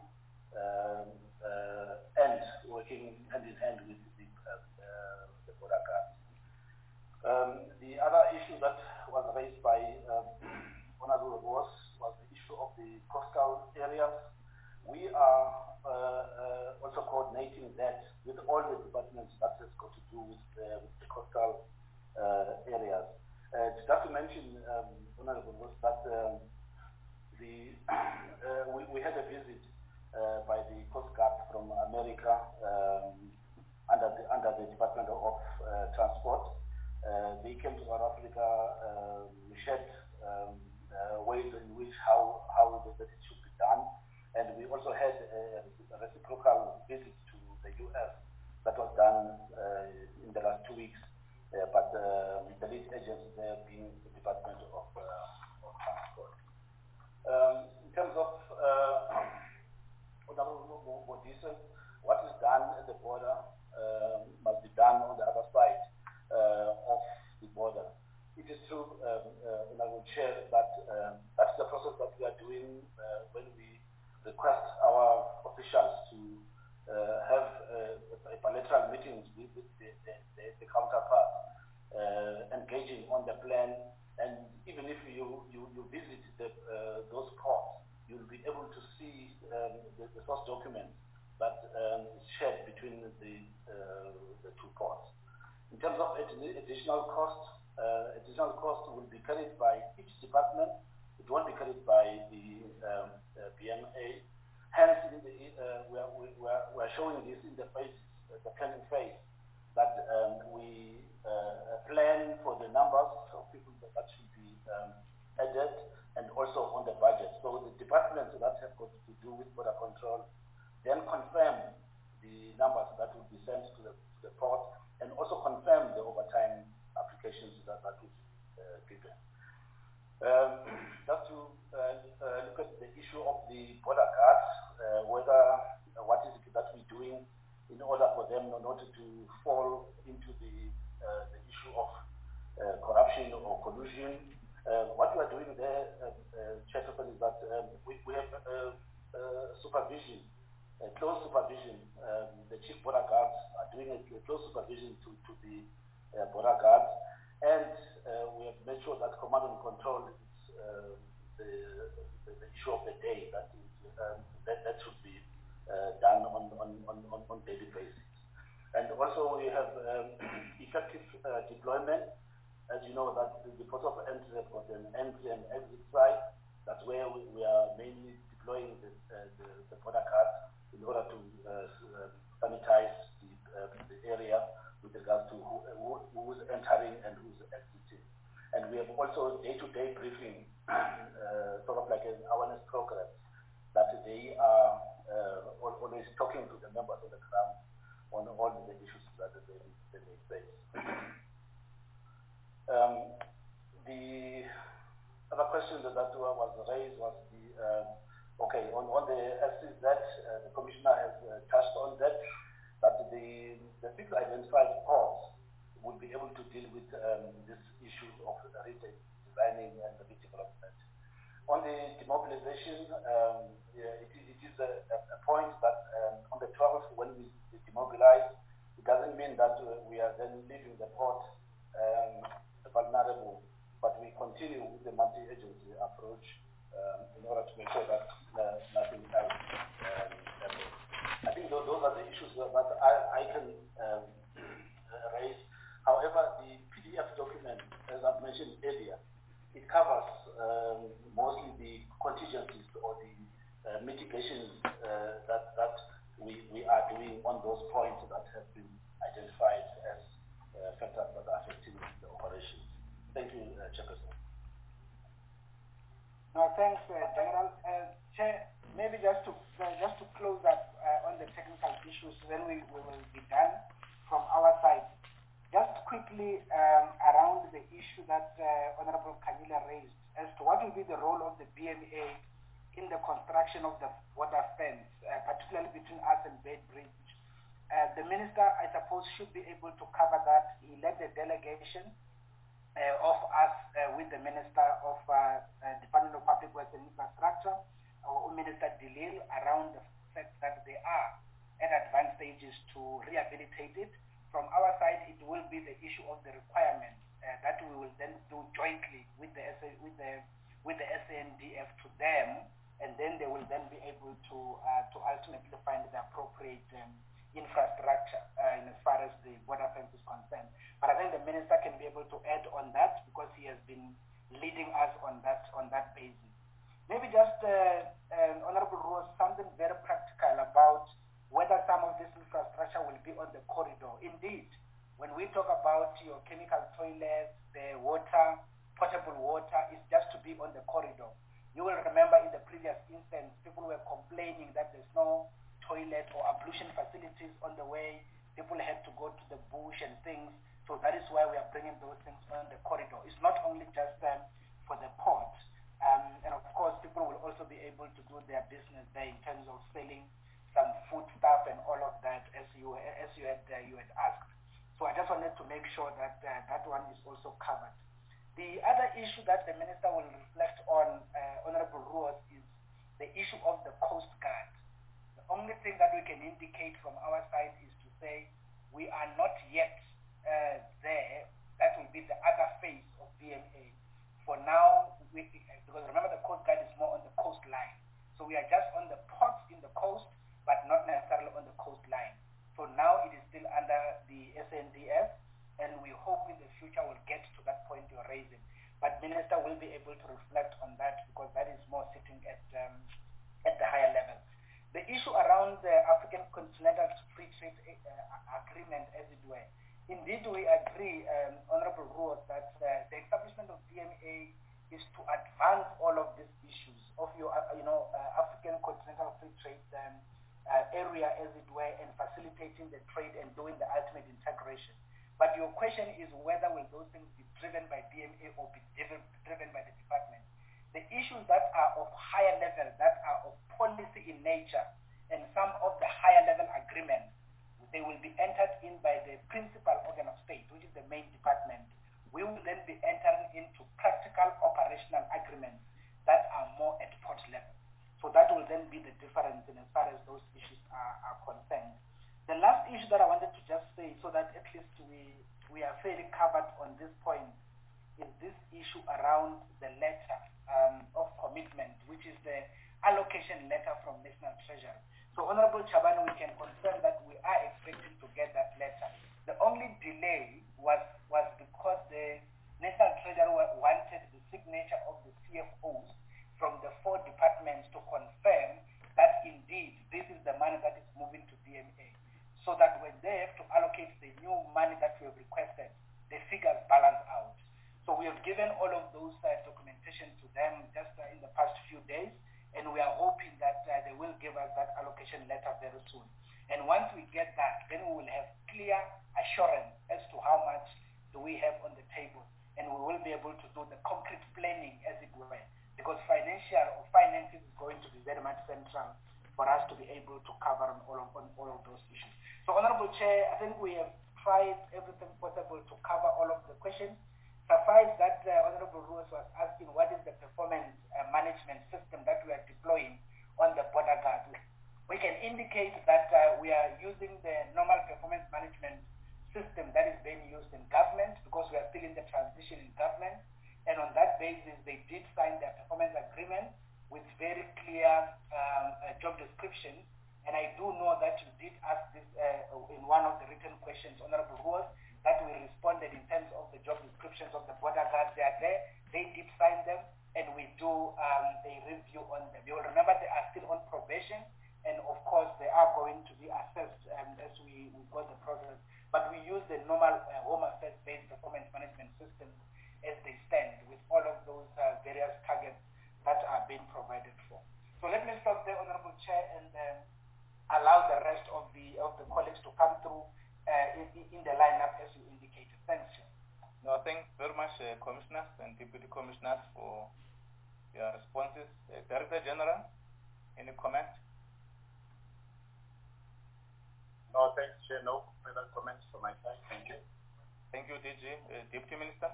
and working hand in hand with the border guards. The other issue that was raised by Honorable Ross was the issue of the coastal areas. We are also coordinating that with all the departments that has got to do with the coastal areas. Just to mention, Honorable Ross, that we had a visit by the Coast Guard from America under the Department of Transport. They came to South Africa. We shared ways in which how it should be done, and we also had a reciprocal visit to the U.S. that was done in the last 2 weeks. But the lead agency there being the Department of Transport. In terms of what is done at the border must be done on the other side of the border. It is true, and I will share that that's the process that we are doing when we request our officials to have bilateral meetings with the counterpart, engaging on the plan. And even if you visit those ports, you'll be able to see the source document that is shared between the two ports. In terms of additional cost will be carried by each department. It won't be carried by the BMA. Hence, we are showing this in the phase, the planning phase, that we plan for the numbers of people that should be added, and also on the budget. So the departments that have got to do with border control then confirm the numbers that will be sent to the port, and also confirm the overtime applications that will be given. Just to look at the issue of the border guards, what is it that we're doing in order for them not to fall into the issue of corruption or collusion. What we are doing there, Chairperson, is that we have supervision, close supervision. The chief border guards are doing a close supervision to the border guards, and we have made sure that command and control is the issue of the day that should be done on daily basis. And also we have effective deployment. As you know, that the port of entry has got an entry and exit site. That's where we are mainly deploying the border guards in order to sanitize the area with regards to who's entering and who's exiting. And we have also day-to-day briefing, sort of like an awareness program, that they are always talking to the members on the ground on all the issues that they may face. The other question that was raised was on the SCZ, the Commissioner has touched on that the six identified ports will be able to deal with this issue of redesigning and redevelopment. On the demobilization, it is a point that on the 12th, when we demobilize, it doesn't mean that we are then leaving the port vulnerable, but we continue with the multi-agency approach in order to make sure that nothing else happens. I think those are the issues that I can raise. However, the PDF document, as I've mentioned earlier, it covers mostly the contingencies or the mitigations that we are doing on those points that have been identified as factors that are affecting the operations. Thank you, Chairperson. No, thanks, General. Chair, maybe just to close up on the technical issues, then we will be done from our side. Just quickly around the issue that Honorable Kanyile raised as to what will be the role of the BMA in the construction of the border fence, particularly between us and Beitbridge. The Minister, I suppose, should be able to cover that. He led the delegation of us with the Minister of Department of Public Works and Infrastructure, Minister Dilil, around the fact that they are at advanced stages to rehabilitate it. From our side, it will be the issue of the requirement that we will then do jointly with the SANDF to them, and then they will then be able to ultimately find the appropriate infrastructure in as far as the border fence is concerned. But I think the Minister can be able to add on that because he has been leading us on that basis. Maybe just, Honorable Rose, something very practical about whether some of this infrastructure will be on the corridor. Indeed, when we talk about your chemical toilets, the water, potable water, is just to be on the corridor. You will remember in the previous instance, people were complaining that there's no toilet or ablution facilities on the way. People had to go to the bush and things. So that is why we are bringing those things on the corridor. It's not only just for the port. And of course, people will also be able to do their business there in terms of selling some food stuff and all of that, as you had asked. So I just wanted to make sure that that one is also covered. The other issue that the Minister will reflect on, Honorable Ruas, is the issue of the Coast Guard. The only thing that we can indicate from our side is to say we are not yet there. That will be the other phase of BMA. For now, because remember the Coast Guard is more on the coastline. So we are just on the ports in the coast, but not necessarily on the coastline. So now it is still under the SANDF, and we hope in the future we'll get to that point you're raising. But Minister will be able to reflect on that because that is more sitting at the higher level. The issue around the African Continental Free Trade Agreement, as it were, indeed we agree, Honorable Ruas, that the establishment of BMA is to advance all of these issues of your, African Continental Free Trade area, as it were, and facilitating the trade and doing the ultimate integration. But your question is whether will those things be driven by BMA or be driven by the department. The issues that are of higher level, that are of policy in nature, and some of the higher level agreements, they will be entered in by the principal organ of state, which is the main department. We will then be entering into practical operational agreements that are more at port level. So that will then be the difference in as far as those issues are concerned. The last issue that I wanted to just say, so that at least we are fairly covered on this point, is this issue around the letter of commitment, which is the allocation letter from National Treasury. So Honorable Chabane, we can confirm that we are expecting to get that letter. The only delay was because the National Treasury wanted the signature of the CFOs from the 4 departments to confirm that indeed this is the money that is moving to BMA, so that when they have to allocate the new money that we have requested, the figures balance out. So we have given all of those documentation to them just in the past few days, and we are hoping that they will give us that allocation letter very soon. And once we get that, then we will have clear assurance as to how much do we have on the table, and we will be able to do the concrete planning, as it were, because finances is going to be very much central for us to be able to cover on all of those issues. So, Honorable Chair, I think we have tried everything possible to cover all of the questions. Suffice that Honorable Ruas was asking what is the performance management system that we are deploying on the border guard. We can indicate that we are using the normal performance management system that is being used in government, because we are still in the transition in government. And on that basis, they did sign their performance agreement with very clear job descriptions. And I do know that you did ask this in one of the written questions, Honorable Ruas, that we responded in terms of the job descriptions of the border guards. They are there. They did sign them, and we do a review on them. You will remember they are still on probation, and of course they are going to be assessed as we go the process. But we use the normal Home Affairs-based performance management system as they stand, with all of those various targets that are for your responses. Director General, any comment? No, thanks, Chair. No further comments from my side. Thank you. Thank you, DG. Deputy Minister?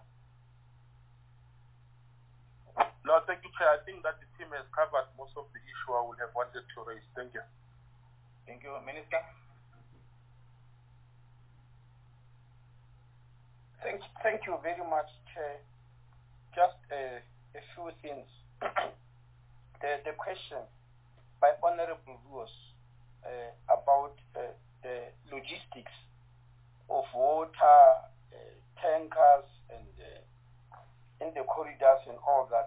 No, thank you, Chair. I think that the team has covered most of the issue I would have wanted to raise. Thank you. Thank you, Minister. Thank you very much, Chair. Just a few things. The question by Honorable Ruos about the logistics of water, tankers, and in the corridors and all that.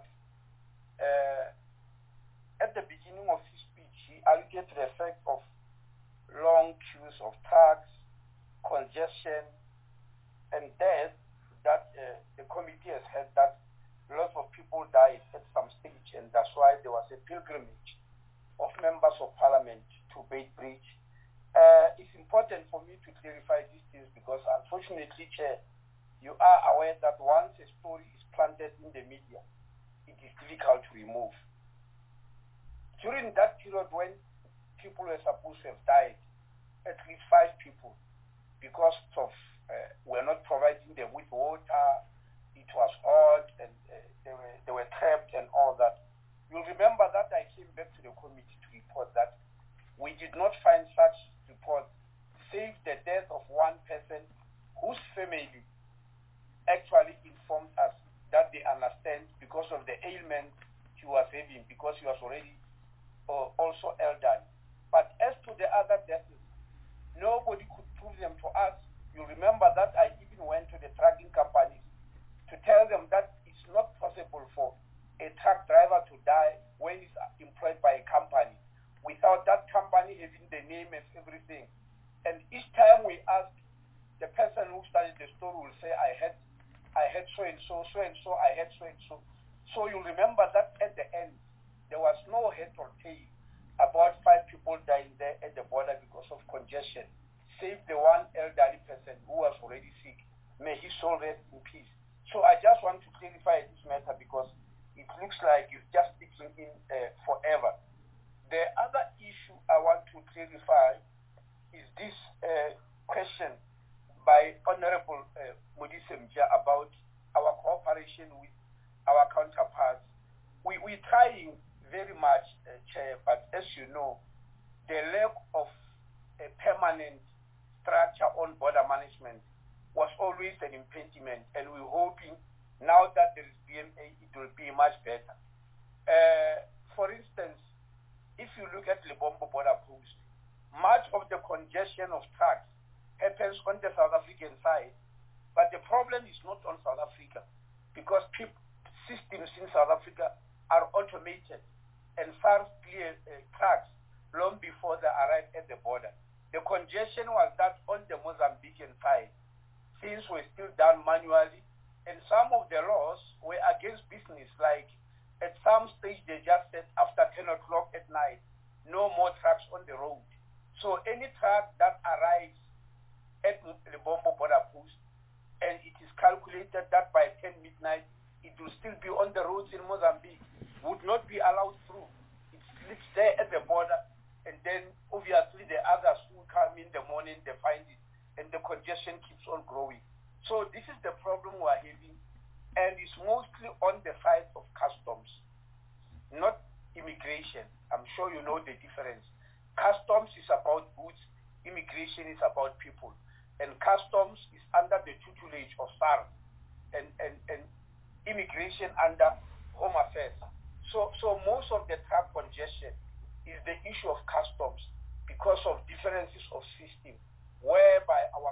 At the beginning of his speech, he argued the effect of long queues of trucks, congestion, and death that the committee has had, that lots of people died at some stage, and that's why there was a pilgrimage of members of parliament to Beitbridge. It's important for me to clarify these things because, unfortunately, Chair, you are aware that once a story is planted in the media, it is difficult to remove. During that period when people were supposed to have died, at least 5 people, because of were not providing them with water, it was hot, and they were trapped and all that. You'll remember that I came back to the committee to report that we did not find such report, save the death of one person whose family actually informed us that they understand because of the ailment he was having, because he was already also elderly. But as to the other deaths, nobody could prove them to us. You remember that I even went to the trucking companies to tell them that it's not possible for a truck driver to die when he's employed by a company without that company having the name and everything. And each time we ask, the person who started the story will say, I had so-and-so, so-and-so, I had so-and-so. So you remember that at the end, there was no head or tail. About 5 people dying there at the border because of congestion, save the one elderly person who was already sick. May his soul rest in peace. So I just want to clarify this matter because it looks like it's just sticking in forever. The other issue I want to clarify is this question by Honorable Modise Mja about our cooperation with our counterparts. We're trying very much, Chair, but as you know, the lack of a permanent structure on border management was always an impediment, and we're hoping now that there is BMA, it will be much better. For instance, if you look at Lebombo border post, much of the congestion of trucks happens on the South African side, but the problem is not on South Africa because systems in South Africa are automated and SARS clear trucks long before they arrive at the border. The congestion was that on the Mozambican side. Things were still done manually, and some of the laws were against business, like at some stage they just said after 10 o'clock at night, no more trucks on the road. So any truck that arrives at the Bombo border post, and it is calculated that by 10 midnight, it will still be on the roads in Mozambique, would not be allowed through. It slips there at the border, and then obviously the others who come in the morning, they find it, and the congestion keeps on growing. So this is the problem we're having, and it's mostly on the side of customs, not immigration. I'm sure you know the difference. Customs is about goods, immigration is about people, and customs is under the tutelage of SARS, and immigration under Home Affairs. So most of the truck congestion is the issue of customs because of differences of system, whereby our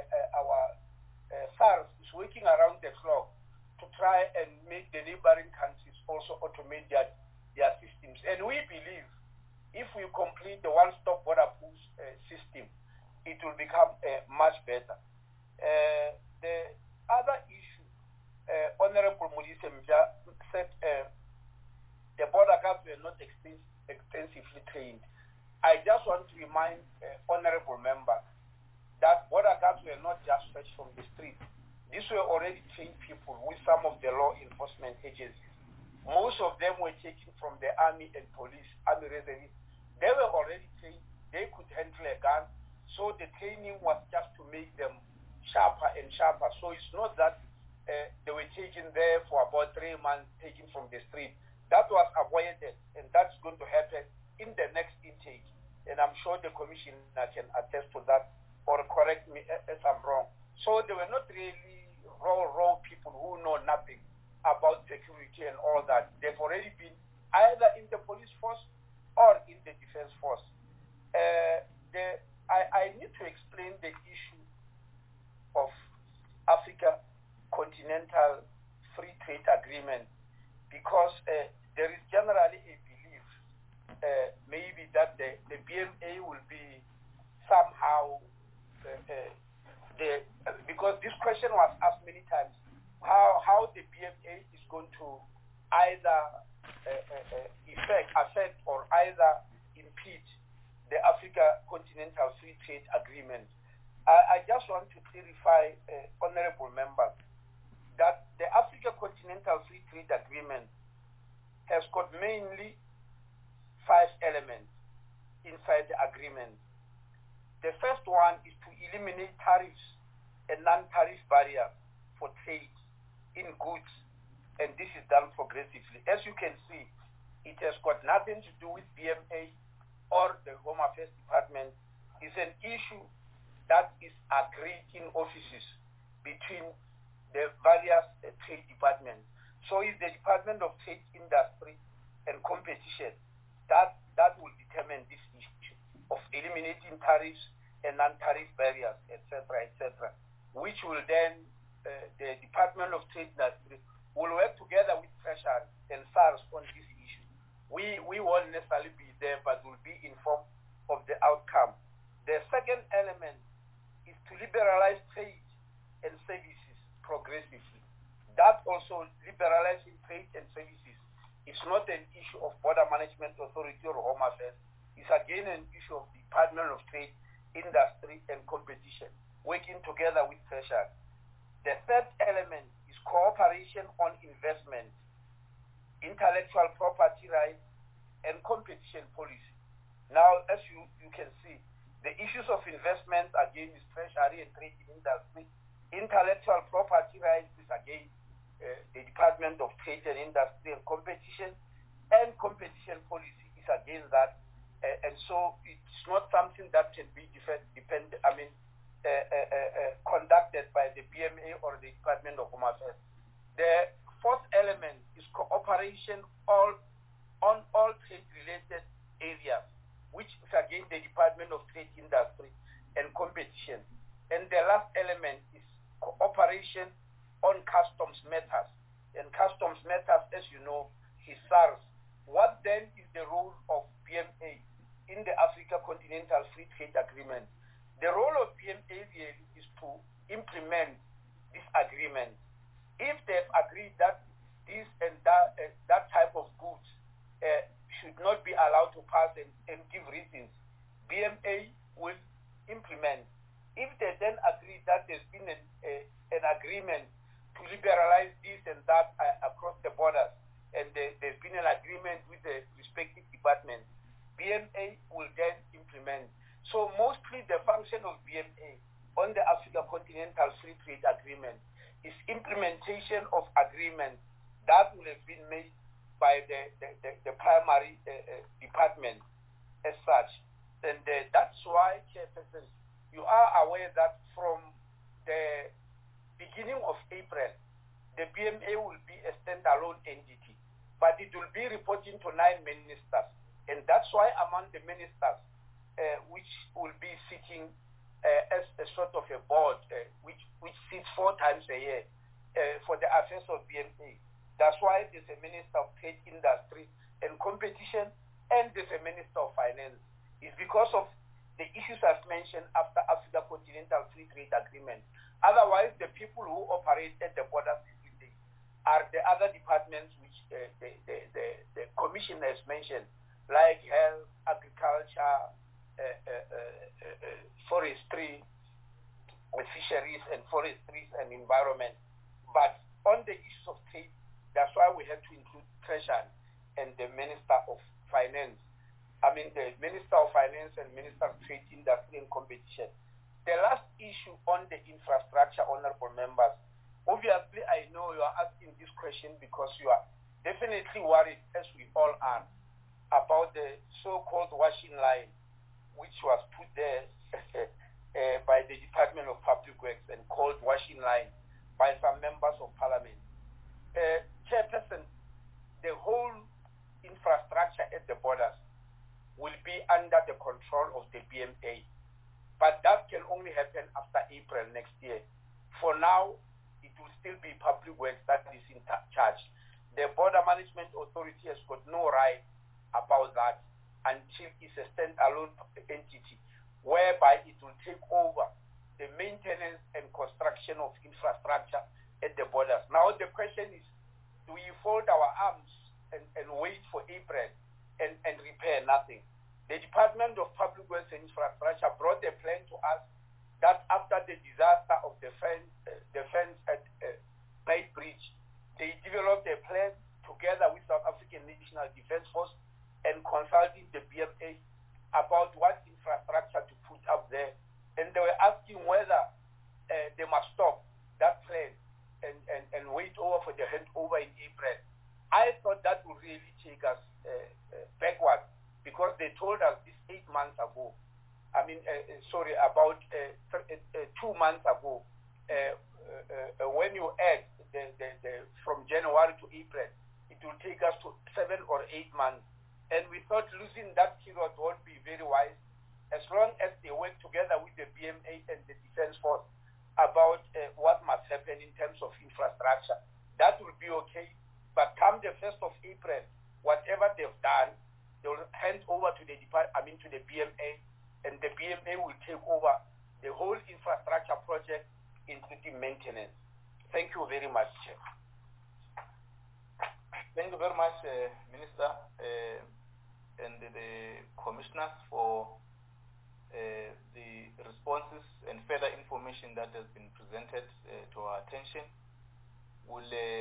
SARS is working around the clock to try and make the neighboring countries also automate their systems. And we believe if we complete the one-stop border post system, it will become much better. The other issue, Honorable Modise Mja said the border guards were not extensively trained. I just want to remind Honorable Member that border guards were not just fetched from the street. These were already trained people with some of the law enforcement agencies. Most of them were taken from the army and police, army reservists. They were already trained. They could handle a gun. So the training was just to make them sharper and sharper. So it's not that they were taken there for about 3 months, taken from the street. That was avoided, and that's going to happen in the next intake. And I'm sure the commissioner can attest to that or correct me if I'm wrong. So they were not really raw people who know nothing about security and all that. They've already been either in the police force or in the defense force. I need to explain the issue of Africa Continental Free Trade Agreement because there is generally a belief maybe that the BMA will be somehow because this question was asked many times, how the BMA is going to either affect or either impede the Africa Continental Free Trade Agreement. I just want to clarify, honorable members, that the Africa Continental Free Trade Agreement has got mainly 5 elements inside the agreement. The first one is to eliminate tariffs and non-tariff barriers for trade in goods, and this is done progressively. As you can see, it has got nothing to do with BMA or the Home Affairs Department. It's an issue that is agreed in offices between the various trade departments. So it's the Department of Trade, Industry and Competition that will determine this issue of eliminating tariffs and non-tariff barriers, etc., which will then, the Department of Trade Industry will work together with Treasury and SARS on this issue. We won't necessarily be there, but will be informed of the outcome. The second element is to liberalize trade and services progressively. That also, liberalizing trade and services is not an issue of Border Management Authority or Home Affairs. It's again an issue of Department of Trade, Industry and Competition, working together with Treasury. The third element is cooperation on investment, intellectual property rights, and competition policy. Now, as you can see, the issues of investment, again, is Treasury and Trade Industry. Intellectual property rights is, again, the Department of Trade and Industry and Competition. And competition policy is, again, that. And so it's not something that can be conducted by the BMA or the Department of Home Affairs. The fourth element is cooperation on all trade-related areas, which is again the Department of Trade, Industry and Competition. And the last element is cooperation on customs matters. And customs matters, as you know, is SARS. What then is the role of BMA in the Africa Continental Free Trade Agreement? The role of BMA really is to implement this agreement. If they've agreed that this and that type of goods should not be allowed to pass and give reasons, BMA will implement. If they then agree that there's been an agreement to liberalize this and that across the borders, and there's been an agreement with the respective departments, BMA will then implement. So mostly the function of BMA on the Africa Continental Free Trade Agreement is implementation of agreements that will have been made by the primary department as such. And that's why, Chairperson, you are aware that from the beginning of April, the BMA will be a standalone entity, but it will be reporting to 9 ministers. And that's why among the ministers, which will be sitting as a sort of a board, which sits 4 times a year for the affairs of BMA. That's why there's a Minister of Trade, Industry and Competition, and there's a Minister of Finance. It's because of the issues I've mentioned after Africa Continental Free Trade Agreement. Otherwise, the people who operate at the borders are the other departments which the Commission has mentioned, like health, agriculture, forestry, fisheries and forestries and environment. But on the issues of trade, that's why we have to include Treasury and the Minister of Finance. The Minister of Finance and Minister of Trade, Industry and Competition. The last issue on the infrastructure, honorable members. Obviously, I know you are asking this question because you are definitely worried, as we all are, about the so-called washing line, which was put there by the Department of Public Works and called washing line by some members of Parliament. Chairperson, the whole infrastructure at the borders will be under the control of the BMA, but that can only happen after April next year. For now, it will still be Public Works that is in charge. The Border Management Authority has got no right about that until it's a standalone entity, whereby it will take over the maintenance and construction of infrastructure at the borders. Now the question is, do we fold our arms and wait for April and repair nothing? The Department of Public Works and Infrastructure brought a plan to us that after the disaster of the fence at Night Bridge, they developed a plan together with South African National Defence Force and consulting the BMA about what infrastructure to put up there. And they were asking whether they must stop that plan and wait over for the handover in April. I thought that would really take us backward, because they told us this 8 months ago. About 2 months ago. When you add the from January to April, it will take us to 7 or 8 months. And we thought losing that period won't be very wise, as long as they work together with the BMA and the Defence Force about what must happen in terms of infrastructure. That will be okay. But come the 1st of April, whatever they've done, they will hand over to the to the BMA, and the BMA will take over the whole infrastructure project, including maintenance. Thank you very much, Chair. Thank you very much, Minister, and the commissioners for the responses and further information that has been presented to our attention. We'll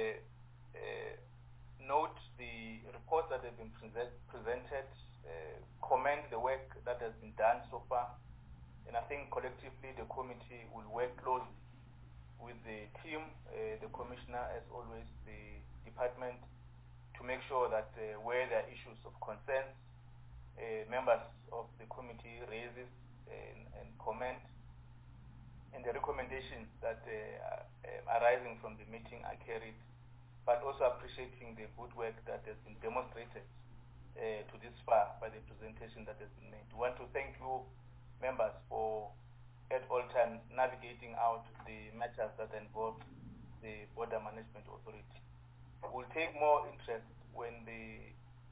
note the reports that have been presented, commend the work that has been done so far, and I think collectively the committee will work closely with the team, the commissioner, as always, the department, to make sure that where there are issues of concern, members of the committee raises and comment, and the recommendations that are arising from the meeting are carried, but also appreciating the good work that has been demonstrated to this far by the presentation that has been made. We want to thank you, members, for at all times navigating out the matters that involve the Border Management Authority. We'll take more interest when the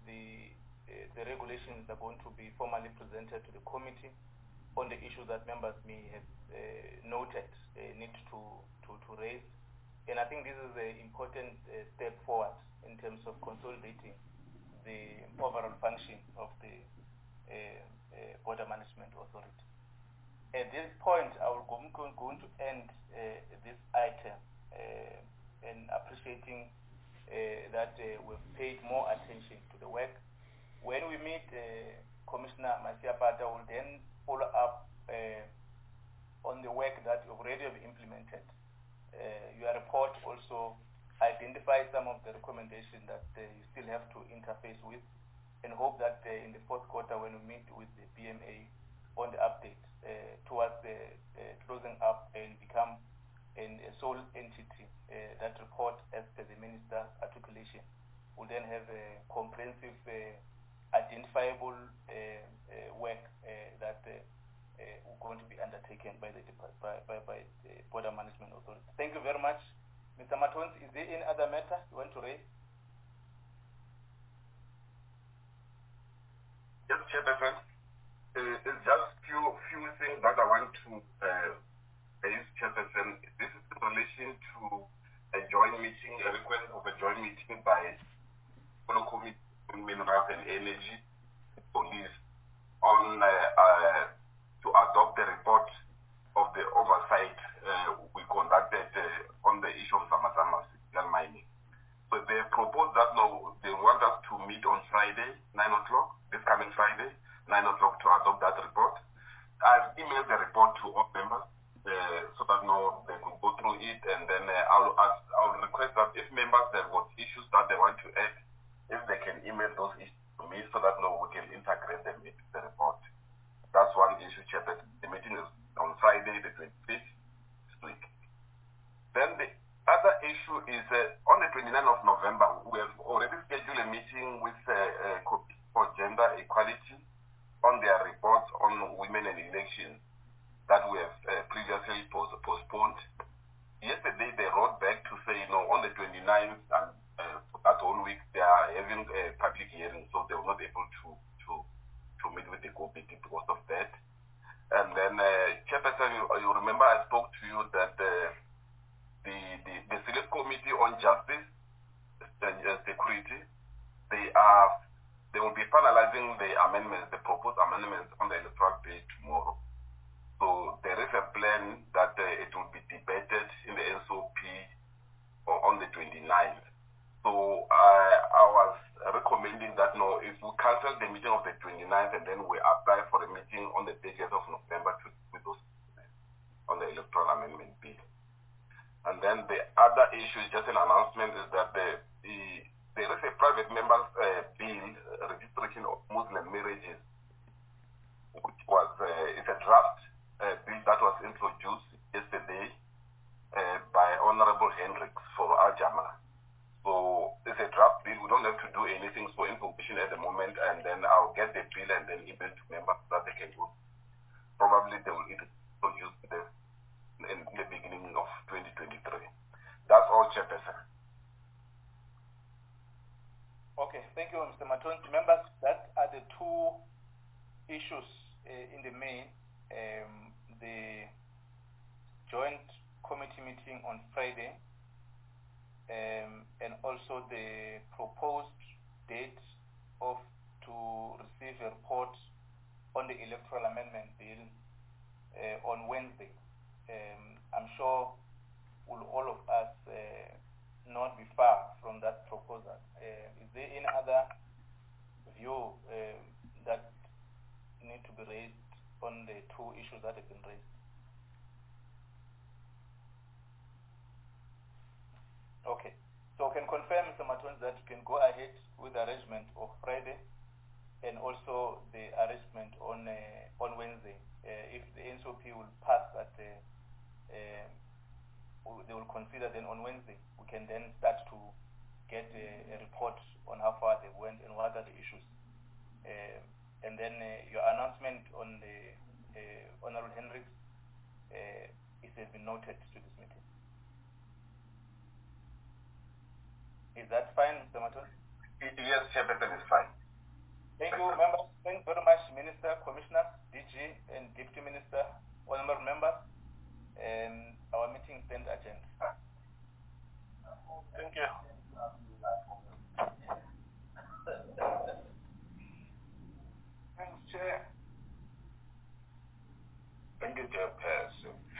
regulations are going to be formally presented to the committee on the issues that members may have noted need to raise. And I think this is an important step forward in terms of consolidating the overall function of the Border Management Authority. At this point, I will going to end this item and appreciating that we've paid more attention to the work. When we meet Commissioner Masiapata, will then follow up on the work that you already have implemented. Your report also identifies some of the recommendations that you still have to interface with, and hope that in the fourth quarter, when we meet with the BMA on the update towards the closing up and become a sole entity, that report, as per the Minister's articulation, will then have a comprehensive, identifiable work that going to be undertaken by the Border Management Authority. Thank you very much. Mr. Matons, is there any other matter you want to raise? Yes, Chairperson. It's just few things that I want to raise, Chairperson. This is in relation to a joint meeting, a request of a joint meeting by the Committee on Minerals and Energy, Police, on to adopt the report of the oversight we conducted on the issue of Zama Zama mining. So they proposed that they want us to meet on Friday, 9 o'clock, this coming Friday, 9 o'clock to adopt that report. I've emailed the report to all members so that they could go through it, and then I'll request that if members have got issues that they want to add, if they can email those issues to me so that we can integrate them into the report. That's one issue, Chairman. The meeting is on Friday, the 25th this week. Then the other issue is on the 29th of November, we have already scheduled a meeting with for Gender Equality on their reports on women and elections that we have previously postponed. Yesterday, they wrote back to say, on the 29th and for that whole week, they are having a public hearing, so they were not able to meet with the committee because of that. And then, Chairperson, you remember I spoke to you that the Select Committee on Justice and Security, they will be finalizing the amendments, the proposed amendments on the electoral bill tomorrow. So there is a plan that it will be debated in the SOP on the 29th. So I was recommending that if we cancel the meeting of the 29th and then we apply for a meeting on the 30th of November to with those on the electoral amendment bill. And then the other issue is just an announcement is that there is a private member's bill, registration of Muslim marriages, which was it's a draft bill that was introduced yesterday by Honorable Hendricks for Al-Jama. So it's a draft bill. We don't have to do anything for information at the moment, and then I'll get the bill and then email to members so that they can go. Probably they will introduce this in the beginning of 2023. That's all, Chairperson. Okay, thank you, Mr. Matonzi. Members, that are the two issues in the main. The joint committee meeting on Friday, and also the proposed date to receive a report on the electoral amendment bill on Wednesday. I'm sure will all of us not be far from that proposal. Is there any other view that need to be raised on the two issues that have been raised? Okay, so can confirm, Mr. Matonzi, that you can go ahead with the arrangement of Friday and also the arrangement on Wednesday. If the NSOP will pass that, they will consider then on Wednesday. We can then start to get a report on how far they went and what are the issues. And then your announcement on the Honorable Hendricks, it has been noted to this meeting. Is that fine, Mr. Matonzi? Yes, Chairperson, is fine. Thank you, members. Thank you very much, Minister, Commissioner, DG, and Deputy Minister, honorable members. And our meeting stands adjourned. Thank you. Thanks, Chair. Thank you, Chairperson.